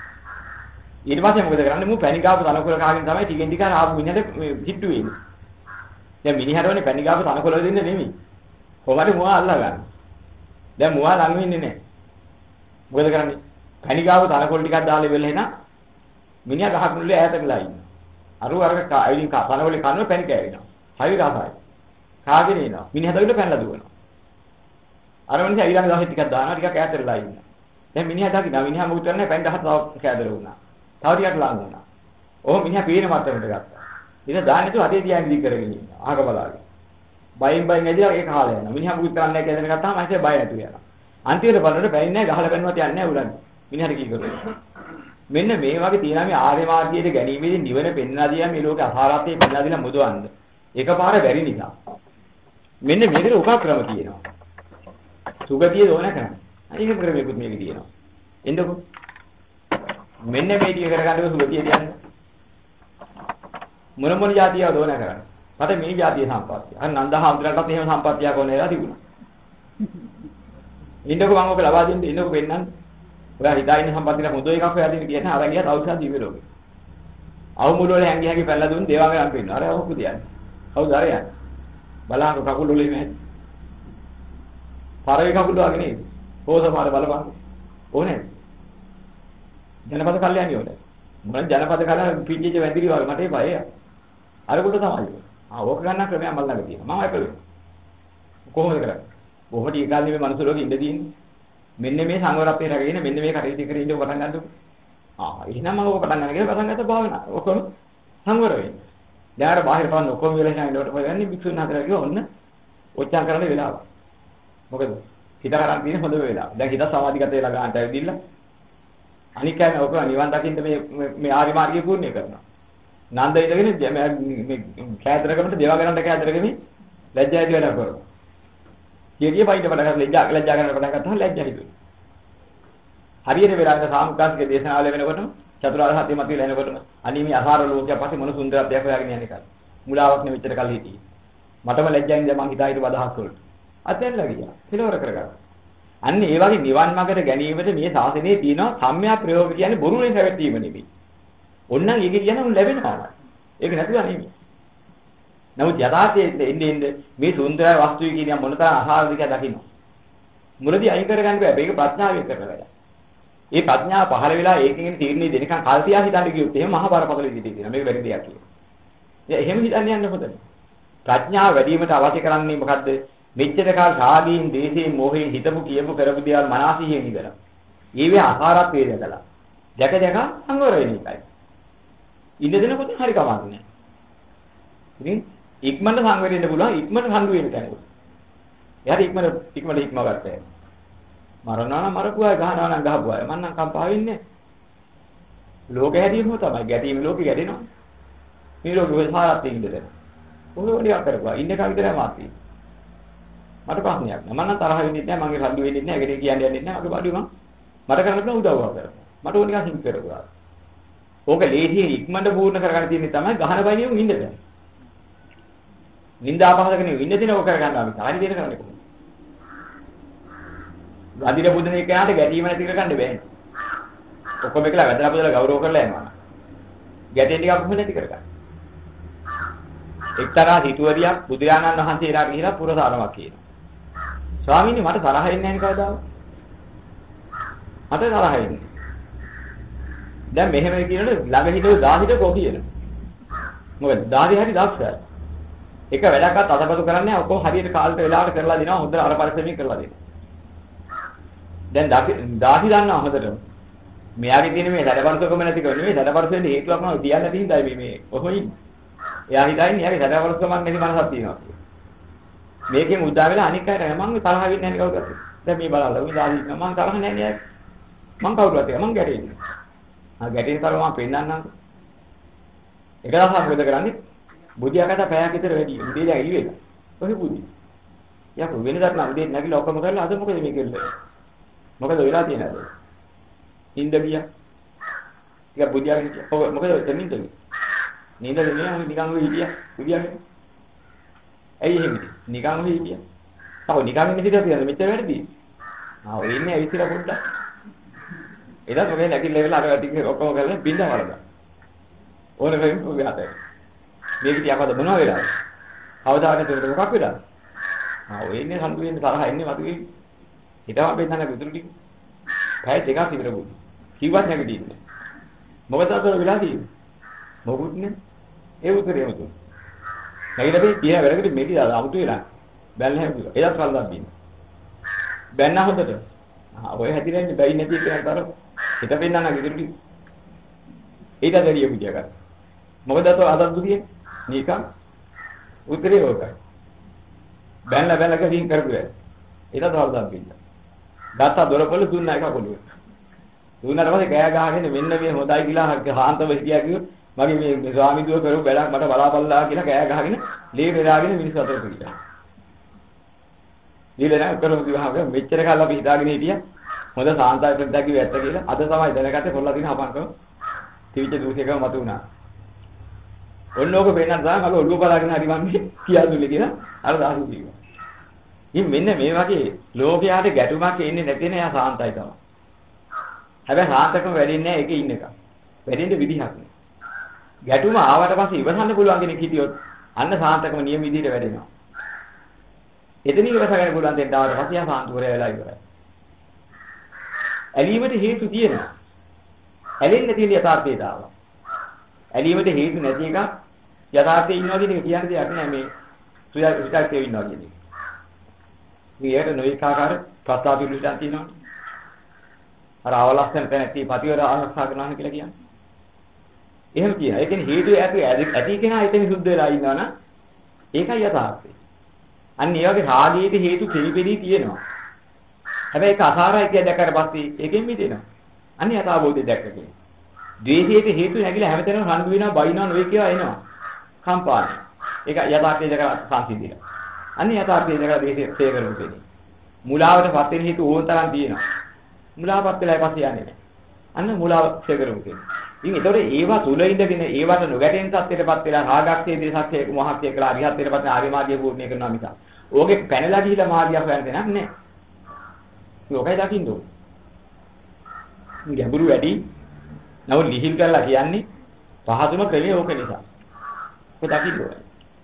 ඊට පස්සේ මොකද කරන්නේ? මු පැණි ගාපු තනකොළ කාගෙන තමයි ටිකෙන් ටික ආපු මිනිහට හිට්ටු වෙන්නේ. දැන් මිනිහරවනේ පැණි ගාපු තනකොළ දෙන්නේ නෙමෙයි. කොහමද මුවා අල්ලා ගන්න. දැන් මුවා ළඟ වෙන්නේ නැහැ. මොකද කරන්නේ? පැණි ගාපු තනකොළ ටිකක් දාලා ඉවරලා එන මිනිහා ගහක් මුල්ලේ ඈත ගලා ඉන්නවා. අරුවරක අයිලින් තනකොළේ කනවා පැණි කෑවෙනවා. හරි රසයි. කාගෙන එනවා. මිනිහා දවිල පැනලා දුවනවා. අර මිනිහා ඊළඟ දවසේ ටිකක් දානවා ටිකක් ඈත වෙලා ඉන්නවා. දැන් මිනිහා දකින්න මිනිහා මොකද කරන්නේ? පැණි ගහ තව කෑදර වුණා. තව ටිකක් ලඟ වුණා. ඔහොම මිනිහා පීන මට්ටමට ගත්තා. ඉතින් දාන්නේ තු අතේ තියාගෙන ඉඳි කරගෙන ඉන්නවා. අහක බලාගෙන. බයෙන් ඇදිලා ඒක කාලය යනවා. මිනිහා මුකුත් කරන්නේ නැහැ කියලා දැනගත්තාම ඇයිසේ බය නැතු වෙනවා. අන්තිමට බලනකොට බැරි නැහැ ගහලා බැලුවත් යන්නේ නැහැ උලන්නේ. මිනිහට කී කරුවා. මෙන්න මේ වගේ තියෙනවා මේ ආර්ය මාර්ගයේ ගැනීමේදී නිවන පෙන්වා දියා මේ ලෝකේ අසාරත්වයේ පෙන්වා දීලා මුදවන්න. එකපාර බැරි නිසා. මෙන්න මේකට උපක්‍රම තියෙනවා. සුගතිය දෝන කරන්නේ. අනික ක්‍රමයකට මේක තියෙනවා. එන්නකො. මෙන්න මේ ටික කරගන්නකො සුගතිය කියන්නේ. මොන જાතියව දෝන කරන්නේ. මට මේ જાතිය සම්පත්තිය. අර නන්දහාමුදුරන්ටත් එහෙම සම්පත්තියක් ඕනේ වෙලා තිබුණා. ඉන්නකො මම ඔක ලබා දෙන්න ඉන්නකො වෙන්නන්න. ඔයා හිතා ඉන්න සම්පත්තියට හොඳ එකක් හොයා දෙන්න කියන අර ගියා තවුසා දිව්‍ය ලෝකෙ. අවුමුල වල හැංගි පැල්ලා දුන්න දේවාංග නම් පෙන්නනවා. අර අවු පුදියන්නේ. කවුද අර යන්නේ? බලහන් කකුල් වල ඉන්නේ. පාරේ කකුල් වගේ නේද? හොස පාර බලපන්. ඕනේ. ජනපද කල්යන්නේ ඕනේ. මොන ජනපද කල්යන පිටිජේ වැඳිලි වගේ මට ඒ බයය. අර කොට තමයි. ඕක ගන්න ක්‍රමයක් මල් ළඟ තියෙනවා. මම ඒකලු. කොහොමද කරන්නේ? කොහොමද ඊගාලේ මේ මනුස්ස ලෝකෙ ඉඳ දින්නේ? මෙන්න මේ සංවරපේ රැගෙන මෙන්න මේ කටයුතු කරගෙන ඉඳ පටන් ගන්නකො. එහෙනම් මම ඔක පටන් ගන්න කියලා පටන් ගත්ත භාවනා. ඔකම සංවර වෙන්න. දැන් අර බාහිර පන්න ඔක්කොම වෙලා යනකොට හොයන්නේ භික්ෂුන් හතර කිව්ව ඔන්න ඔච්චර කරන්න වෙලාව. මොකද හිත කරන් තියෙන හොඳ වෙලාව. දැන් හිත සමාධිගත වෙලා ගන්නට ඇවිදින්න. අනික කියන්නේ ඔක නිවන් දකින්න මේ ආර්ය මාර්ගය පූර්ණේ කරනවා. නන්ද ඉඳගෙන මේ කෑදරකමට දේවා ගන්නට කෑදරකෙමි ලැජ්ජා ඇති වැඩ කරනවා. කීකිය පයින්ට පටන් ගන්න ලැජ්ජා ගන්න පටන් ගත්තාම ලැජ්ජා හිතුවේ. හරියට වෙලාවට සාමුකාසික දේශනාවල වෙනකොටම චතුරාර්ය සත්‍ය මත විලා එනකොටම අනී මේ අසාර ලෝකයක් පස්සේ මොන සුන්දරත්වයක් හොයාගෙන යන්නේ කාද. මුලාවක් නෙවෙච්චර කල් හිටියේ. මටම ලැජ්ජාවෙන් දැන් මං හිතා හිටු බදහස් වලට. අතෙන්ලා ගියා. කෙලවර කරගන්න. අන්න ඒ වගේ නිවන් මාර්ගයට ගැනීමට මේ ශාසනයේ තියෙන සම්‍යක් ප්‍රයෝග කියන්නේ බොරුනේ පැවැත්වීම නෙවෙයි. ඕන්නම් ඒක කියන උන් ලැබෙනවා. ඒක නැතුව නෙවෙයි. නමුත් යථාර්ථයේ එන්නේ මේ සුන්දර වස්තුවේ කියන මොනතරම් අහාර දික දකින්න. මුලදී අයින් කරගන්න බෑ. මේක ප්‍රඥාවෙන් කරන වැඩක්. ඒ ප්‍රඥාව පහළ වෙලා ඒකෙන් තීරණේ දෙනකන් කල් තියා හිතන්න කිව්වොත් එහෙම මහා බරපතල විදිහට කියනවා. මේක වැඩි දෙයක් කියලා. එහෙම හිතන්න යන්න හොඳ නැහැ. ප්‍රඥාව වැඩි වීමට අවශ්‍ය කරන්නේ මොකද්ද? මෙච්චර කාල රාගයෙන්, දේශයෙන්, මොහයෙන් හිතපු කියපු කරපු දේවල් මනසින් ඉඳලා. ඊවේ ආකාරات වේදකලා. දැක දැක සංවර වෙන එකයි. ඉන්න දෙනකොට හරි කමක් නැහැ. ඉතින් ඉක්මනට සංවර වෙන්න පුළුවන් ඉක්මනට හඳු වෙන්න කෙනෙකුට. එයාට ඉක්මනට හික්ම ගන්නෑ. මරනවා නම් මරපුවායි ගහනවා නම් ගහපුවායි. මම නම් කම්පා වෙන්නේ. ලෝකෙ හැදීම තමයි. ගැටීම ලෝකෙ ගැටෙනවා. මේ ලෝකෙ වෙහාරත් ඉඳලා. ඔය වලියක් කරපුවා. ඉන්න එක විතරයි මාත් තියෙන්නේ. මට ප්‍රශ්නයක් නෑ. මම නම් තරහ වෙන්නේ නැහැ. මගේ රණ්ඩු වෙන්නේ නැහැ. ඒකට කියන්නේ යන්නේ නැහැ. මගේ බඩු මට කරන්න පුළුවන් උදව්වක් කරනවා. මට ඕන නිකන් හිත කරපුවා. ඕක ලේසියෙන් ඉක්මනට පූර්ණ කරගන්න තියෙන්නේ තමයි ගහන බයිනියු ඉන්න බෑ. නින්දා පහදගෙන ඉන්න දින ඕක කරගන්නවා මිස හරි දෙයක් කරන්නේ කොහොමද? අදින බුදුන එක්කනට ගැටීම නැති කරගන්න බෑනේ. ඔක්කොම එකලා වැදලා පුදලා ගෞරව කරලා යනවා. ගැටෙන ටික කොහොමද නැති කරගන්නේ? එක්තරා හිතුවරියක් බුදුරජාණන් වහන්සේලාට ගිහිලා පුරසාරමක් කියනවා. ස්වාමීනි මට තරහ එන්නේ නැහැ නේ කවදාවත්. මට තරහ එන්නේ. දැන් මෙහෙම කියනකොට ළඟ හිටව 10ට කො කියනවා. මොකද 10 හරි 10යි. එක වැඩක්වත් අතපතු කරන්නේ නැහැ. ඔක්කොම හරියට කාලට වෙලාවට කරලා දෙනවා. හොඳට අර පරිස්සමෙන් කරලා දෙනවා. දැන් 10 දන්නවා හොඳට. මෙයාගේ තියෙන මේ සැඩපරසකම නැති කම නෙමෙයි සැඩපරසෙන් හේතුවක් නෝ තියන්න නැති හින්දායි මේ කොහොම ඉන්නේ. එයා හිතන්නේ එයාගේ සැඩපරසකමක් නැති මනසක් තියෙනවා කියලා. මේකෙන් උදා වෙලා අනික් අයට මම තරහ වෙන්නේ නැහැ කවුරුත්. දැන් මේ බලන්න උන් 10 ඉන්නවා මම තරහ නැහැ නෑ. මම කවුරුත් එක මම ගැටෙන්නේ. ගැටෙන තරම මම පෙන්නන්නම්. එක දවසක් මොකද කරන්නේ? බුදියාකට පැයක් විතර වැඩි. උදේ දැන් එළියෙලා. කොහේ බුදි? යකෝ වෙනදාට නම් උදේ නැගිලා ඔක්කොම කරලා අද මොකද මේ කෙල්ල? මොකද වෙලා තියෙනවද? නින්ද ගියා. ටික බුදියාගෙන හිටියා. ඔව් මොකද දෙමින්ද? නින්ද නෙමෙයි නිකන් ඔය හිටියා. බුදියාගෙන. ඇයි එහෙම ඉන්නේ? නිකන් ඔය හිටියා. තව නිකන් ඉන්න හිටියා කියන්නේ මෙච්චර වැඩිද? ඔය ඉන්නේ ඇවිත්ලා පොඩ්ඩක්. එදා මොකද නැගිටලා වෙලා අර ටික ඔක්කොම කරලා බින්දා වලදා. ඕන වෙන්නේ ඔය අතේ. මේක තියාපද මොනවා වෙලාද? අවදානට උඩ මොකක් වෙලාද? ඔය ඉන්නේ සම්පූර්ණ වෙන්නේ තරහ එන්නේ මතුවේ. හිතව අපි හිතන්නේ විදුරු ටික. පැය දෙකක් ඉවර වුණා. කිව්වත් නැගිටින්නේ. මොකද අතර වෙලා තියෙන්නේ? මොකුත් නේ. ඒ උතරේම තුන. නැගිටලා අපි තියා වැඩකට මෙටි දාලා අමුතු වෙලා. බැලලා හැදුවා. එදත් වලදා බින්න. බැන්න හොඳට. ඔය හැදිරෙන්නේ බැයි නැති එකකට අර හිත පෙන්නන්න විදුරු ටික. ඊට දෙරිය පුජා කරා. මොකද අතෝ අදත් දුතියේ? නිකන් උතරේ ඕකයි. බැලලා කලින් කරපුවා. එදත් වලදා බින්න. ගත්තා දොරපොළ දුන්නා එක පොළොවේ. දුන්නාට පස්සේ කෑ ගහගෙන මෙන්න මේ හොඳයි කියලා හාන්තව හිටියා කිව්වොත් මගේ මේ ස්වාමීදුව කරු බැලක් මට බලාපල්ලා කියලා කෑ ගහගෙන ලේ පෙරාගෙන මිනිස්සු අතර පිටියා. දීලා නැහැ කරමු කිව්වම මෙච්චර කාලෙ අපි හිතාගෙන හිටියා හොඳ සාන්තයි ප්‍රතිදැකිව ඇත්ත කියලා. අද තමයි දැනගත්තේ කොල්ලා දින හපන්කම තිවිච්ච දූෂකම මතු වුණා. ඔන්නෝක වෙනනම් තමයි මම ඔළුව බලාගෙන හරි වන්නේ කියාදුලේ කියලා අර දාසු කිව්වා. ඉතින් මෙන්න මේ වගේ ලෝකයාට ගැටුමක් එන්නේ නැති නේ යා සාන්තයි තමයි. හැබැයි සාන්තකම වැඩින්නේ නැහැ ඒකේ ඉන්න එක. වැඩිෙන්න විදිහක් නෑ. ගැටුම ආවට පස්සේ ඉවසන්න පුළුවන් කෙනෙක් හිටියොත් අන්න සාන්තකම නියම විදිහට වැඩෙනවා. එතනින් ඉවස ගන්න පුළුවන් දෙන්න ආවට පස්සේ යා සාන්තුරය වෙලා ඉවරයි. ඇලීමට හේතු තියෙනවා. ඇලෙන්නේ නැති යථාර්ථයට ආවා. ඇලීමට හේතු නැති එක යථාර්ථයේ ඉන්නවා කියන එක කියන්න දෙයක් නෑ මේ සුජාතයේ ඉන්නවා කියන එක. මේකට නොඒකාකාර ප්‍රස්තාව පිළිසන් තියෙනවා. අර අවලස්සන තැනදී පතිවර ආරක්ෂා කරනවා කියලා කියන්නේ. එහෙම කියනවා. ඒ කියන්නේ හේතු ඇති කෙනා එතන සුද්ධ වෙලා ඉන්නවනම් ඒකයි යථාර්ථය. අන්න ඒ වගේ රාගයේ හේතු පිළිපෙදී තියෙනවා. හැබැයි ඒක අසාරයි කියලා දැක්කට පස්සේ ඒකෙන් මිදෙනවා. අන්න යථාබෝධය දැක්කේ. ද්වේෂයේ හේතු නැගිලා හැමතැනම රණ්ඩු වෙනවා, බයිනවා, නොවේ කියලා එනවා. කම්පාන. ඒක යථාර්ථය දැකලා සංසිඳිලා. අන්න යථාර්ථය දැකලා ද්වේෂය ඡේ කරගන්නේ. මුලාවටපත් වෙන හේතු ඕන තරම් තියෙනවා. මුලාවපත් වෙලා පස්සේ යන්නේ නැහැ. අන්න මුලාව ඡේ කරගන්නේ. ඉතින් ඒතකොට ඒවා තුල ඉඳගෙන ඒවට නොගැටෙන සත්‍යයටපත් වෙලා රාගක්ෂේ දේශක්ෂේ මොහක්ෂේ කියලා අරිහත්ත්වයටපත් වෙන ආර්ය මාර්ගය පූර්ණේ කරනවා මිස. ඕකේ පැනලා ගිහිලා මාර්ගයක් හොයන්න දෙයක් නැහැ. ඒකයි දකින්න ඕනේ. ගැඹුරු වැඩි නව ලිහිල් කරලා කියන්නේ පහසුම ක්‍රමය ඕක නිසා. ඒක දකින්න ඕනේ.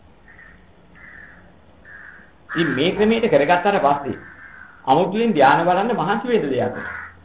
ඉතින් මේ ක්‍රමයට කරගත්තාට පස්සේ අමුතුවෙන් ධානය බලන්න මහන්සි වේද දෙයක්.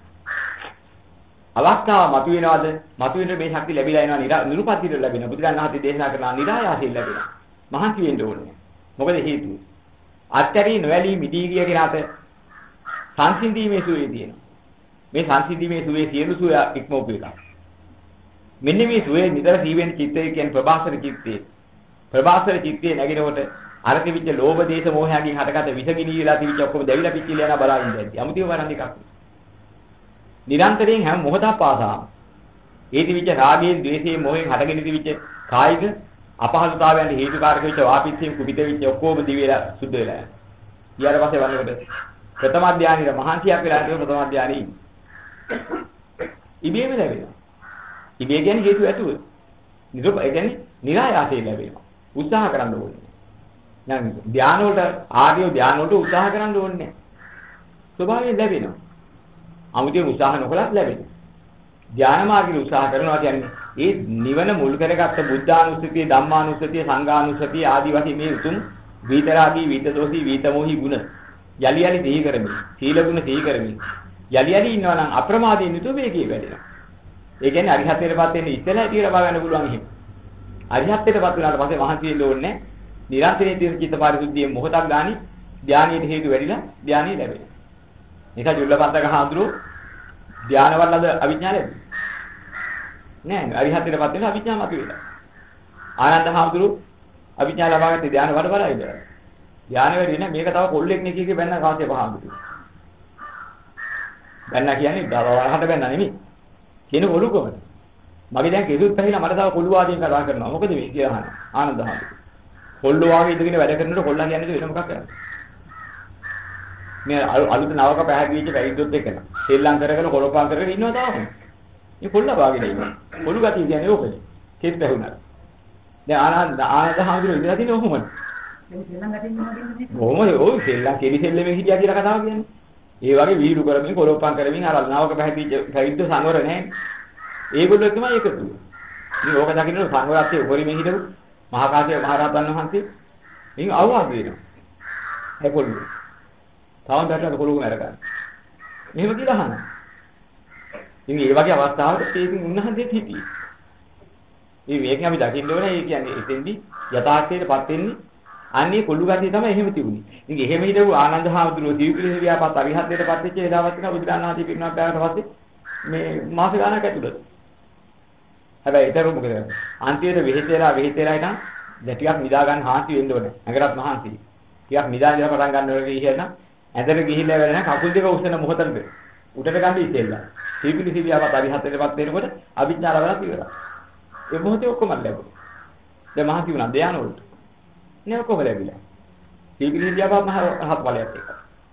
අවස්ථාව මතුවෙනවද? මතුවෙන මේ ශක්තිය ලැබිලා එනවා නිරුපතිර ලැබෙනවා. බුදුරජාණන් වහන්සේ දේශනා කරන නිරායාසයෙන් ලැබෙනවා. මහන්සි වෙන්න ඕනේ. මොකද හේතුව? අත්‍යරි නොවැළී මිදී ගිය කෙනාට සංසිඳීමේ සුවේ තියෙනවා. මේ සංසිඳීමේ සුවේ සියලු සුව ඉක්මවපු එක. මෙන්න මේ සුවේ නිතර සීවෙන් චිත්තය කියන්නේ ප්‍රභාසර චිත්තේ. ප්‍රභාසර චිත්තේ නැගිනකොට අර තිබිච්ච ලෝභ දේශ මොහයන්ගෙන් හටගත්ත විසගිනී වෙලා තිබිච්ච ඔක්කොම දැවිලා පිච්චිලා යන බලා ඉඳී. අමුතිව වරන් එකක්. නිරන්තරයෙන් හැම මොහොතක් පාසාම ඒ තිබිච්ච රාගයෙන්, ද්වේෂයෙන්, මොහෙන් හටගෙන තිබිච්ච කායික අපහසුතාවයන් හේතුකාරක වෙච්ච වාපිච්චයෙන් කුපිත වෙච්ච ඔක්කොම දිවිලා සුද්ධ වෙලා යනවා. ඊට පස්සේ වන්නකොට ප්‍රථම ධානයේ මහන්සියක් වෙලා තියෙන ප්‍රථම ධානයේ ඉබේම ලැබෙනවා. ඉබේ කියන්නේ හේතු ඇතුව. ඒ කියන්නේ නිරායාසයෙන් ලැබෙනවා. උත්සාහ කරන්න ඕනේ. දැන් ධාන වලට ආර්ය ධාන වලට උත්සාහ කරන්න ඕනේ නැහැ. ස්වභාවයෙන් ලැබෙනවා. අමුතියෙන් උත්සාහ නොකලත් ලැබෙනවා. ධාන මාර්ගයේ උත්සාහ කරනවා කියන්නේ ඒ නිවන මුල් කරගත්ත බුද්ධානුස්සතිය, ධම්මානුස්සතිය, සංඝානුස්සතිය ආදී වශයෙන් මේ උතුම් විතරාගී, විතදෝසී, විතමෝහි ගුණ යලි යලි සිහි කරමින්, සීල ගුණ සිහි කරමින් යලි යලි ඉන්නවා නම් අප්‍රමාදයෙන් යුතුව වේගී වැඩෙනවා. ඒ කියන්නේ අරිහත්ත්වයටපත් වෙන්න ඉස්සෙල්ලා ඒක ලබා ගන්න පුළුවන් එහෙම. අරිහත්ත්වයටපත් වුණාට පස්සේ මහන්සි වෙන්න ඕනේ නැහැ. නිරන්තරයෙන් තියෙන චිත්ත පරිසුද්ධියේ මොහොතක් ගානේ ධානයේ හේතු වැඩිලා ධානය ලැබෙනවා. ඒක ජුල්ලපන්තක හාමුදුරුවෝ ධානවලද අවිඥා ලැබෙන්නේ. නෑ අරිහත්ත්වයටපත් වෙන අවිඥා මතුවෙලා. ආනන්ද හාමුදුරුවෝ අවිඥා ලබාගත්තේ ධාන වල බලයි ඉඳලා. ධාන වැඩි නෑ මේක තව කොල්ලෙක් නේ කීකේ බැන්න කාසිය පහාමුදුරුවෝ. බැන්න කියන්නේ දවල්හට බැන්න නෙමෙයි. කියන කොළු කොහොමද? මගේ දැන් කෙසුත් පැහිලා මට තව කොළු වාදයෙන් කතා කරනවා. මොකද මේ කියලා අහන ආනන්ද හාමුදුරුවෝ. කොල්ල වාගේ ඉඳගෙන වැඩ කරනකොට කොල්ලා කියන්නේ වෙන මොකක් කරන්නේ? මේ අලුත් නවක පැහැදිලිච්ච පැවිද්දොත් එක්කන. ශ්‍රී ලංකාවේ කොළපාන් කරගෙන ඉන්නවා තාම. මේ කොල්ලා වාගේ නෙවෙයි. කොළු ගතිය කියන්නේ ඕකනේ. කෙස් පැහුණා. දැන් ආනන්ද හාමුදුරුවෝ ඉඳලා තියෙන්නේ ඔහොමද? මේ ශ්‍රී ලංකාවේ ඉන්නවා කියන්නේ කොහොමද? ඔය ශ්‍රී ලංකාවේ කෙලිසෙල්ලෙම හිටියා කියලා කතාව කියන්නේ. ඒ වගේ වීරු කරමින් කොළපාන් කරමින් අර නවක පැහැදිලිච්ච පැවිද්ද සංවර නැහැ. ඒගොල්ලෝ තමයි එකතු වෙන්නේ. ඉතින් ඕක දකින්නකොට සංවරාත්තේ උපරිමේ හිටපු මහා කාශ්‍යප මහ රහතන් වහන්සේ ඉතින් අවවාද වෙනවා. ඒ කොළු. තාම දැක්කට කොළුම අරගන්න. එහෙම කියලා අහනවා. ඉතින් මේ වගේ අවස්ථාවක තේකින් උන්වහන්සේත් හිටියේ. ඉතින් මේකෙන් අපි දකින්න ඕනේ ඒ කියන්නේ එතෙන්දි යථාර්ථයටපත් වෙන්නේ අන්නේ කොළු ගැටිය තමයි එහෙම තිබුණේ. ඉතින් එහෙම හිටපු ආනන්ද හාමුදුරුවෝ දීපිලිස ව්‍යාපත් අරිහත්ත්වයටපත් වෙච්ච ඒ දවස් තුන බුදුරණන් වහන්සේ පිරිනමන පෑවට පස්සේ මේ මාස ගානක් ඇතුළත. හැබැයි ඒතර මොකද කරන්නේ? අන්තිමට වෙහෙතේලා ඉතින් දැන් ටිකක් නිදා ගන්න හාන්සි වෙන්න ඕනේ. නැගරත් මහන්සි. ටිකක් නිදා ඉඳලා පටන් ගන්න ඕනේ කියලා ඇඳට ගිහිල්ලා වෙන කකුල් දෙක උස්සන මොහොතකට උඩට ගන්න ඉතිෙල්ලා. දීපිලිස ව්‍යාපත් අරිහත්ත්වයටපත් වෙනකොට අභිඥා ලබලා ඉවරයි. ඒ මොහොතේ ඔක්කොම ලැබුණා. දැන් මහන්සි වුණා ධානය වලට. නේ ඔක්කොම ලැබිලා. දීපිලිස ව්‍යාපත් මහ රහත් බලයත් එක්ක.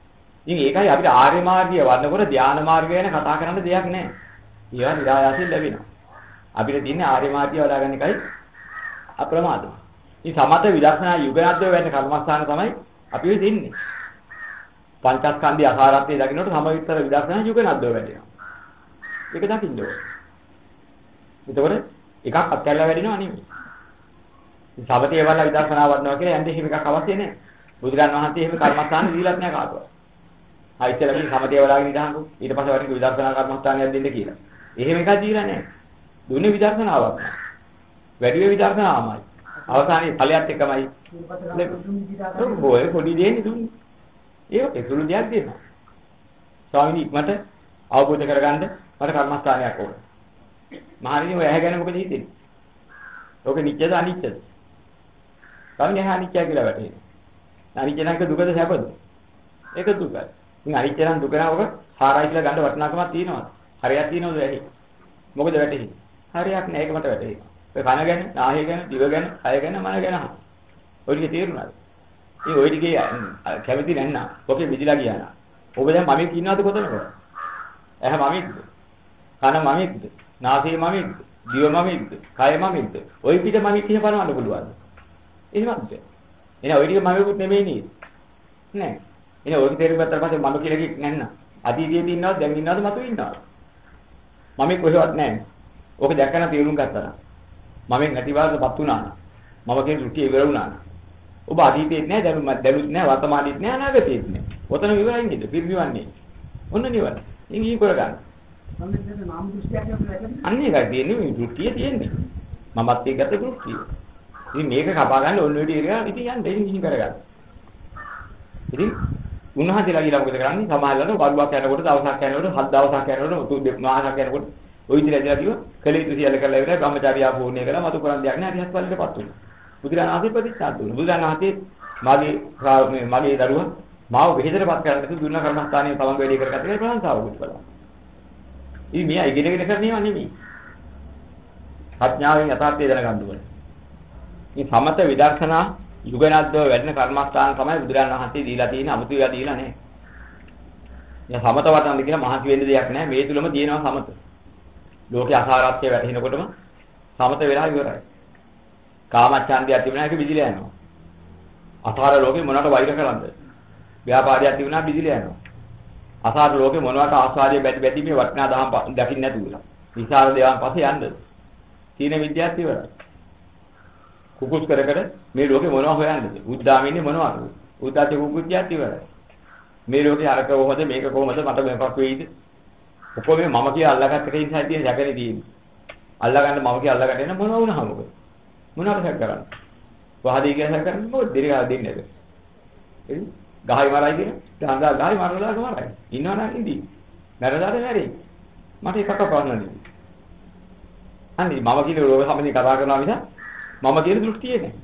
ඉතින් ඒකයි අපිට ආර්ය මාර්ගය වඩනකොට ධානා මාර්ගය ගැන කතා කරන්න දෙයක් නැහැ. ඒවා නිරායාසයෙන් ලැබෙනවා. අපිට තියෙන්නේ ආර්ය මාර්ගය වඩා ගන්න එකයි අප්‍රමාදම. ඉතින් සමත විදර්ශනා යුගනද්දෝ වෙන්න කර්මස්ථාන තමයි අපි වෙ දෙන්නේ. පංචස්කන්ධය අසාරත්වයේ දකින්නට සමවිතර විදර්ශනා යුගනද්දෝ වැඩෙනවා. ඒක දකින්න ඕනේ. එතකොට එකක් අත්හැරලා වැඩිනව නෙමෙයි. සමතේ වල විදර්ශනා වඩනවා කියලා යන්නේ එහෙම එකක් අවශ්‍ය නැහැ. බුදුරන් වහන්සේ එහෙම කර්මස්ථාන දීලත් නැහැ කාටවත්. ආයිතලකින් සමතේ වලාගෙන ඉඳහංගු ඊට පස්සේ වටින විදර්ශනා කර්මස්ථානයක් දෙන්න කියලා. එහෙම එකක් දීලා නැහැ. දුන්නේ විදර්ශනාවක්. වැඩි වේ විදර්ශනාවමයි. අවසානයේ ඵලයත් එකමයි. ඔය පොඩි දෙන්නේ දුන්නේ. ඒක සුළු දෙයක් දෙනවා. ස්වාමීනි මට අවබෝධ කරගන්න මට කර්මස්ථානයක් ඕන. මහණෙනි ඔය ඇහැ ගැන මොකද හිතෙන්නේ? ඕක නිත්‍යද අනිත්‍යද? ස්වාමීනි ඇහැ අනිත්‍ය කියලා වැටහෙනවා. අනිත්‍ය නම් දුකද සැපද? ඒක දුකයි. ඉතින් අනිත්‍ය නම් දුක නම් ඔක සාරයි කියලා ගන්න වටිනාකමක් තියෙනවා. හරියක් තියෙනවද ඇහි? මොකද වැටහෙන්නේ? හරියක් නෑ ඒක මට වැටහෙනවා. ඔය කන ගැන, නාහය ගැන, දිව ගැන, කය ගැන, මන ගැන අහන. ඔය ටික තේරුණාද? ඒ ඔය ටිකේ කැමති නැන්නා. ඔකේ විදිලා ගියානා. ඔබ දැන් මමෙක් ඉන්නවද කොතනද? ඇහැ මමෙක්ද? කන මමෙක්ද? නාසය මමෙක්ද? දිව මමෙක්ද? කය මමෙක්ද? ඔය පිට මමෙක් කියන පනවන්න පුළුවන්ද? එහෙමද? එහෙනම් ඔය ටික මමෙකුත් නෙමෙයි නේද? නෑ. එහෙනම් ඔය තේරුම් ගත්තට පස්සේ මම කියලා කික් නැන්නා. අතීතයේදී ඉන්නවද? දැන් ඉන්නවද? මතු ඉන්නවද? මමෙක් කොහෙවත් නැහැ. ඕක දැක්කම තේරුම් ගත්තා. මමෙක් නැතිවරපත් වුණා. මම කියන රුචිය ඉවර වුණා. ඔබ අතීතයේත් නැහැ, දැනුත් නැහැ, වර්තමානයේත් නැහැ, අනාගතයේත් නැහැ. ඔතන ඉවරයි නේද? පිරිනිවන්නේ. ඔන්න නිවන. ඉංගී කරගන්න. සම්මතයේ නාම දෘෂ්ටියක් නැතිද? අන්නේ එකයි තියෙන්නේ මේ දෘෂ්ටිය තියෙන්නේ. මමත් එක්කත් දෘෂ්ටිය. ඉතින් මේක කපා ගන්න ඕන විදිහට ඉරලා ඉතින් යන්න ඉතින් කරගන්න. ඉතින් උන්වහන්සේලා කියලා මොකද කරන්නේ? සමාහලන වරුවක් යනකොට දවසක් යනකොට හත් දවසක් යනකොට තුන් මාසක් යනකොට ওই විදිහට ඇදලා කිව්ව කලේ තුසියල කරලා ඉවරයි බ්‍රහ්මචාරියා පූර්ණේ කරලා මතු කරන් දෙයක් නෑ හරියට පල්ලෙටපත් වුණා. බුදුරණාහි ප්‍රතිස්ථාප දුන්නා. බුදුරණාහි මගේ දරුවා මාව වෙහෙදටපත් කරන්න තු දුන්න කර්මස්ථානයේ තමන් වැඩි කරගත්තේ ප්‍රශංසාවකුත් කළා. ඉතින් මෙයා ඉගෙනගෙන කරන්නේව නෙමෙයි. ප්‍රඥාවෙන් යථාර්ථය දැනගන්න ඕනේ. මේ සමත විදර්ශනා යුගනද්දව වැඩෙන කර්මස්ථාන තමයි බුදුරණන් වහන්සේ දීලා තියෙන අමුතු ඒවා දීලා නැහැ. මේ සමත වටන්න කියලා මහසි වෙන්න දෙයක් නැහැ. මේ තුලම තියෙනවා සමත. ලෝකේ අසාරත්වය වැටෙනකොටම සමත වෙලා ඉවරයි. කාමච්ඡන්දය තිබුණා ඒක විදිලා යනවා. අසාර ලෝකේ මොනවට වෛර කරන්නද? ව්‍යාපාරයක් තිබුණා විදිලා යනවා. අසාර ලෝකේ මොනවට ආස්වාදයේ බැටි මේ වටිනා දහම් දකින්න නැතුව. විසාර දේවන් පස්සේ යන්නද? තීන විද්‍යාවත් ඉවරයි. කුකුස් කර කර මේ ලෝකේ මොනව හොයන්නද? උද්දාමින්නේ මොනවද? උද්දාතේ කුකුච්චයත් ඉවරයි. මේ ලෝකේ අරක කොහොමද මේක කොහොමද මට මොකක් වෙයිද? ඔක්කොම මම කියලා අල්ලගත්ත එකේ ඉන්සයිඩ් තියෙන සැකනේ තියෙන්නේ. අල්ලගන්න මම කියලා අල්ලගන්න එන මොනව වුණා මොකද? මොනවට සැක කරන්නේ? වහදී කියලා සැක කරන්නේ මොකද? දෙරිගා දෙන්නේ නැද? එයි ගහයි මරයි කියන. දාංගා ගහයි මරලා මරයි. ඉන්නවනම් ඉඳී. මරදාට මැරෙයි. මට එකක් අපවන්නනේ. අනේ මම කියලා රෝග සම්බන්ධව කතා කරනවා මිස මම කියන දෘෂ්ටියේ නැහැ.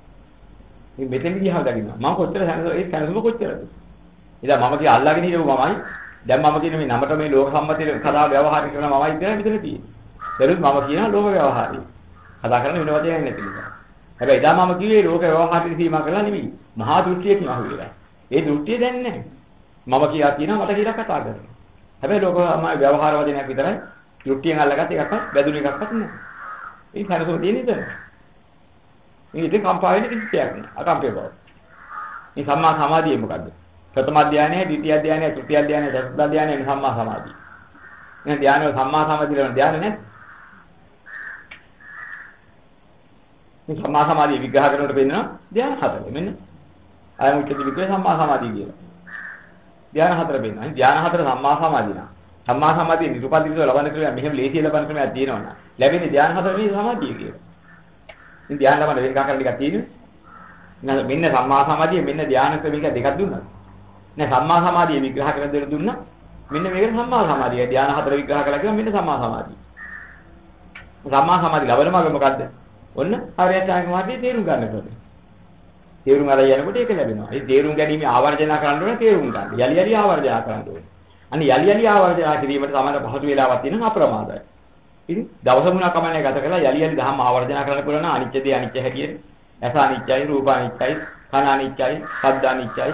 මේ මෙතෙන් ගියහම දකින්නවා. මම කොච්චර ඒ කැලසම කොච්චරද? ඉතින් මම කිය අල්ලගෙන හිටව මමයි. දැන් මම කියන මේ නමට මේ ලෝක සම්මතියේ කතා ව්‍යවහාර කරන මමයි කියලා මෙතන තියෙන්නේ. දරුත් මම කියනවා ලෝක ව්‍යවහාරය. කතා කරන වෙන වචනයක් නැති නිසා. හැබැයි එදා මම කිව්වේ ලෝක ව්‍යවහාරය සීමා කරලා නෙමෙයි. මහා දෘෂ්ටියකින් අහුවෙලා. ඒ දෘෂ්ටිය දැන් නැහැ. මම කියා කියනවා මට කියලා කතා කරනවා. හැබැයි ලෝක ව්‍යවහාර වචනයක් විතරයි. දෘෂ්ටියෙන් අල්ලගත්ත එකක්වත් බැදුණු එකක්වත් නැහැ. ඒ කනසෝ දෙන්නේ ඉතින්. මේ ඉතින් කම්පා වෙන කිසි දෙයක් නෑ. අකම්පේ බව. මේ සම්මා සමාධිය මොකද්ද? ප්‍රථම ධානය, ද්විතිය ධානය, තෘතිය ධානය, චතුර්ථ ධානය සම්මා සමාධිය. මේ ධානය සම්මා සමාධිය වල ධානය නේද? මේ සම්මා සමාධිය විග්‍රහ කරනකොට පෙන්නනවා ධානය හතර. මෙන්න ආයමුක්ති විග්‍රහ සම්මා සමාධිය කියලා. ධානය හතර පෙන්නනවා. ධානය හතර සම්මා සමාධිය නා. සම්මා සමාධිය නිරුපදිතව ලබන ක්‍රමයක් මෙහෙම ලේසිය ලබන ක්‍රමයක් තියෙනවා නා. ලැබෙන්නේ ධානය හතර මේ සමාධිය කියලා. ඉතින් ධානය ලබන වෙනකම් කරන ටිකක් තියෙනවා. මෙන්න සම්මා සමාධිය මෙන්න ධානය ක්‍රමික දෙකක් දුන්නා. නෑ සම්මා සමාධිය විග්‍රහ කරන දේ දුන්නා. මෙන්න මේකට සම්මා සමාධිය ධානය හතර විග්‍රහ කළා කියලා මෙන්න සම්මා සමාධිය. සම්මා සමාධිය ලබන මග මොකද්ද? ඔන්න ආර්යචාරික මාර්ගයේ තේරුම් ගන්න ඕනේ. තේරුම් අරගෙන යනකොට ඒක ලැබෙනවා. ඒ තේරුම් ගැනීම ආවර්ජන කරන්න ඕනේ තේරුම් ගන්න. යලි යලි ආවර්ජන කරන්න ඕනේ. අනේ යලි යලි ආවර්ජන කිරීමට සමාන පහසු වේලාවක් තියෙනවා අප්‍රමාදයි. ඉතින් දවස මුණක් කමන්නේ ගත කරලා යලි යලි දහම ආවර්ජන කරන්න පුළුවන් නම් අනිත්‍ය දේ අනිත්‍ය හැටියට, ඇස අනිත්‍යයි, රූප අනිත්‍යයි, කන අනිත්‍යයි, ශබ්ද අනිත්‍යයි,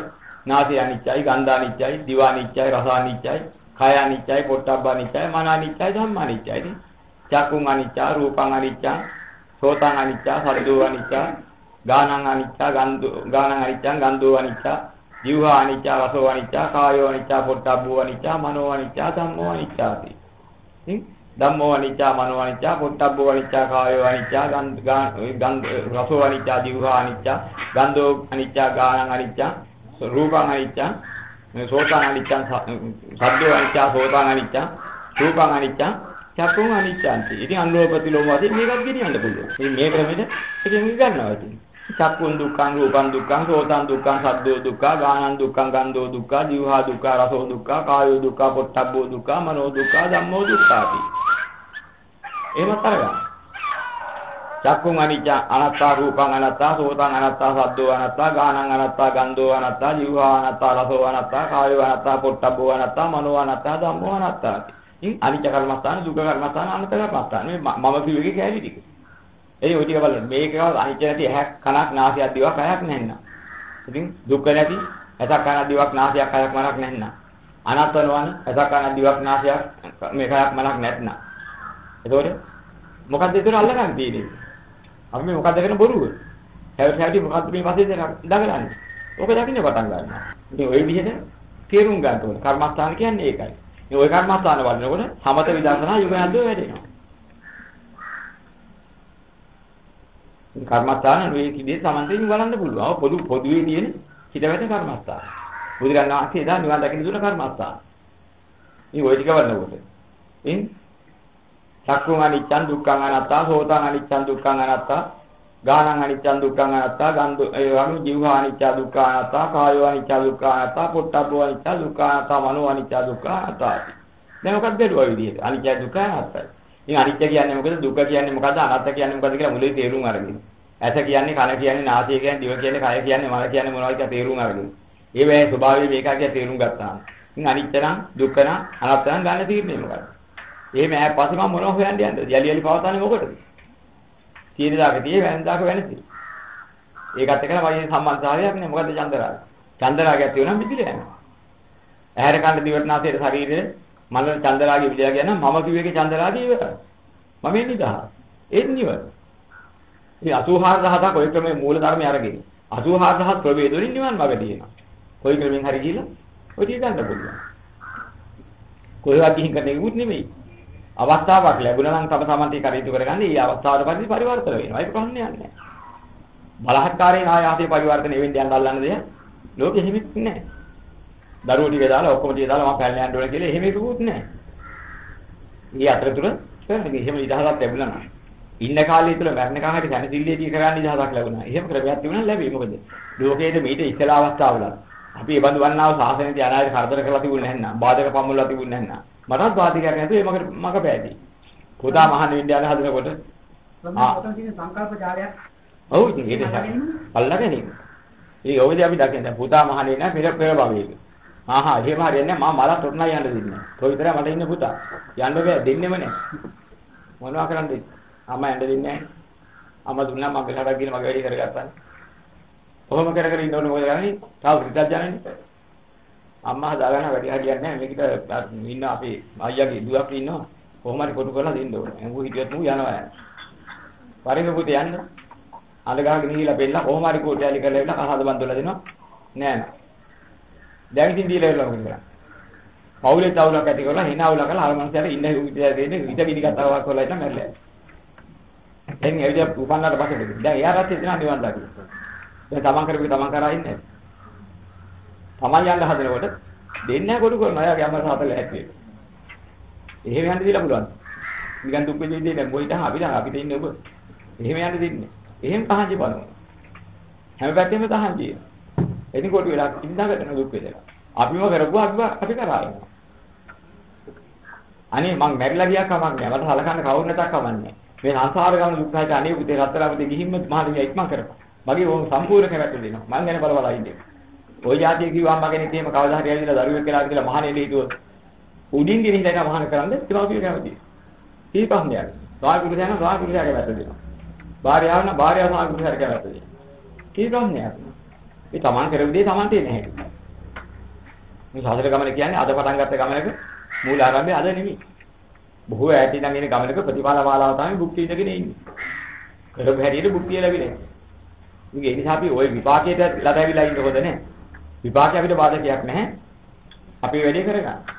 නාසය අනිච්චයි, ගන්ධ අනිච්චයි, දිව අනිච්චයි, රස අනිච්චයි, කය අනිච්චයි, පොට්ටබ්බ අනිච්චයි, මන අනිච්චයි, ධම්ම අනිච්චයි. චක්කුං අනිච්චා, රූපං අනිච්චා, සෝතං අනිච්චා, සද්දෝ අනිච්චා, ගානං අනිච්චා, ගානං අනිච්චා, ගන්ධෝ අනිච්චා, જીවහා අනිච්චා, රසෝ අනිච්චා, කායෝ අනිච්චා, පොට්ටබ්බෝ අනිච්චා, මනෝ අනිච්චා, ධම්මෝ අනිච්චාති. ධම්මෝ අනිච්චා, මනෝ අනිච්චා, පොට්ටබ්බෝ අනිච්චා, කායෝ අනිච්චා, රසෝ අනිච්චා, જીවහා අනිච්චා, ගන්ධෝ අනිච්චා, ගානං අනිච්චා, රූපං අනිච්චා, සෝතං අනිච්චා, සද්දෝ අනිච්චා, සෝතං අනිච්චා, රූපං අනිච්චා, චක්කුං අනිච්චාන්ති. ඉතින් අනුලෝපතිලෝම වශයෙන් මේකත් ගෙනියන්න පුළුවන්. ඉතින් මේ ක්‍රමෙට එකෙන් ගන්නවා ඉතින්. චක්කුං දුක්ඛං, රූපං දුක්ඛං, සෝතං දුක්ඛං, සද්දෝ දුක්ඛං, ගානං දුක්ඛං, ගන්ධෝ දුක්ඛං, જીවහා දුක්ඛං, රසෝ දුක්ඛං, කායෝ දුක්ඛං, පොට්ටබ්බෝ දුක්ඛං, මනෝ දුක්ඛං, ධම්මෝ දුක්ඛාති. එහෙම තරගන්න. චක්කුං අනිච්චා, අනාත්තා, රූපං අනාත්තා, සෝතං අනාත්තා, සද්දෝ අනාත්තා, ගානං අනාත්තා, ගන්ධෝ අනාත්තා, જીවහා අනාත්තා, රසෝ අනාත්තා, කායෝ අනාත්තා, පොට්ටබ්බෝ අනාත්තා, මනෝ අනාත්තා, ධම්මෝ අනාත්තාති. අනිච්ච කර්මස්ථාන, දුක්ඛ කර්මස්ථාන, අනාත්ත කර්මස්ථාන. මේ මම කිව්වේ කැලී ටික. ඒ ඔය ටික බලන්න. මේකව අනිච්ච නැති ඇහක්, කනක්, නාසයක්, දිවක්, කයක් නැන්න. ඉතින් දුක්ඛ නැති ඇසක්, කනක්, දිවක්, නාසයක්, කයක්, මනක් නැන්න. අනාත්ත නොවන ඇසක්, කනක්, දිවක්, නාසයක්, මේ කයක්, මනක් නැත්නම්. එතකොට මොකද්ද ඒතර අල්ලගන්න තියෙන්නේ? අපි මේ මොකද්ද කරන බොරුව? හැවටි මොකද්ද මේ පස්සේ දඟලන්නේ? ඕක දකින්න පටන් ගන්නවා. ඉතින් ওই විදිහට තේරුම් ගන්න ඕනේ. කර්මස්ථාන කියන්නේ ඒකයි. මේ ওই කර්මස්ථාන වලනකොට සමත විදර්ශනා යුගයන්දෝ වැඩෙනවා. කර්මස්ථාන මේ කිදී සමන්තයෙන් බලන්න පුළුවන්. පොදුවේ තියෙන හිතවැට කර්මස්ථාන. බුදුරජාණන් වහන්සේ එදා නිවන් දකින්න දුන්න කර්මස්ථාන. මේ ওই ටික වලනකොට. ඉතින් චක්කුං අනිච්චං දුක්ඛං අනාත්තා, සෝතං අනිච්චං දුක්ඛං අනාත්තා, ගානං අනිච්චං දුක්ඛං අනාත්තා, ගන්ධ ඒවම જીවහා අනිච්ච දුක්ඛ අනාත්තා, කායෝ අනිච්ච දුක්ඛ අනාත්තා, පොට්ටබ්බෝ අනිච්ච දුක්ඛ අනාත්තා, මනෝ අනිච්ච දුක්ඛ අනාත්තා. දැන් මොකක්ද බැලුවා විදිහට? අනිච්ච දුක්ඛ අනාත්තා. ඉතින් අනිච්ච කියන්නේ මොකද? දුක්ඛ කියන්නේ මොකද? අනාත්ත කියන්නේ මොකද කියලා මුලින් තේරුම් අරගෙන. ඇස කියන්නේ, කන කියන්නේ, නාසය කියන්නේ, දිව කියන්නේ, කය කියන්නේ, මන කියන්නේ මොනවද කියලා තේරුම් අරගෙන. ඒ වේ ස්වභාවය මේකා කියලා තේරුම් ගත්තාම. ඉතින් අනිච්ච නම්, දුක්ඛ නම්, අනාත්ත නම් ගන්න තීරණය මොකද? එහෙම ඈ පස්සේ මම මොනව හොයන්න යන්නද? යලි පවතානේ මොකටද? තියෙන දාක තියෙ වෙනදාක වෙනසි. ඒකත් එක්කම වගේ සම්බන්ධතාවයක් නේ. මොකද්ද චන්දරාගය? චන්දරාගයක් තියෙනවා මිදිලා යනවා. ඇහැර කන්න දිවට නාසයට ශරීරයේ මනල චන්දරාගය විදියා කියන මම කිව්ව එකේ චන්දරාගය ඉවරයි. මම එන්නේ 1000. ඒත් නිවන. ඉතින් 84000ක් ඔය ක්‍රමයේ මූල ධර්මය අරගෙන 84000 ප්‍රවේද වලින් නිවන් මාර්ග තියෙනවා. කොයි ක්‍රමෙන් හරි කියලා ඔය ටික ගන්න පුළුවන්. කොහෙවත් ගිහින් කරන්න ඉවුත් නෙමෙයි. අවස්ථාවක් ලැබුණා නම් තම සමන්ති කටයුතු කරගන්න. ඒ අවස්ථාවට පරිදි පරිවර්තන වෙනවා. ඒක ප්‍රශ්නයක් නෑ. බලහත්කාරයෙන් ආයාසයේ පරිවර්තන වෙන්න යන්න අල්ලන්න දෙයක් ලෝකෙ හිමිත් නෑ. දරුවෝ ටික දාලා ඔක්කොම ටික දාලා මම පැල්ල යන්න ඕන කියලා එහෙම එකකුත් නෑ. මේ අතරතුර කරන්නේ එහෙම ඉදහසක් ලැබුණා නම් ඉන්න කාලය තුල මරණ කාහට දැනසිල්ලේදී කරන්න ඉදහසක් ලැබුණා. එහෙම ක්‍රමයක් තිබුණා ලැබෙයි. මොකද ලෝකයේ මේට ඉස්සලා අවස්ථාවල අපි ඒ බඳු වන්නාව සාසනෙදී අනාගත කරදර කරලා තිබුණේ නැත්නම් බාධක පමුල්ලා තිබුණේ නැත්නම් මටත් වාදිකයක් නැතුව ඒ මග පෑදී. පුතා මහාන විද්‍යාලය හදනකොට ඔතන තියෙන සංකල්ප ජාලයක්. ඔව් ඉතින් ඒක අල්ලගෙන ඉන්න. ඒ ඔයදී අපි දකින්න පුතා මහානේ නෑ පෙර භවයක. ආහා එහෙම හරියන්නේ නෑ මම මලත් උටනයි යන්න දෙන්නේ. කොයි විතරයි මට ඉන්න පුතා. යන්න බෑ දෙන්නෙම නෑ. මොනවා කරන්නද? අම්මා යන්න දෙන්නේ නෑ. අම්මා දුන්නා මම ගලකට ගිහින් මගේ වැඩි කරගත්තා. කොහොම කර කර ඉන්නවනේ මොකද කරන්නේ? තාම පිටත් යන්නේ. අම්මා හදාගන්න වැඩි හරියන්නේ නැහැ. මේකට ඉන්න අපේ අයියාගේ දුවක් ඉන්නවා. කොහොම හරි කොටු කරලා දෙන්න ඕනේ. එංගු හිටියත් මු යනවා. පරිම පුතේ යන්න. අඳ ගහගෙන ගිහිලා බෙල්ල කොහොම හරි කොටයලි කරලා ඉන්න කහද බන්දලා දෙනවා. නෑ නෑ. දැන් ඉතින් දීලා ඉවරලා මොකද කරන්නේ? පවුලේ තවුලක් ඇති කරලා හිනාවුලා කරලා අර මනුස්සයාට ඉන්න විදිය දෙන්නේ විත ගිනි කතාවක් කරලා ඉන්න මැරලා. එන්නේ ඒ විදිය උපන්නාට පස්සේ දැන් එයාට හිතෙනවා නිවන් දකින්න. දැන් තමන් කරපු තමන් කරා ඉන්නේ. තමන් යන්න හදනකොට දෙන්නේ කොටු කරනවා. එයාගේ අම්මා සාතල ඇත්තේ. එහෙම යන්න දීලා පුළුවන්. නිකන් දුක් වෙන්නේ නැහැ. මොයිට අපිට ඉන්නේ ඔබ. එහෙම යන්න දෙන්නේ. එහෙම තහංචි බලනවා. හැම පැත්තෙම තහංචි. එනි කොට වෙලා ඉඳාගන්න දුක් වේදලා. අපිම කරපුවා අපි කරා ඉන්නවා. අනේ මං මැරිලා ගියා කමක් නෑ. මට හලකන්න කවුරු නැතක් කමන්නේ. මේ සංසාර ගමන දුක් නැති අනේ පුතේ රත්තරාපතේ ගිහින්ම මහණිය ඉක්මන් කරපන්. මගේ ඕම සම්පූර්ණ කැමැත්ත දෙනවා. මං ගැන බලවලා ඉන්නේ. ඔය જાතිය කිව්වා අම්මා කෙනෙක් එහෙම කවදා හරි ඇවිල්ලා දරුවෙක් කියලා කියලා මහණෙනි හිතුවොත් උඩින් ගෙනින් දැක මහාන කරන්නේ ත්‍රිමාපිය කැමතියි. ඊ පහන්නේ. සාහිකුරුසයන් සාහිකුරුසයාගේ වැට දෙනවා. භාර්යාව නම් භාර්යාව සාහිකුරුසයාගේ වැට දෙනවා. ඊ පහන්නේ. ඒ තමන් කරපු දේ තමන් තේන්නේ නැහැ. මේ සාසන ගමන කියන්නේ අද පටන් ගත්ත ගමනක මූල ආරම්භය අද නෙමෙයි. බොහෝ ඈත ඉඳන් එන ගමනක ප්‍රතිඵල මාලාව තමයි භුක්ති විඳගෙන ඉන්නේ. කරපු හැටියට භුක්තිය ලැබිලා. ඉතින් ඒ නිසා අපි ওই විපාකයට ලැබවිලා ඉන්න හොඳ නැහැ. විපාකය අපිට බාධකයක් නැහැ. අපි වැඩේ කරගන්න.